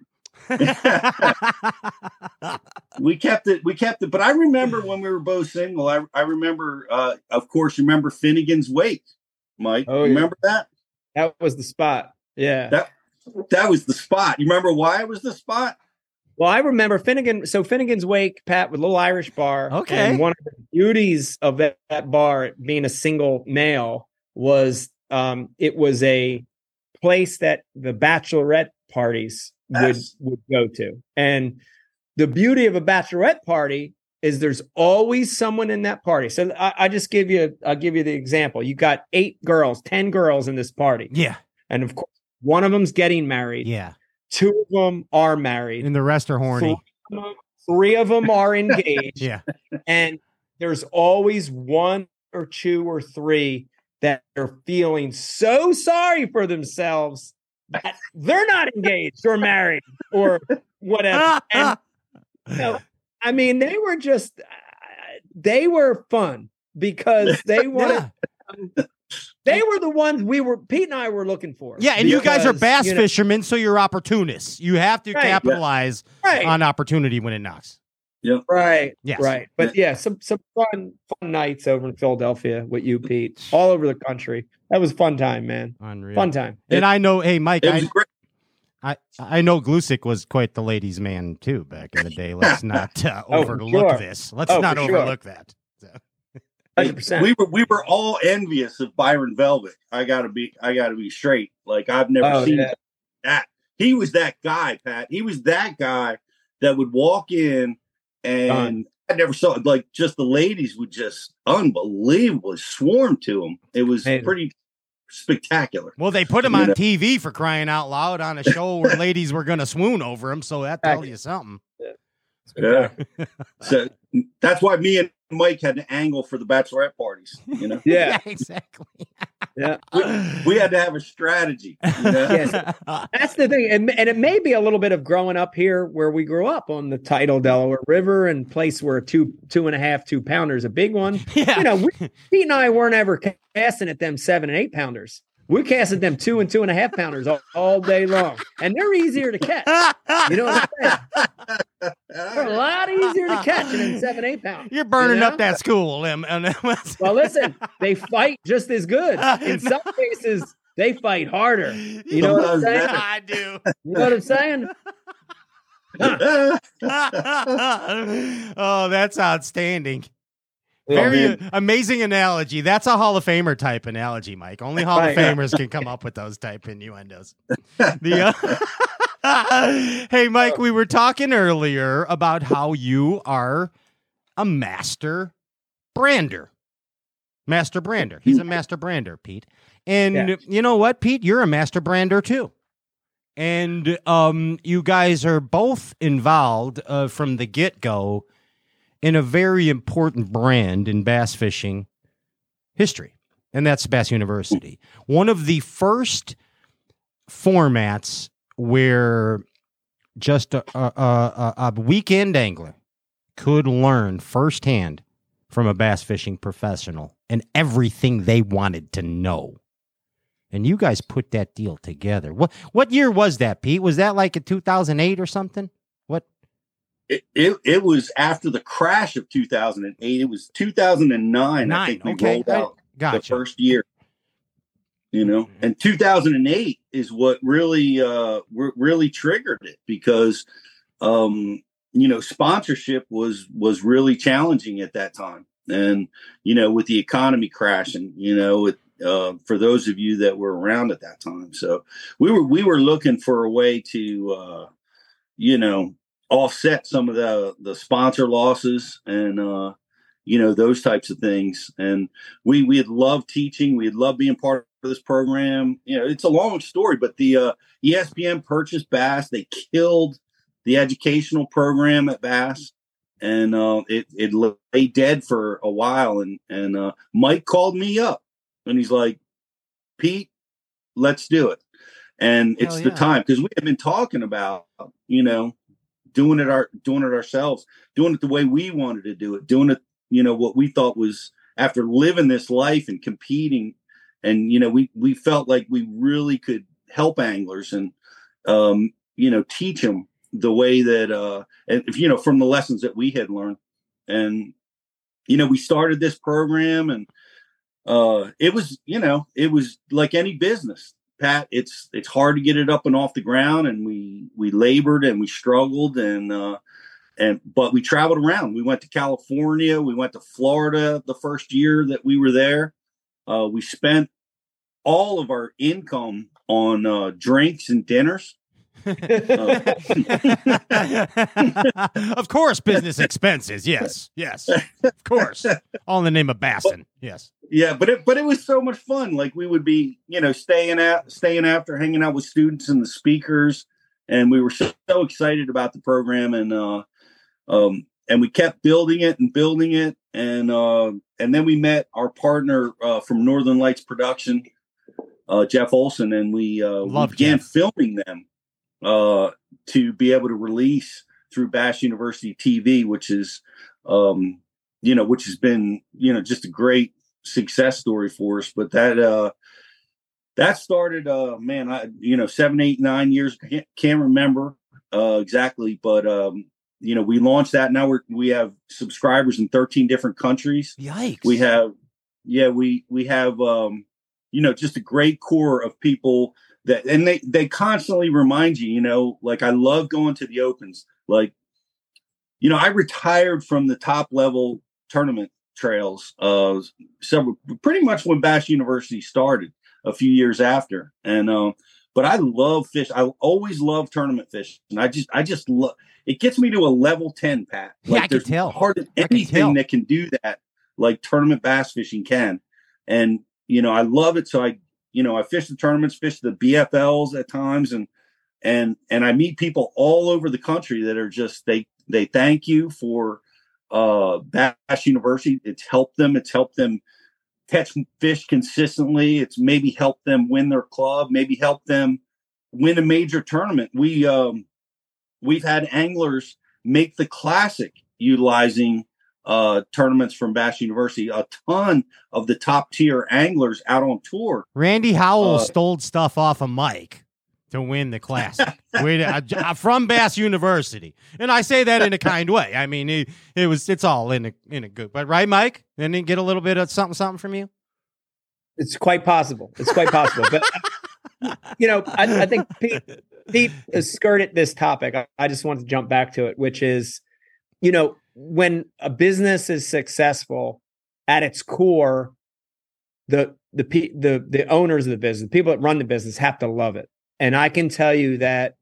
we kept it we kept it but I remember when we were both single, I, I remember uh of course you remember Finnegan's Wake, Mike. Oh, remember yeah. that that was the spot. Yeah, that that was the spot. You remember why it was the spot? Well, I remember Finnegan. So Finnegan's Wake, Pat, with Little Irish Bar. Okay. And one of the beauties of that, that bar being a single male was um it was a place that the bachelorette parties Yes. would would go to. And the beauty of a bachelorette party is there's always someone in that party. So I, I just give you I'll give you the example. You got eight girls, ten girls in this party. Yeah. And of course, one of them's getting married. Yeah. Two of them are married. And the rest are horny. Three of them, three of them are engaged. Yeah. And there's always one or two or three that are feeling so sorry for themselves that they're not engaged or married or whatever. And, you know, I mean, they were just, uh, they were fun because they wanted, yeah. They were the ones we were, Pete and I were looking for. Yeah, and because, you guys are bass you know, fishermen, so you're opportunists. You have to right, capitalize yeah. right. on opportunity when it knocks. Yeah. Right. Yes. Right. But yeah, some some fun fun nights over in Philadelphia with you, Pete, all over the country. That was a fun time, man. Unreal. Fun time. And it, I know, hey, Mike, I, great. I I know Glusick was quite the ladies' man too back in the day. Let's not uh, oh, overlook sure. this. Let's oh, not overlook sure. that. So. one hundred percent. We were we were all envious of Byron Velvick. I gotta be I gotta be straight. Like I've never oh, seen yeah. that. He was that guy, Pat. He was that guy that would walk in and Done. I never saw it. Like just the ladies would just unbelievably swarm to him. It was hey. pretty spectacular. Well, they put him you on know? T V for crying out loud on a show where ladies were going to swoon over him. So that tells you something. Yeah. So that's why me and Mike had to angle for the bachelorette parties, you know? Yeah, yeah exactly. Yeah. We, we had to have a strategy. You know? Yes. That's the thing. And, and it may be a little bit of growing up here where we grew up on the tidal Delaware River and place where two, two and a half, two pounders, a big one. Yeah. You know, we, Pete and I weren't ever casting at them seven and eight pounders. We casted them two and two and a half pounders all, all day long, and they're easier to catch. You know what I'm saying? They're a lot easier to catch than seven, eight pounds. You're burning you know? up that school. Em. Well, listen, they fight just as good. In some cases, they fight harder. You know what I'm saying? I do. You know what I'm saying? Oh, that's outstanding. Very oh, amazing analogy. That's a Hall of Famer type analogy, Mike. Only Hall right. of Famers can come up with those type innuendos. The, uh, hey, Mike, we were talking earlier about how you are a master brander. Master brander. He's a master brander, Pete. And yeah. you know what, Pete? You're a master brander, too. And um, you guys are both involved uh, from the get-go in a very important brand in bass fishing history, and that's Bass University. One of the first formats where just a, a, a, a weekend angler could learn firsthand from a bass fishing professional and everything they wanted to know. And you guys put that deal together. What what year was that, Pete? Was that like in two thousand eight or something? What? It, it it was after the crash of two thousand eight. It was two thousand nine. Nine. I think we okay. rolled out gotcha. the first year. You know, and two thousand eight is what really uh really triggered it because um you know sponsorship was was really challenging at that time, and you know with the economy crashing, you know it, uh, for those of you that were around at that time, so we were we were looking for a way to uh, you know. offset some of the the sponsor losses and uh you know those types of things, and we we had loved teaching, we had loved being part of this program. You know, it's a long story, but the uh E S P N purchased Bass. They killed the educational program at Bass, and uh it it lay dead for a while, and and uh Mike called me up and he's like, Pete, let's do it. And it's yeah. the time, because we have been talking about you know doing it our doing it ourselves, doing it the way we wanted to do it, doing it, you know, what we thought was, after living this life and competing, and you know, we we felt like we really could help anglers and um, you know, teach them the way that uh and if you know from the lessons that we had learned. And you know, we started this program, and uh it was, you know, it was like any business, Pat. It's it's hard to get it up and off the ground, and we we labored and we struggled, and uh, and but we traveled around. We went to California, we went to Florida the first year that we were there. Uh, we spent all of our income on uh, drinks and dinners. uh, of course, business expenses. Yes, yes, of course. All in the name of Bassin. Yes. Yeah, but it but it was so much fun. Like we would be, you know, staying at staying after, hanging out with students and the speakers, and we were so, so excited about the program, and uh, um, and we kept building it and building it, and uh, and then we met our partner uh, from Northern Lights Production, uh, Jeff Olson, and we, uh, we began Jeff. filming them uh, to be able to release through Bass University T V, which is, um, you know, which has been, you know, just a great success story for us. But that, uh, that started, uh, man, I, you know, seven, eight, nine years, can't, can't remember uh, exactly, but, um, you know, we launched that. Now we're, we have subscribers in thirteen different countries. Yikes. We have, yeah, we, we have, um, you know, just a great core of people that, and they, they constantly remind you, you know, like I love going to the opens. Like, you know, I retired from the top level tournament trails, uh, several, pretty much when Bass University started a few years after. And, um, but I love fish. I always love tournament fishing. And I just, I just love, it gets me to a level ten, Pat. Like yeah, I there's can tell. hardly anything that can do that like tournament bass fishing can. And, you know, I love it. So I, you know, I fish the tournaments, fish the B F Ls at times, and, and, and I meet people all over the country that are just, they, they thank you for, uh, Bass University. It's helped them. It's helped them catch fish consistently. It's maybe helped them win their club, maybe help them win a major tournament. We, um, we've had anglers make the classic utilizing uh, tournaments from Bass University. A ton of the top tier anglers out on tour. Randy Howell uh, stole stuff off of Mike to win the classic Wait, uh, from Bass University, and I say that in a kind way. I mean, it, it was it's all in a in a good, but right, Mike? Didn't he get a little bit of something something from you? It's quite possible. It's quite possible, but you know, I, I think Pete, Pete has skirted this topic. I, I just want to jump back to it, which is, you know, when a business is successful at its core, the the the the owners of the business, people that run the business, have to love it. And I can tell you that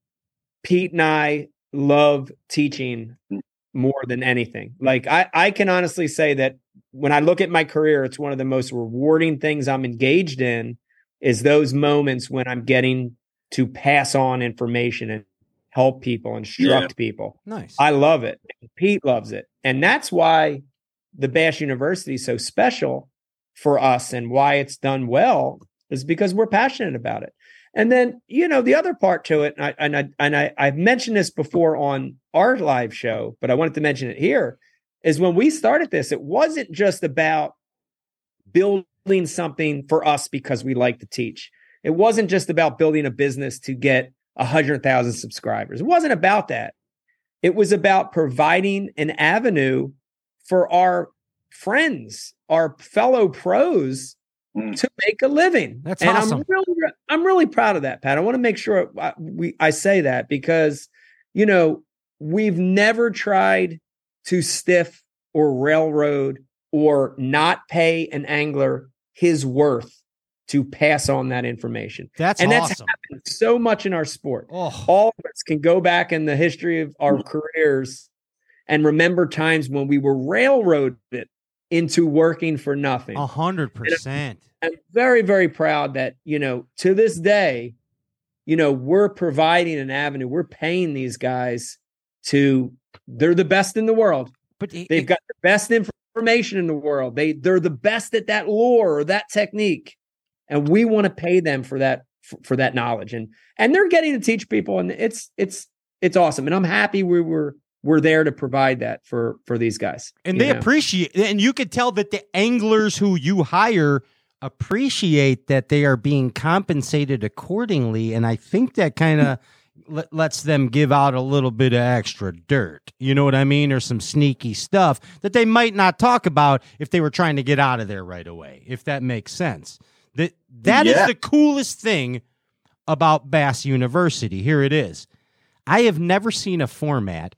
Pete and I love teaching more than anything. Like I, I can honestly say that when I look at my career, it's one of the most rewarding things I'm engaged in is those moments when I'm getting to pass on information and help people, instruct yeah. people. Nice. I love it. Pete loves it. And that's why the Bass University is so special for us and why it's done well is because we're passionate about it. And then, you know, the other part to it, and I, and I, and I, I've mentioned this before on our live show, but I wanted to mention it here, is when we started this, it wasn't just about building something for us because we like to teach. It wasn't just about building a business to get a hundred thousand subscribers. It wasn't about that. It was about providing an avenue for our friends, our fellow pros, to make a living. That's and awesome. I'm really, I'm really proud of that, Pat. I want to make sure I, we, I say that because, you know, we've never tried to stiff or railroad or not pay an angler his worth to pass on that information. That's and awesome. That's happened so much in our sport. Oh. All of us can go back in the history of our careers and remember times when we were railroaded into working for nothing. A hundred percent. I'm very, very proud that, you know, to this day, you know, we're providing an avenue. We're paying these guys to, they're the best in the world. But it, they've got the best information in the world. They, they're the best at that lore or that technique. And we want to pay them for that, for, for that knowledge. And, and they're getting to teach people. And it's, it's, it's awesome. And I'm happy we were, we're there to provide that for, for these guys. And they know? appreciate, and you could tell that the anglers who you hire appreciate that they are being compensated accordingly. And I think that kind of let, lets them give out a little bit of extra dirt. You know what I mean? Or some sneaky stuff that they might not talk about if they were trying to get out of there right away, if that makes sense. That, that yeah. is the coolest thing about Bass University. Here it is. I have never seen a format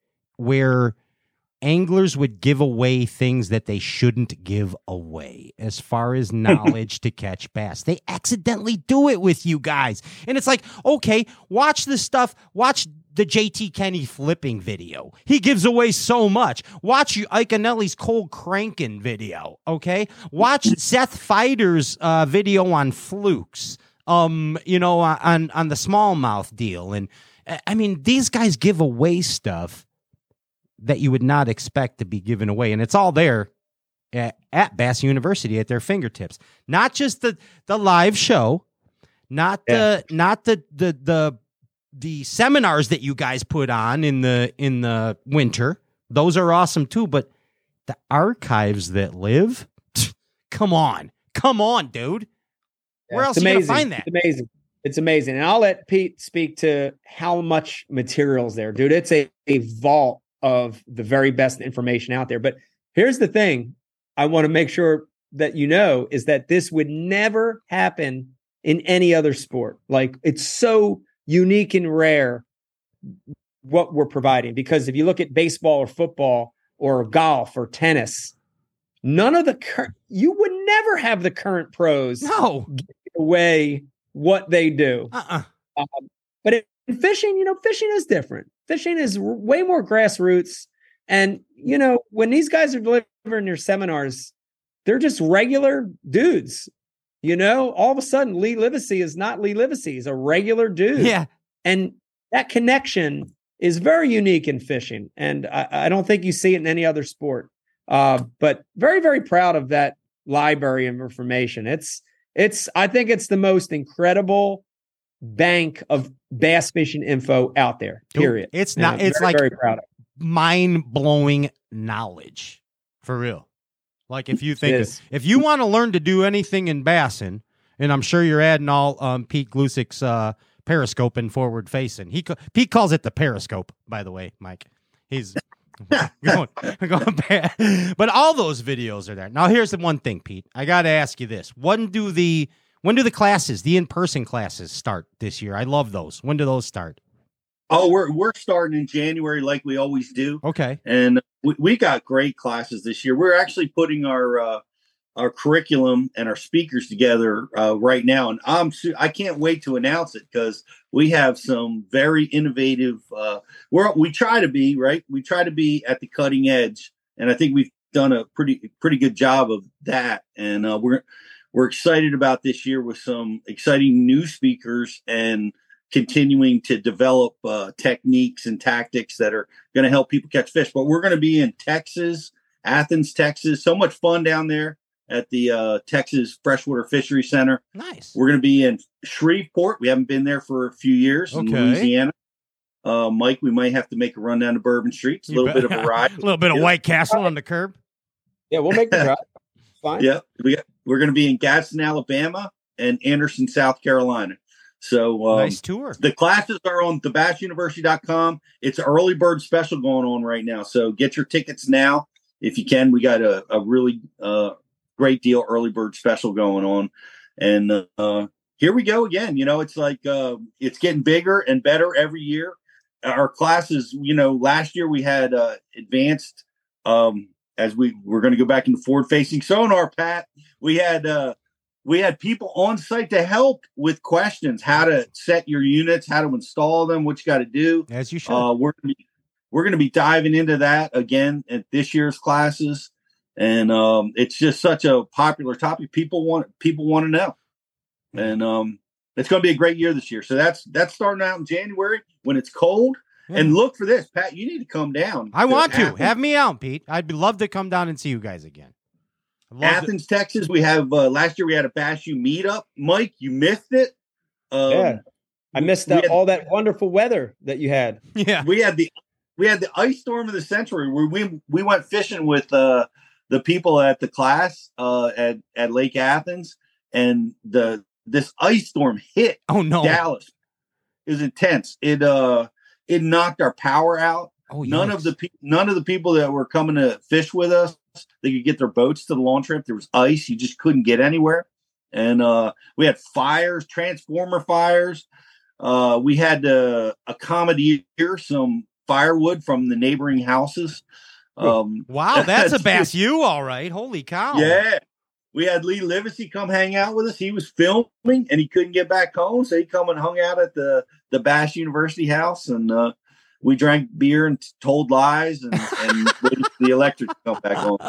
where anglers would give away things that they shouldn't give away as far as knowledge to catch bass. They accidentally do it with you guys. And it's like, okay, watch this stuff. Watch the J T Kenny flipping video. He gives away so much. Watch Iconelli's cold cranking video, okay? Watch Seth Feider's uh, video on flukes, um, you know, on, on the smallmouth deal. And, I mean, these guys give away stuff that you would not expect to be given away. And it's all there at, at Bass University at their fingertips. Not just the, the live show, not yeah. the not the, the the the seminars that you guys put on in the in the winter. Those are awesome too, but the archives that live, come on. Come on, dude. Where yeah, else are you going to find that? It's amazing. It's amazing. And I'll let Pete speak to how much material's there, dude. It's a, a vault of the very best information out there. But here's the thing I want to make sure that you know is that this would never happen in any other sport. Like, it's so unique and rare what we're providing. Because if you look at baseball or football or golf or tennis, none of the current, you would never have the current pros no. give away what they do. Uh-uh. Um, but in fishing, you know, fishing is different. Fishing is way more grassroots. And, you know, when these guys are delivering their seminars, they're just regular dudes. You know, all of a sudden, Lee Livesey is not Lee Livesey. He's a regular dude. Yeah. And that connection is very unique in fishing. And I, I don't think you see it in any other sport. Uh, but very, very proud of that library of information. It's, it's, I think it's the most incredible bank of bass fishing info out there, period. It's not, it's very, like very proud of it. Mind blowing knowledge for real. Like if you think, if you want to learn to do anything in bassing, and I'm sure you're adding all um, Pete Glusik's uh, periscope and forward facing. He Pete calls it the periscope, by the way, Mike. He's going, going bad. But all those videos are there. Now here's the one thing, Pete. I got to ask you this: when do the when do the classes, the in-person classes, start this year? I love those. When do those start? Oh, we're we're starting in January like we always do. Okay. And we, we got great classes this year. We're actually putting our uh, our curriculum and our speakers together uh, right now, and I'm su- I can't wait to announce it because we have some very innovative. Uh, we're we try to be right. We try to be at the cutting edge, and I think we've done a pretty pretty good job of that. And uh, we're we're excited about this year with some exciting new speakers and continuing to develop uh, techniques and tactics that are going to help people catch fish. But we're going to be in Texas, Athens, Texas. So much fun down there at the uh, Texas Freshwater Fishery Center. Nice. We're going to be in Shreveport. We haven't been there for a few years in Okay. Louisiana. Uh, Mike, we might have to make a run down to Bourbon Street. It's a You little bet. bit of a ride. A little bit of White Castle on the curb. Yeah, we'll make the drive. Fine. Yeah, we got, we're going to be in Gadsden, Alabama, and Anderson, South Carolina. So um, Nice tour. the classes are on the bass university dot com. It's an early bird special going on right now. So get your tickets now if you can. We got a, a really uh, great deal early bird special going on. And uh, here we go again. You know, it's like uh, it's getting bigger and better every year. Our classes, you know, last year we had uh, advanced, um, as we we're going to go back into forward facing sonar, Pat. We had uh, We had people on site to help with questions, how to set your units, how to install them, what you got to do. As you should. Uh, we're gonna be, we're going to be diving into that again at this year's classes, and um, it's just such a popular topic. People want people want to know, and um, it's going to be a great year this year. So that's that's starting out in January when it's cold. Yeah. And look for this, Pat. You need to come down. I want to. Athens. Have me out, Pete. I'd be love to come down and see you guys again. I'd love Athens, Texas. We have uh, last year we had a Bass U meetup. Mike, you missed it. Um, Yeah. I missed we that, had- all that wonderful weather that you had. to- yeah. We had the we had the ice storm of the century where we we went fishing with uh, the people at the class uh, at at Lake Athens, and the this ice storm hit Oh no. Dallas. It was intense. It uh it knocked our power out. Oh, None yikes. of the pe- none of the people that were coming to fish with us, they could get their boats to the lawn trip. There was ice; you just couldn't get anywhere. And uh, we had fires, transformer fires. Uh, we had to accommodate some firewood from the neighboring houses. Um, Wow, that's a Bass U, all right. Holy cow. yeah, we had Lee Livesey come hang out with us. He was filming and he couldn't get back home, so he come and hung out at the the Bass University house, and uh, we drank beer and told lies and, and waited for the electric to come back on.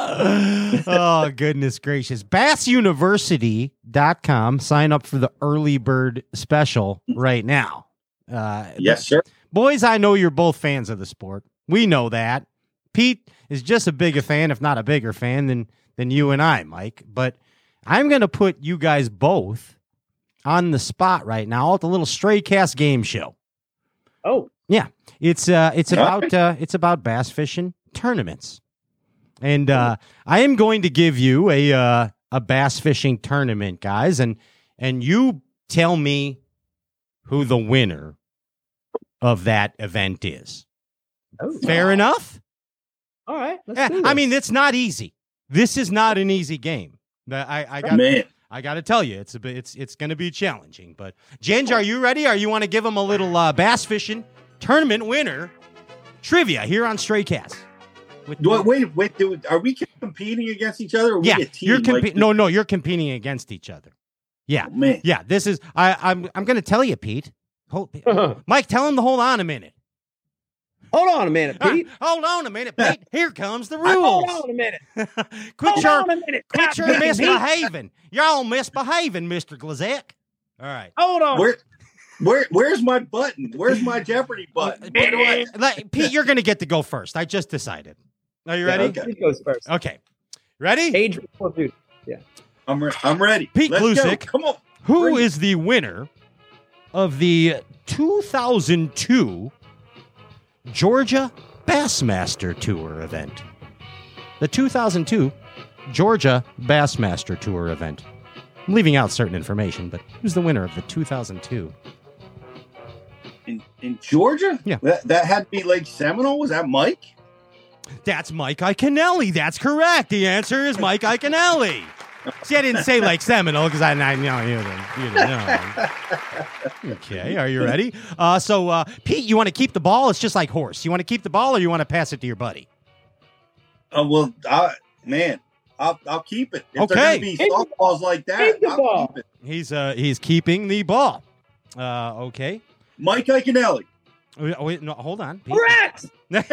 Oh, goodness gracious. bass university dot com. Sign up for the early bird special right now. Uh, Yes, sir. Boys, I know you're both fans of the sport. We know that. Pete is just a bigger fan, if not a bigger fan, than than you and I, Mike. But I'm going to put you guys both on the spot right now at the little Stray Cast game show. Oh, yeah, it's uh, it's about uh, it's about bass fishing tournaments, and uh, I am going to give you a uh, a bass fishing tournament, guys, and and you tell me who the winner of that event is. Oh, Fair wow. enough? All right. Let's Yeah, do I this. mean, it's not easy. This is not an easy game. I, I got Man. I got to tell you, it's a bit, it's it's going to be challenging. But Ginge, are you ready? Or you want to give them a little uh, bass fishing tournament winner trivia here on Stray Cast? With Wait, wait, wait dude, are we competing against each other? Or are yeah, we a team? you're compe- like, no, no, you're competing against each other. Yeah, Oh, man. yeah. This is I, I'm I'm going to tell you, Pete. Hold, Mike, tell him to hold on a minute. Hold on a minute, Pete. Uh, hold on a minute, Pete. Here comes the Hold rules. on a minute. quit Hold your, on a minute. quit God your damn it, Pete. misbehaving. You're all misbehaving, Mister Glazek. All right. Hold on. Where, where, where's my button? Where's my Jeopardy button? Where do I? Like, Pete, you're going to get to go first. I just decided. Are you Yeah, ready? okay. Pete goes first. Okay. Ready? Age before dude. Yeah. I'm, re- I'm ready. Pete Let's go. Glusick. Come on. Who Bring it. is the winner of the two thousand two Georgia Bassmaster Tour event? The two thousand two Georgia Bassmaster Tour event. I'm leaving out certain information, but who's the winner of the two thousand two? In, in Georgia? Yeah. That, that had to be Lake Seminole. Was that Mike? That's Mike Iaconelli. That's correct. The answer is Mike Iaconelli. See, I didn't say Lake Seminole because I, I know you didn't, you didn't know. Okay, are you ready? Uh, so, uh, Pete, you want to keep the ball? It's just like horse. You want to keep the ball or you want to pass it to your buddy? Oh, well, I, man, I'll, I'll keep it. If Okay. they're going to be Keep the- softballs like that, keep the I'll ball. keep it. He's uh, he's keeping the ball. Uh, okay. Mike Iaconelli. Wait, wait, no, hold on. Pete. Correct.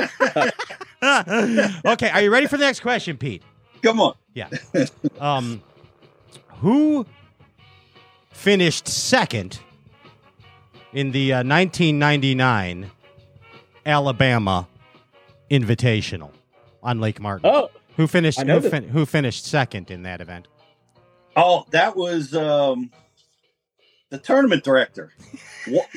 Okay, are you ready for the next question, Pete? Come on. Yeah. Um, who finished second in the uh, nineteen ninety-nine Alabama Invitational on Lake Martin? Oh, Who finished? I know Who, this. fin- who finished second in that event? Oh, that was um, the tournament director. What?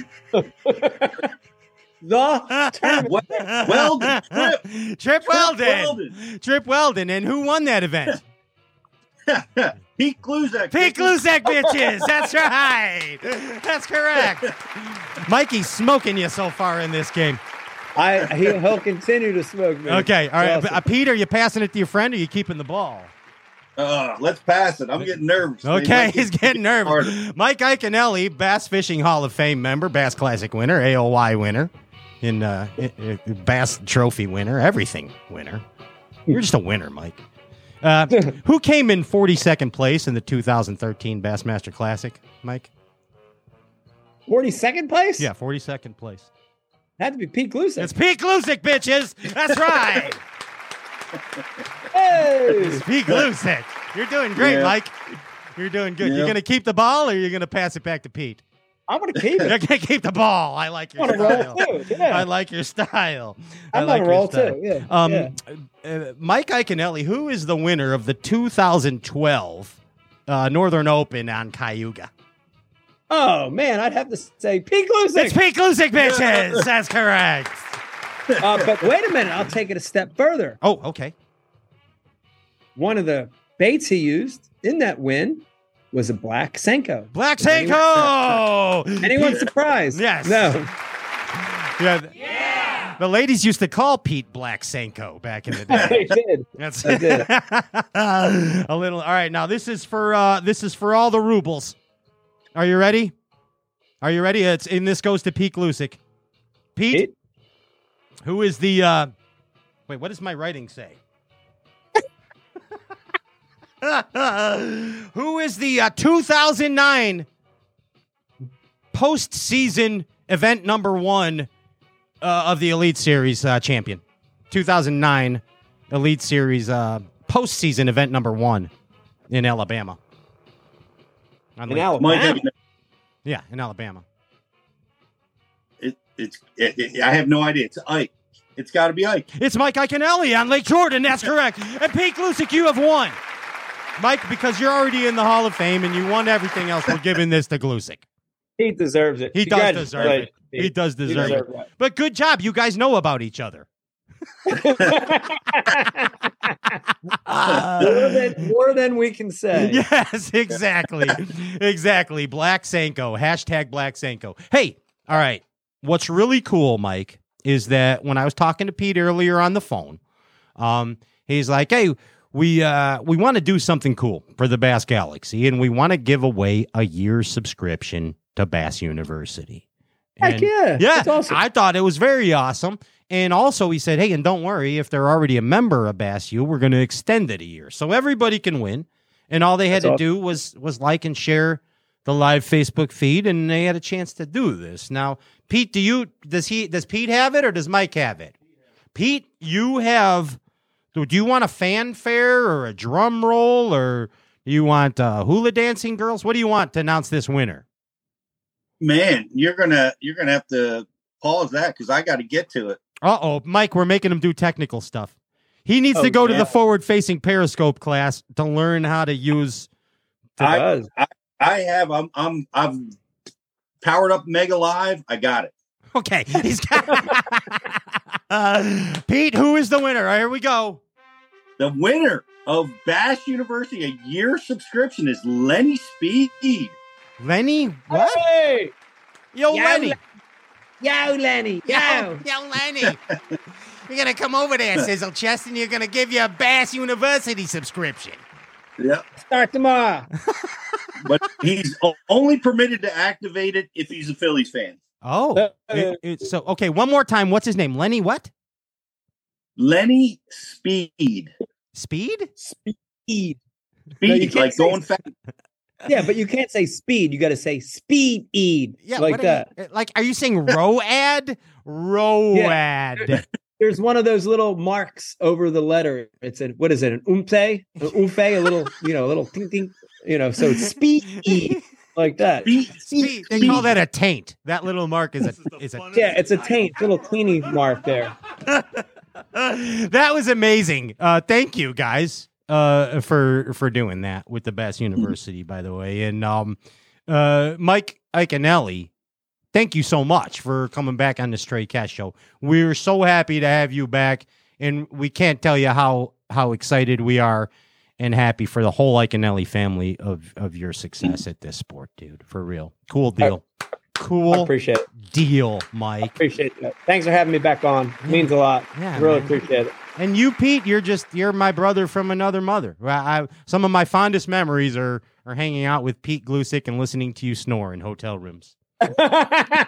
the tournament. Wel- Weldon. Trip. Trip Weldon. Weldon. Trip Weldon. And who won that event? Pete Gluzak. Pete Gluzak, bitches. That's right. That's correct. Mikey's smoking you so far in this game. I he, he'll continue to smoke me. Okay, all right. Awesome. Uh, Pete, are you passing it to your friend or are you keeping the ball? Uh, let's pass it. I'm getting nervous. They Okay, might he's get- getting nervous. harder. Mike Iaconelli, Bass Fishing Hall of Fame member, Bass Classic winner, A O Y winner, and uh, i- i- Bass Trophy winner, everything winner. You're just a winner, Mike. Uh, who came in forty-second place in the two thousand thirteen Bassmaster Classic, Mike? forty-second place? Yeah, forty-second place. Had to be Pete Glusick. It's Pete Glusick, bitches. That's right. Hey! It's Pete Glusick. You're doing great, Yeah. Mike. You're doing good. Yeah. You're going to keep the ball or you're going to pass it back to Pete? I'm going to keep You're it. going to keep the ball. I like your I'm on a style. roll, too. Yeah. I like your style. I I'm like on a your roll, style. too. Yeah. Um, yeah. uh, Mike Iaconelli, who is the winner of the two thousand twelve uh, Northern Open on Cayuga? Oh, man, I'd have to say Pete Glusick. It's Pete Glusick, bitches. That's correct. Uh, but wait a minute. I'll take it a step further. Oh, okay. One of the baits he used in that win was a black Senko. Black Is anyone- Senko. Anyone surprised? Yes. No. Yeah. The, the ladies used to call Pete Black Senko back in the day. They did. That's I did. a little. All right, now this is for uh, this is for all the rubles. Are you ready? Are you ready? It's and this goes to Pete Glusick. Pete, Pete? who is the? Uh, wait, what does my writing say? Who is the uh, two thousand nine postseason event number one uh, of the Elite Series uh, champion? two thousand nine Elite Series uh, postseason event number one in Alabama. On In Lake- Alabama. Mike, Yeah, in Alabama. it, it's. It, it, I have no idea. It's Ike. It's got to be Ike. It's Mike Iaconelli on Lake Jordan. That's correct. And Pete Gluszek, you have won. Mike, because you're already in the Hall of Fame and you won everything else, we're giving this to Gluszek. He deserves it. He does deserve it. Pete. He does deserve he it. That. But good job. You guys know about each other. uh, more, than, more than we can say. Yes, exactly. Exactly. Black Sanko. Hashtag Black Sanko. Hey, all right. What's really cool, Mike, is that when I was talking to Pete earlier on the phone, um, he's like, hey, we uh, we want to do something cool for the Bass Galaxy, and we want to give away a year's subscription to Bass University. Heck And, yeah. Yeah, That's awesome. I thought it was very awesome. And also he said, hey, and don't worry, if they're already a member of Bass U, we're going to extend it a year. So everybody can win. And all they had That's to awesome. do was was like and share the live Facebook feed, and they had a chance to do this. Now, Pete, do you does he does Pete have it or does Mike have it? Pete, you have do you want a fanfare or a drum roll, or do you want uh, hula dancing girls? What do you want to announce this winner? Man, you're gonna you're gonna have to pause that because I got to get to it. Uh-oh, Mike, we're making him do technical stuff. He needs Oh, to go to yeah. the forward-facing Periscope class to learn how to use... I, I I have I'm I'm I've powered up Mega Live. I got it. Okay. He's got... uh, Pete, who is the winner? All right, here we go. The winner of Bass University, a year subscription, is Lenny Speed. Lenny? What? Hey! Yo, Yo, Lenny. Yo, Lenny. Yo. Yo, Lenny. You're going to come over there, Sizzle Chest, and you're going to give you a Bass University subscription. Yep. Start tomorrow. But he's o- only permitted to activate it if he's a Phillies fan. Oh. Uh, it- it- so, okay, one more time. What's his name? Lenny what? Lenny Speed. Speed? Speed. Speed, No, you can't like say- going fast. Yeah, but you can't say speed. You got to say speed eed. Yeah, like what are that. you- like, are you saying road? Road. There's one of those little marks over the letter. It's a, what is it? An umte? An umfe? A little, you know, a little ting ting. You know, so it's speed eed. Like that. Speed, Speed. They call that a taint. That little mark is a is a Yeah, it's a taint. Little teeny mark there. That was amazing. Uh, thank you guys uh, for for doing that with the Bass University, by the way. And um, uh, Mike Iaconelli, thank you so much for coming back on the Stray Cat Show. We're so happy to have you back, and we can't tell you how how excited we are and happy for the whole Iaconelli family of of your success at this sport, dude. For real, cool deal. Cool I appreciate it. deal, Mike. Appreciate that. Thanks for having me back on. It means a lot. Yeah, really man. appreciate it. And you, Pete, you're just you're my brother from another mother. I, I, some of my fondest memories are are hanging out with Pete Gluszek and listening to you snore in hotel rooms. I'm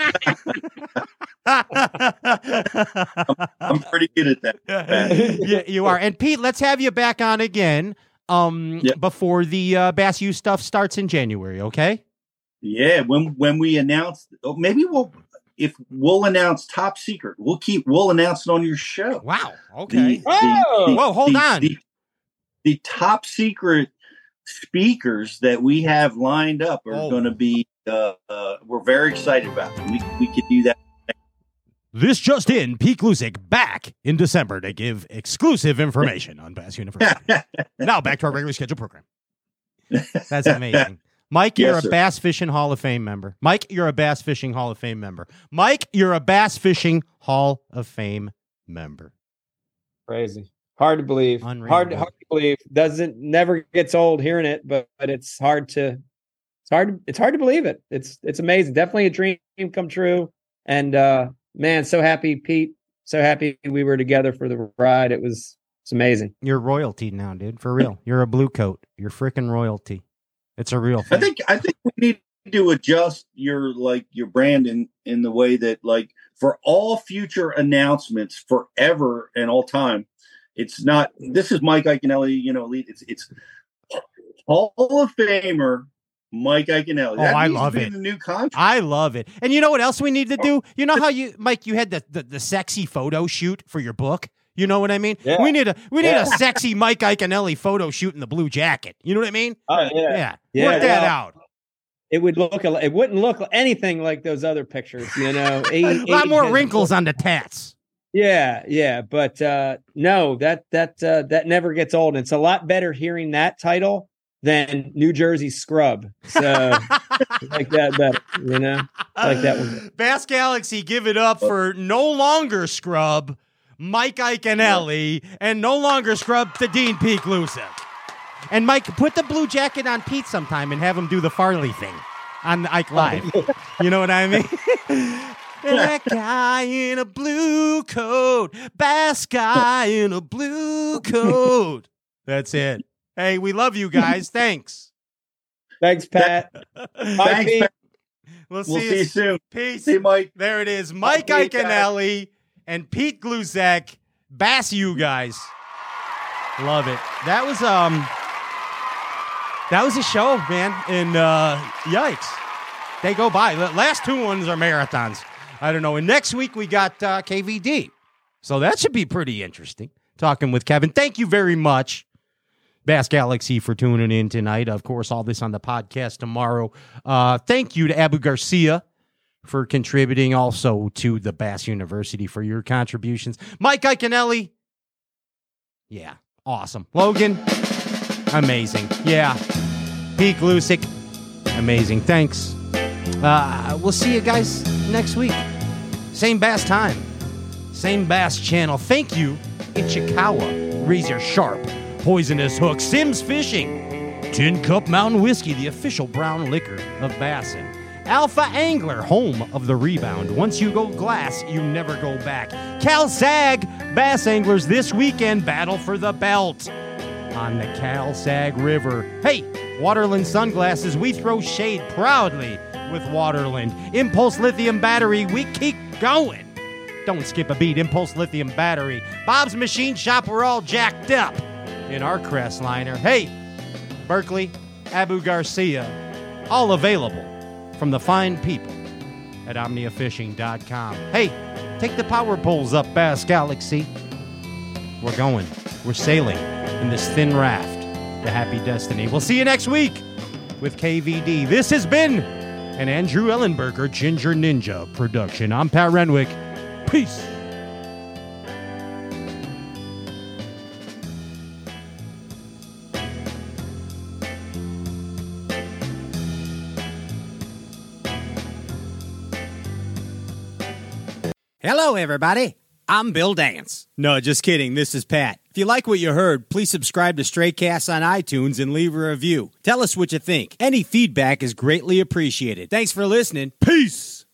pretty good at that. Yeah, you are. And Pete, let's have you back on again um, Yep. before the uh, Bass U stuff starts in January, okay? Yeah, when when we announce, oh, maybe we'll if we'll announce Top Secret, we'll keep we'll announce it on your show. Wow. The- Okay. the- Oh! the- Whoa, hold the- on. The, the Top Secret speakers that we have lined up are Oh. going to be. Uh, uh, we're very excited about them. We we could do that. This just in, Pete Gluszek back in December to give exclusive information on Bass University. Now back to our regularly scheduled program. That's amazing. Mike, you're Yes, a sir. Bass Fishing Hall of Fame member. Mike, you're a Bass Fishing Hall of Fame member. Mike, you're a Bass Fishing Hall of Fame member. Crazy. Hard to believe. Unreal, hard, dude. hard to believe. Doesn't never gets old hearing it, but, but it's hard to it's hard it's hard to believe it. It's it's amazing. Definitely a dream come true. And uh man, so happy, Pete. So happy we were together for the ride. It was it's amazing. You're royalty now, dude. For real. You're a blue coat. You're freaking royalty. It's a real I thing. think I think we need to adjust your like your brand in in the way that like for all future announcements forever and all time. It's not. This is Mike Iaconelli. You know, lead- it's it's Hall of Famer Mike Iaconelli. Oh, That I needs to love be it. in the new contract. I love it. And you know what else we need to do? You know how you, Mike, you had the, the, the sexy photo shoot for your book? You know what I mean? Yeah. We need a we need Yeah. a sexy Mike Iaconelli photo shoot in the blue jacket. You know what I mean? Oh Yeah. Yeah, Work that well, out. It would look a, it wouldn't look anything like those other pictures, you know. A lot more wrinkles on the tats. Yeah, yeah, but uh, no, that that uh, that never gets old. It's a lot better hearing that title than New Jersey Scrub. So like that better, you know, I like that one. Bass Galaxy, give it up for no longer Scrub, Mike Iaconelli, and no longer Scrub to Dean Pete Gluszek. And Mike, put the blue jacket on Pete sometime and have him do the Farley thing on the Ike Live. You know what I mean? That guy in a blue coat, bass guy in a blue coat. That's it. Hey, we love you guys. Thanks. Thanks, Pat. Thanks, Pete. Pat. We'll see, We'll you, see you soon. Peace. See you, Mike. There it is. Mike Bye, Pete, Iaconelli and Pete Gluszek. Bass you guys. Love it. That was um that was a show, man. And uh yikes. They go by. The last two ones are marathons. I don't know. And next week we got uh, K V D. So that should be pretty interesting. Talking with Kevin. Thank you very much, Bass Galaxy, for tuning in tonight. Of course, all this on the podcast tomorrow. Uh, thank you to Abu Garcia for contributing, also to the Bass University for your contributions. Mike Iaconelli. Yeah, awesome. Logan, amazing. Yeah. Pete Gluszek, amazing. Thanks. Uh, we'll see you guys next week. Same Bass time. Same Bass channel. Thank you, Ichikawa, Razor Sharp, Poisonous Hook, Sims Fishing, Tin Cup Mountain Whiskey, the official brown liquor of Bassin, Alpha Angler, home of the rebound. Once you go glass, you never go back. Cal Sag, Bass Anglers this weekend battle for the belt on the Cal Sag River. Hey, Waterland Sunglasses, we throw shade proudly with Waterland. Impulse Lithium Battery, we keep going. Don't skip a beat. Impulse Lithium Battery. Bob's Machine Shop, we're all jacked up in our crest liner. Hey, Berkeley, Abu Garcia, all available from the fine people at omnia fishing dot com. Hey, take the power poles up, Bass Galaxy. We're going. We're sailing in this thin raft to happy destiny. We'll see you next week with K V D. This has been an Andrew Ellenberger Ginger Ninja production. I'm Pat Renwick. Peace. Hello, everybody. I'm Bill Dance. No, just kidding. This is Pat. If you like what you heard, please subscribe to Straycast on iTunes and leave a review. Tell us what you think. Any feedback is greatly appreciated. Thanks for listening. Peace.